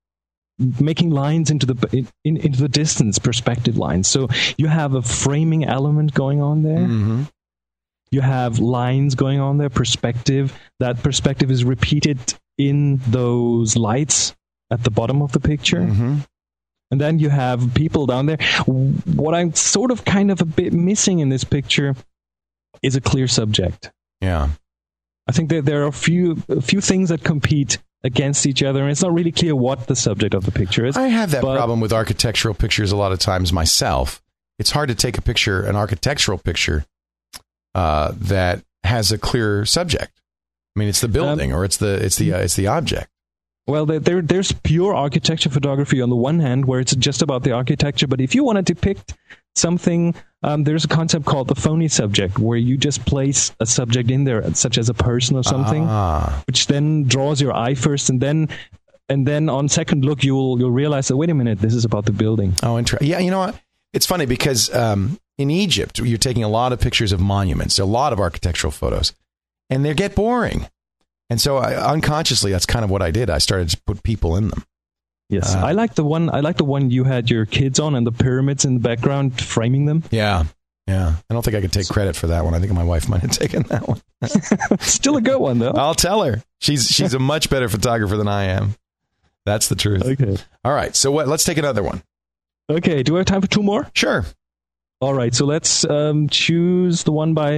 making lines into the in, into the distance, perspective lines. So you have a framing element going on there. Mm-hmm. You have lines going on there, perspective. That perspective is repeated in those lights at the bottom of the picture. Mm-hmm. And then you have people down there. What I'm sort of kind of a bit missing in this picture is a clear subject. Yeah. I think that there are a few a few things that compete against each other, and it's not really clear what the subject of the picture is. I have that but, problem with architectural pictures a lot of times myself. It's hard to take a picture, an architectural picture, uh, that has a clear subject. I mean, it's the building um, or it's the it's the uh, it's the object. Well, there, there there's pure architecture photography on the one hand, where it's just about the architecture. But if you want to depict something, um, there's a concept called the phony subject, where you just place a subject in there, such as a person or something, ah. which then draws your eye first, and then and then on second look, you'll you'll realize that wait a minute, this is about the building. Oh, interesting. Yeah, you know what? It's funny because um, in Egypt, you're taking a lot of pictures of monuments, a lot of architectural photos, and they get boring. And so I, unconsciously, that's kind of what I did. I started to put people in them. Yes, uh, I like the one. I like the one you had your kids on, and the pyramids in the background framing them. Yeah, yeah. I don't think I could take credit for that one. I think my wife might have taken that one. Still a good one, though. I'll tell her. She's she's a much better photographer than I am. That's the truth. Okay. All right. So what? Let's take another one. Okay. Do we have time for two more? Sure. All right. So let's um, choose the one by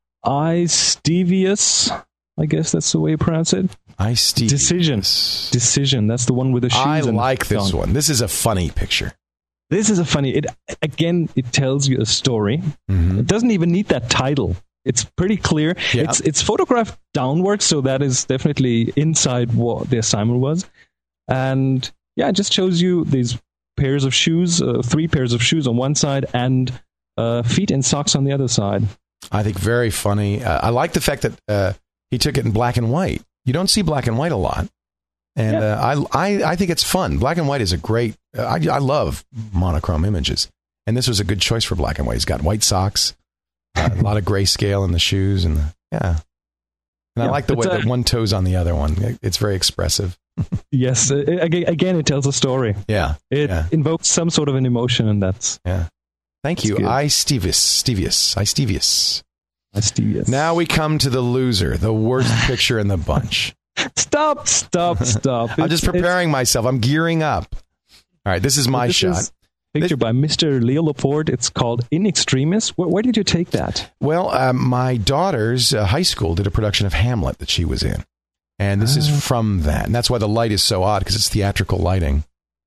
Eistevius. I guess that's the way you pronounce it. Eistevius. Decision. Decision. That's the one with the shoes. I and like this on. one. This is a funny picture. This is a funny. It again. It tells you a story. Mm-hmm. It doesn't even need that title. It's pretty clear. Yeah. It's it's photographed downwards, so that is definitely inside what the assignment was. And yeah, it just shows you these pairs of shoes, uh, three pairs of shoes on one side, and uh, feet in socks on the other side. I think very funny. Uh, I like the fact that uh, he took it in black and white. You don't see black and white a lot. And Yeah. uh, I, I I think it's fun. Black and white is a great, uh, I, I love monochrome images. And this was a good choice for black and white. He's got white socks, uh, a lot of grayscale in the shoes. And the, yeah. And I Yeah, like the way it's, uh, that one toe's on the other one. It's very expressive. Yes, uh, again, again, it tells a story. Yeah. It yeah. invokes some sort of an emotion, and that's Yeah. Thank you. That's good. I Stevius. Stevius. I Stevius. Eistevius. Now we come to the loser, the worst picture in the bunch. Stop! Stop! Stop! I'm just It's- preparing myself. I'm gearing up. All right, this is my This shot. is a picture by Mister Leo Laporte. It's called In Extremis. Where, where did you take that? Well, um, my daughter's uh, high school did a production of Hamlet that she was in. And this is from that. And that's why the light is so odd, because it's theatrical lighting.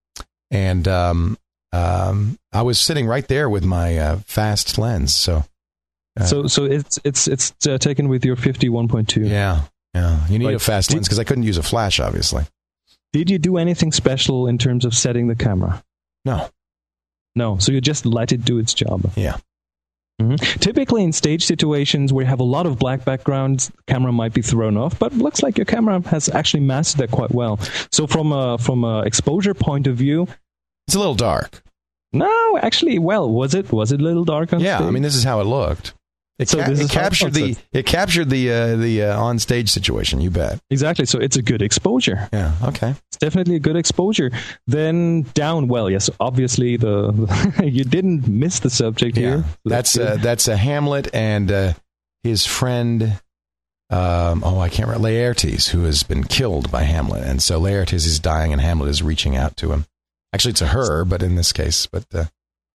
And um, um, I was sitting right there with my uh, fast lens. So, uh, So, so it's it's it's uh, taken with your fifty-one point two. yeah, yeah. You need Right. a fast Did- lens because I couldn't use a flash, obviously. Did you do anything special in terms of setting the camera? No. No. So you just let it do its job. Yeah. hmm Typically, in stage situations where you have a lot of black backgrounds, the camera might be thrown off. But it looks like your camera has actually mastered that quite well. So, from a from a exposure point of view, It's a little dark. no, actually, well, was it was it a little dark on Yeah, stage? I mean, this is how it looked. It, So ca- this it is how it captured the looks. it captured the uh, the uh, on stage situation. You bet. Exactly. So it's a good exposure. Yeah. Okay. It's definitely a good exposure. Then down, well, yes, obviously the you didn't miss the subject Yeah. here. So That's good. uh, that's a Hamlet and uh, his friend. Um, oh, I can't remember. Laertes, who has been killed by Hamlet, and so Laertes is dying, and Hamlet is reaching out to him. Actually, it's a her, but in this case, but uh,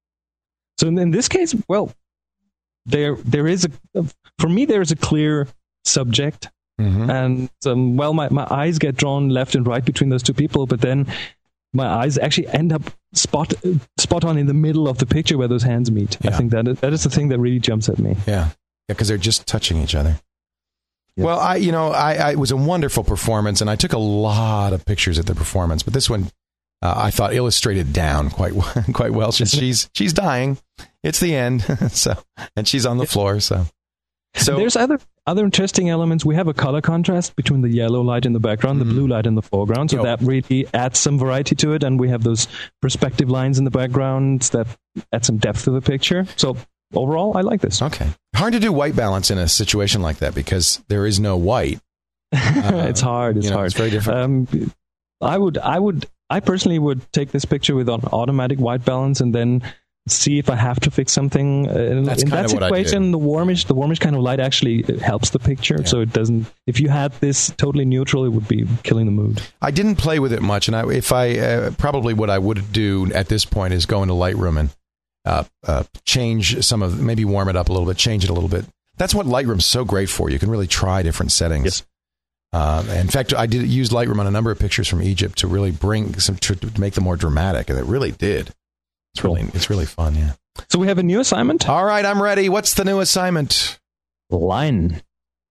So in, in this case, well, there there is a for me there is a clear subject, mhm. and um, well, my, my eyes get drawn left and right between those two people, but then my eyes actually end up spot spot on in the middle of the picture where those hands meet. I Yeah. think that is, that is the thing that really jumps at me. yeah, yeah, because they're just touching each other. Yeah. Well, I, you know, I, I it was a wonderful performance, and I took a lot of pictures at the performance, but this one uh, I thought illustrated down quite quite well. She's she's, she's dying. It's the end. so, and she's on the floor. So, so There's other other interesting elements. We have a color contrast between the yellow light in the background, the blue light in the foreground, so Yo. that really adds some variety to it. And we have those perspective lines in the background that add some depth to the picture. So overall, I like this. okay. Hard to do white balance in a situation like that because there is no white. Uh, it's hard. It's you know, hard. It's very difficult. Um, I would, I would, I personally would take this picture with an automatic white balance and then see if I have to fix something. Uh, That's in kind that of what I situation, did. the warmish, the warmish kind of light actually helps the picture, yeah. so it doesn't. If you had this totally neutral, it would be killing the mood. I didn't play with it much, and I, if I uh, probably what I would do at this point is go into Lightroom and uh, uh, change some of, maybe warm it up a little bit, change it a little bit. That's what Lightroom's so great for. You can really try different settings. Yes. Uh, in fact, I did use Lightroom on a number of pictures from Egypt to really bring some to, to make them more dramatic, and it really did. It's really it's really fun, yeah. So we have a new assignment. All right, I'm ready. What's the new assignment? Line.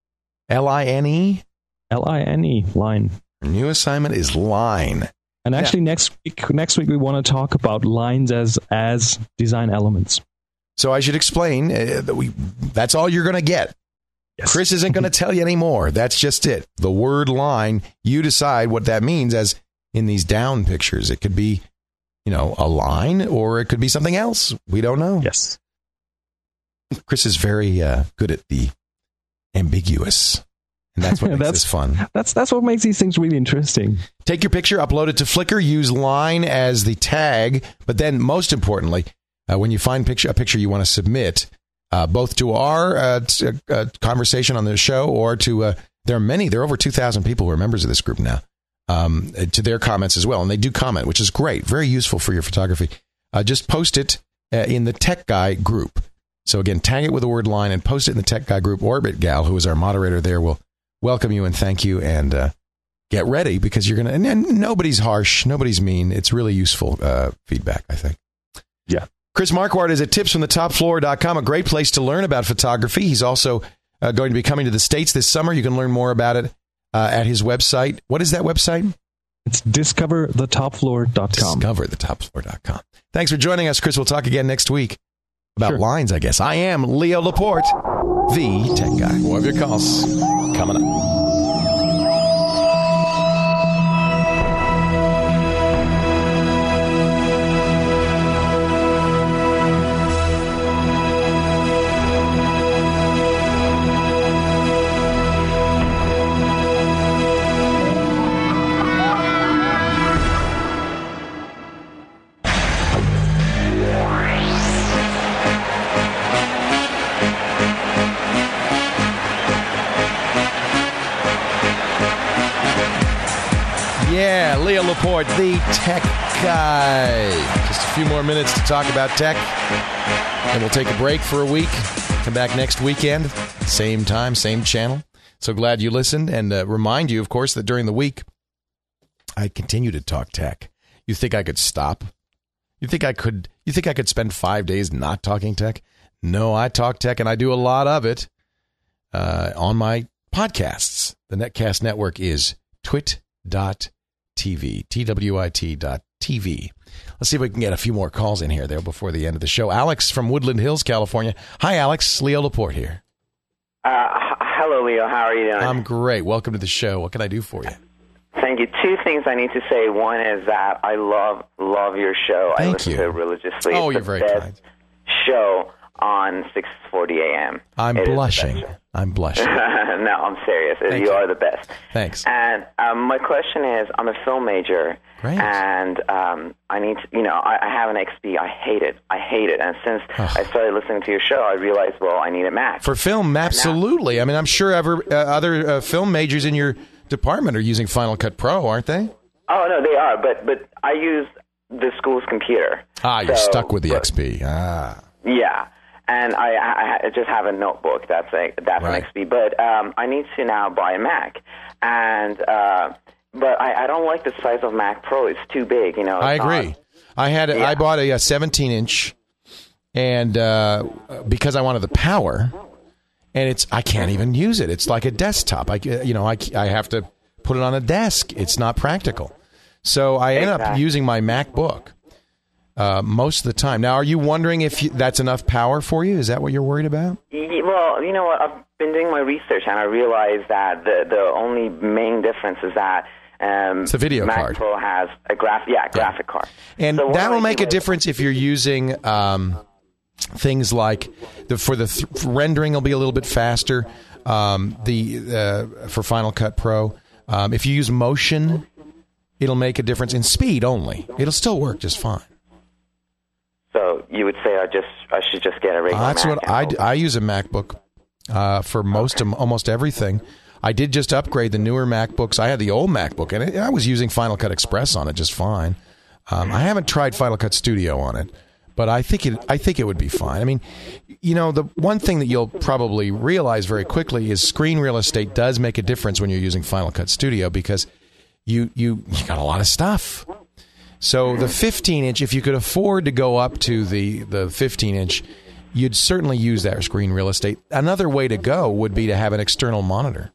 L I N E? L I N E, line. New assignment is line. And actually, yeah. next week, next week we want to talk about lines as as design elements. So I should explain uh, that we that's all you're going to get. Yes. Chris isn't going to tell you anymore. That's just it. The word line, you decide what that means as in these down pictures. It could be, you know, a line or it could be something else. We don't know. Yes. Chris is very uh, good at the ambiguous. And that's what makes that's, this fun. That's that's what makes these things really interesting. Take your picture, upload it to Flickr, use line as the tag, but then most importantly, uh, when you find picture a picture you want to submit, uh, both to our uh, t- uh, conversation on the show or to, uh, there are many, there are over two thousand people who are members of this group now, um, to their comments as well. And they do comment, which is great, very useful for your photography. Uh, just post it uh, in the Tech Guy group. So again, tag it with the word line and post it in the Tech Guy group. Orbit Gal, who is our moderator there, will welcome you and thank you, and uh, get ready because you're going to, and, and nobody's harsh, nobody's mean. It's really useful uh, feedback, I think. Yeah. Chris Marquardt is at tips from the top floor dot com, a great place to learn about photography. He's also uh, going to be coming to the States this summer. You can learn more about it uh, at his website. What is that website? It's discover the top floor dot com. discover the top floor dot com. Thanks for joining us, Chris. We'll talk again next week about sure. lines, I guess. I am Leo Laporte, the Tech Guy. We'll have your calls coming up. Yeah, Leo Laporte, the Tech Guy. Just a few more minutes to talk about tech, and we'll take a break for a week. Come back next weekend, same time, same channel. So glad you listened, and uh, remind you, of course, that during the week, I continue to talk tech. You think I could stop? You think I could? You think I could spend five days not talking tech? No, I talk tech, and I do a lot of it uh, on my podcasts. The Netcast network is twit dot T V, T W I T dot T V. Let's see if we can get a few more calls in here there before the end of the show. Alex from Woodland Hills, California. Hi, Alex. Leo Laporte here. Uh, hello, Leo. How are you doing? I'm great. Welcome to the show. What can I do for you? Thank you. Two things I need to say. One is that I love, love your show. Thank I listen you. to it religiously. Oh, it's you're the very best kind. show on six forty a.m. I'm It is the blushing. best. I'm blushing. No, I'm serious. Thank you, you. are the best. Thanks. And um, my question is, I'm a film major, Great. and um, I need to, you know, I, I have an X P. I hate it. I hate it. And since I started listening to your show, I realized, well, I need a Mac. For film, absolutely. I mean, I'm sure ever, uh, other uh, film majors in your department are using Final Cut Pro, aren't they? Oh, no, they are, but but I use the school's computer. Ah, you're So, stuck with the but- X P. Ah. Yeah, and I, I, I just have a notebook. That's a that's Right. an X P. But um, I need to now buy a Mac, and uh, but I, I don't like the size of Mac Pro. It's too big. You know. I it's agree. not- I had a, Yeah. I bought a, a seventeen inch, and uh, because I wanted the power, and it's I can't even use it. It's like a desktop. I ca- you know I I have to put it on a desk. It's not practical. So I end up Exactly. using my MacBook uh, most of the time. Now, are you wondering if you, that's enough power for you? Is that what you're worried about? Ye- Well, you know what? I've been doing my research, and I realized that the the only main difference is that um, It's the video Mac card. Pro has a graph, yeah, graphic card. And So what that'll I make do a is- difference if you're using um, things like the for the th- rendering will be a little bit faster. Um, the uh, for Final Cut Pro, um, if you use Motion, it'll make a difference in speed only. It'll still work just fine. So you would say I just I should just get a regular Uh, that's Mac? what I, d- I use a MacBook uh, for most of almost everything. I did just upgrade the newer MacBooks. I had the old MacBook, and it, I was using Final Cut Express on it just fine. Um, I haven't tried Final Cut Studio on it, but I think it I think it would be fine. I mean, you know, the one thing that you'll probably realize very quickly is screen real estate does make a difference when you're using Final Cut Studio because you you, you got a lot of stuff. So the fifteen inch, if you could afford to go up to the, the fifteen inch, you'd certainly use that screen real estate. Another way to go would be to have an external monitor.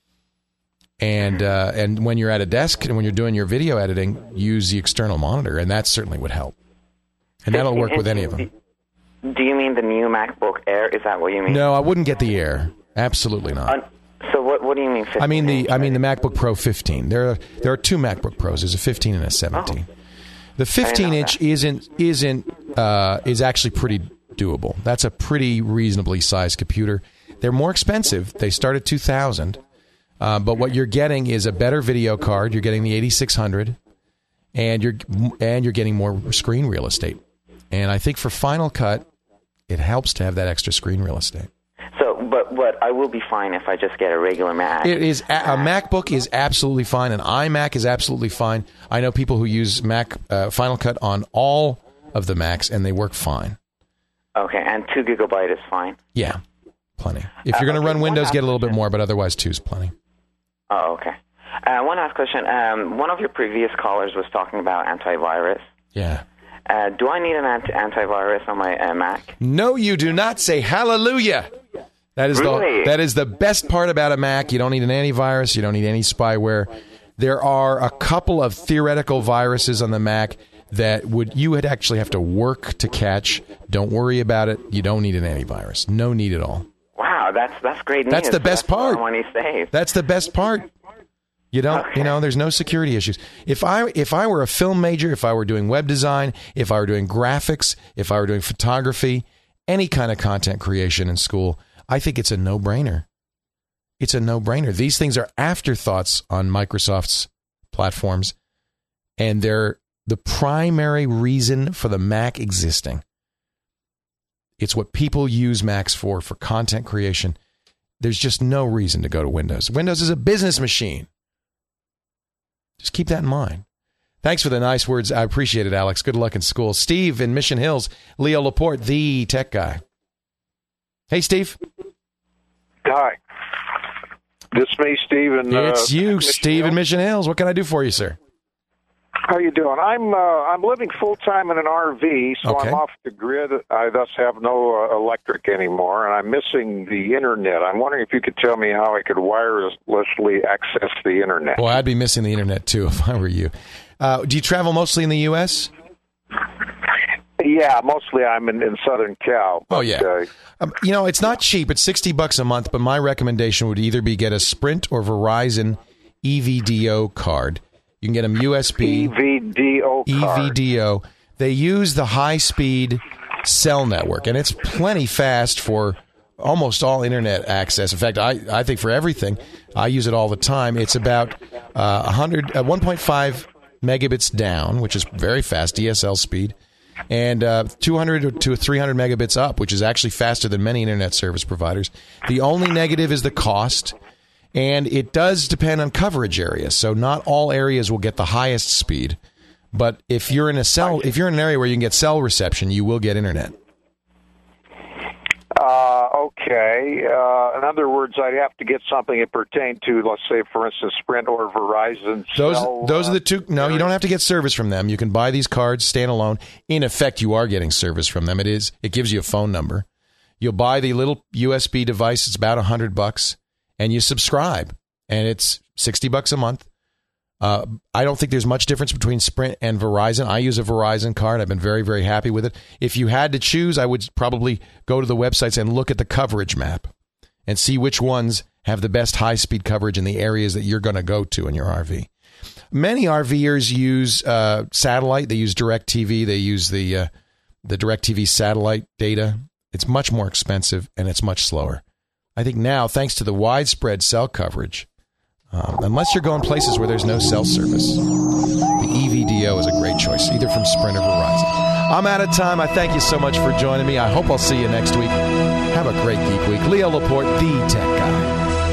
And uh, and when you're at a desk and when you're doing your video editing, use the external monitor, and that certainly would help. And that'll work with any of them. Do you mean the new MacBook Air? Is that what you mean? No, I wouldn't get the Air. Absolutely not. Uh, so what what do you mean? fifteen I mean the inch? I mean the MacBook Pro fifteen. There are there are two MacBook Pros. There's a fifteen and a seventeen. Oh. The fifteen inch isn't isn't uh, is actually pretty doable. That's a pretty reasonably sized computer. They're more expensive. They start at two thousand. Uh, but what you're getting is a better video card. You're getting the eighty-six hundred, and you're and you're getting more screen real estate. And I think for Final Cut, it helps to have that extra screen real estate. So, but but I will be fine if I just get a regular Mac. It is a, a MacBook is absolutely fine. An iMac is absolutely fine. I know people who use Mac uh, Final Cut on all of the Macs, and they work fine. Okay, and two gigabyte is fine. Yeah, plenty. If you're going to run Windows, get a little bit more, but otherwise, two's plenty. Oh, okay. Uh, one last question. Um, one of your previous callers was talking about antivirus. Yeah. Uh, do I need an anti- antivirus on my uh, Mac? No, you do not. Say hallelujah. That is Really? the that is the best part about a Mac. You don't need an antivirus. You don't need any spyware. There are a couple of theoretical viruses on the Mac that would you would actually have to work to catch. Don't worry about it. You don't need an antivirus. No need at all. Wow, that's that's great news. That's the best That's part. more money saved. That's the best part. You don't, you know, there's no security issues. If I if I were a film major, if I were doing web design, if I were doing graphics, if I were doing photography, any kind of content creation in school, I think it's a no-brainer. It's a no-brainer. These things are afterthoughts on Microsoft's platforms, and they're the primary reason for the Mac existing. It's what people use Macs for, for content creation. There's just no reason to go to Windows. Windows is a business machine. Just keep that in mind. Thanks for the nice words. I appreciate it, Alex. Good luck in school. Steve in Mission Hills. Leo Laporte, the tech guy. Hey, Steve. Hi. This me, Steve. And, it's uh, you, Mission Steve Hills. in Mission Hills. What can I do for you, sir? How you doing? I'm uh, I'm living full time in an R V, so Okay. I'm off the grid. I thus have no uh, electric anymore, and I'm missing the internet. I'm wondering if you could tell me how I could wirelessly access the internet. Boy, I'd be missing the internet, too, if I were you. Uh, do you travel mostly in the U S? Yeah, mostly I'm in, in Southern Cal. Oh, yeah. Uh, Um, you know, it's not cheap. It's sixty bucks a month, but my recommendation would either be get a Sprint or Verizon E V D O card. You can get them U S B. E V D O E V card. D O. They use the high-speed cell network, and it's plenty fast for almost all internet access. In fact, I, I think for everything, I use it all the time. It's about uh, one hundred, uh, one point five megabits down, which is very fast, D S L speed, and uh, two hundred to three hundred megabits up, which is actually faster than many internet service providers. The only negative is the cost. And it does depend on coverage area. So not all areas will get the highest speed. But if you're in a cell, if you're in an area where you can get cell reception, you will get internet. Uh, okay. Uh, in other words, I'd have to get something that pertained to, let's say, for instance, Sprint or Verizon. Those cell, those uh, are the two. No, you don't have to get service from them. You can buy these cards standalone. In effect, you are getting service from them. It is. It gives you a phone number. You'll buy the little U S B device. It's about a hundred bucks. And you subscribe, and it's sixty bucks a month. Uh, I don't think there's much difference between Sprint and Verizon. I use a Verizon card. I've been very, very happy with it. If you had to choose, I would probably go to the websites and look at the coverage map and see which ones have the best high-speed coverage in the areas that you're going to go to in your R V. Many RVers use uh, satellite. They use DirecTV. They use the uh, the DirecTV satellite data. It's much more expensive, and it's much slower. I think now, thanks to the widespread cell coverage, Um, unless you're going places where there's no cell service. The E V D O is a great choice, either from Sprint or Verizon. I'm out of time. I thank you so much for joining me. I hope I'll see you next week. Have a great Geek Week. Leo Laporte, the Tech Guy.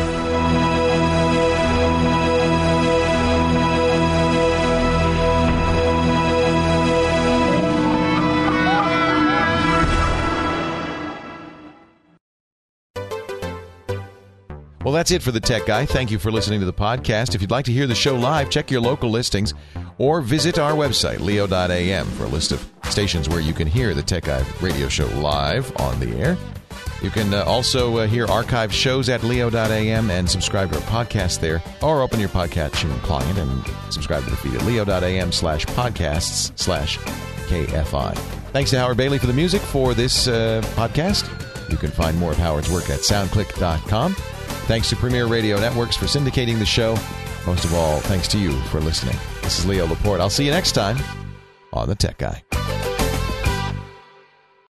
Well, that's it for the Tech Guy. Thank you for listening to the podcast. If you'd like to hear the show live, check your local listings or visit our website, leo dot a m, for a list of stations where you can hear the Tech Guy radio show live on the air. You can uh, also uh, hear archived shows at leo dot a m and subscribe to our podcast there, or open your podcatching client and subscribe to the feed at leo dot a m slash podcasts slash K F I. Thanks to Howard Bailey for the music for this uh, podcast. You can find more of Howard's work at soundclick dot com. Thanks to Premier Radio Networks for syndicating the show. Most of all, thanks to you for listening. This is Leo Laporte. I'll see you next time on The Tech Guy.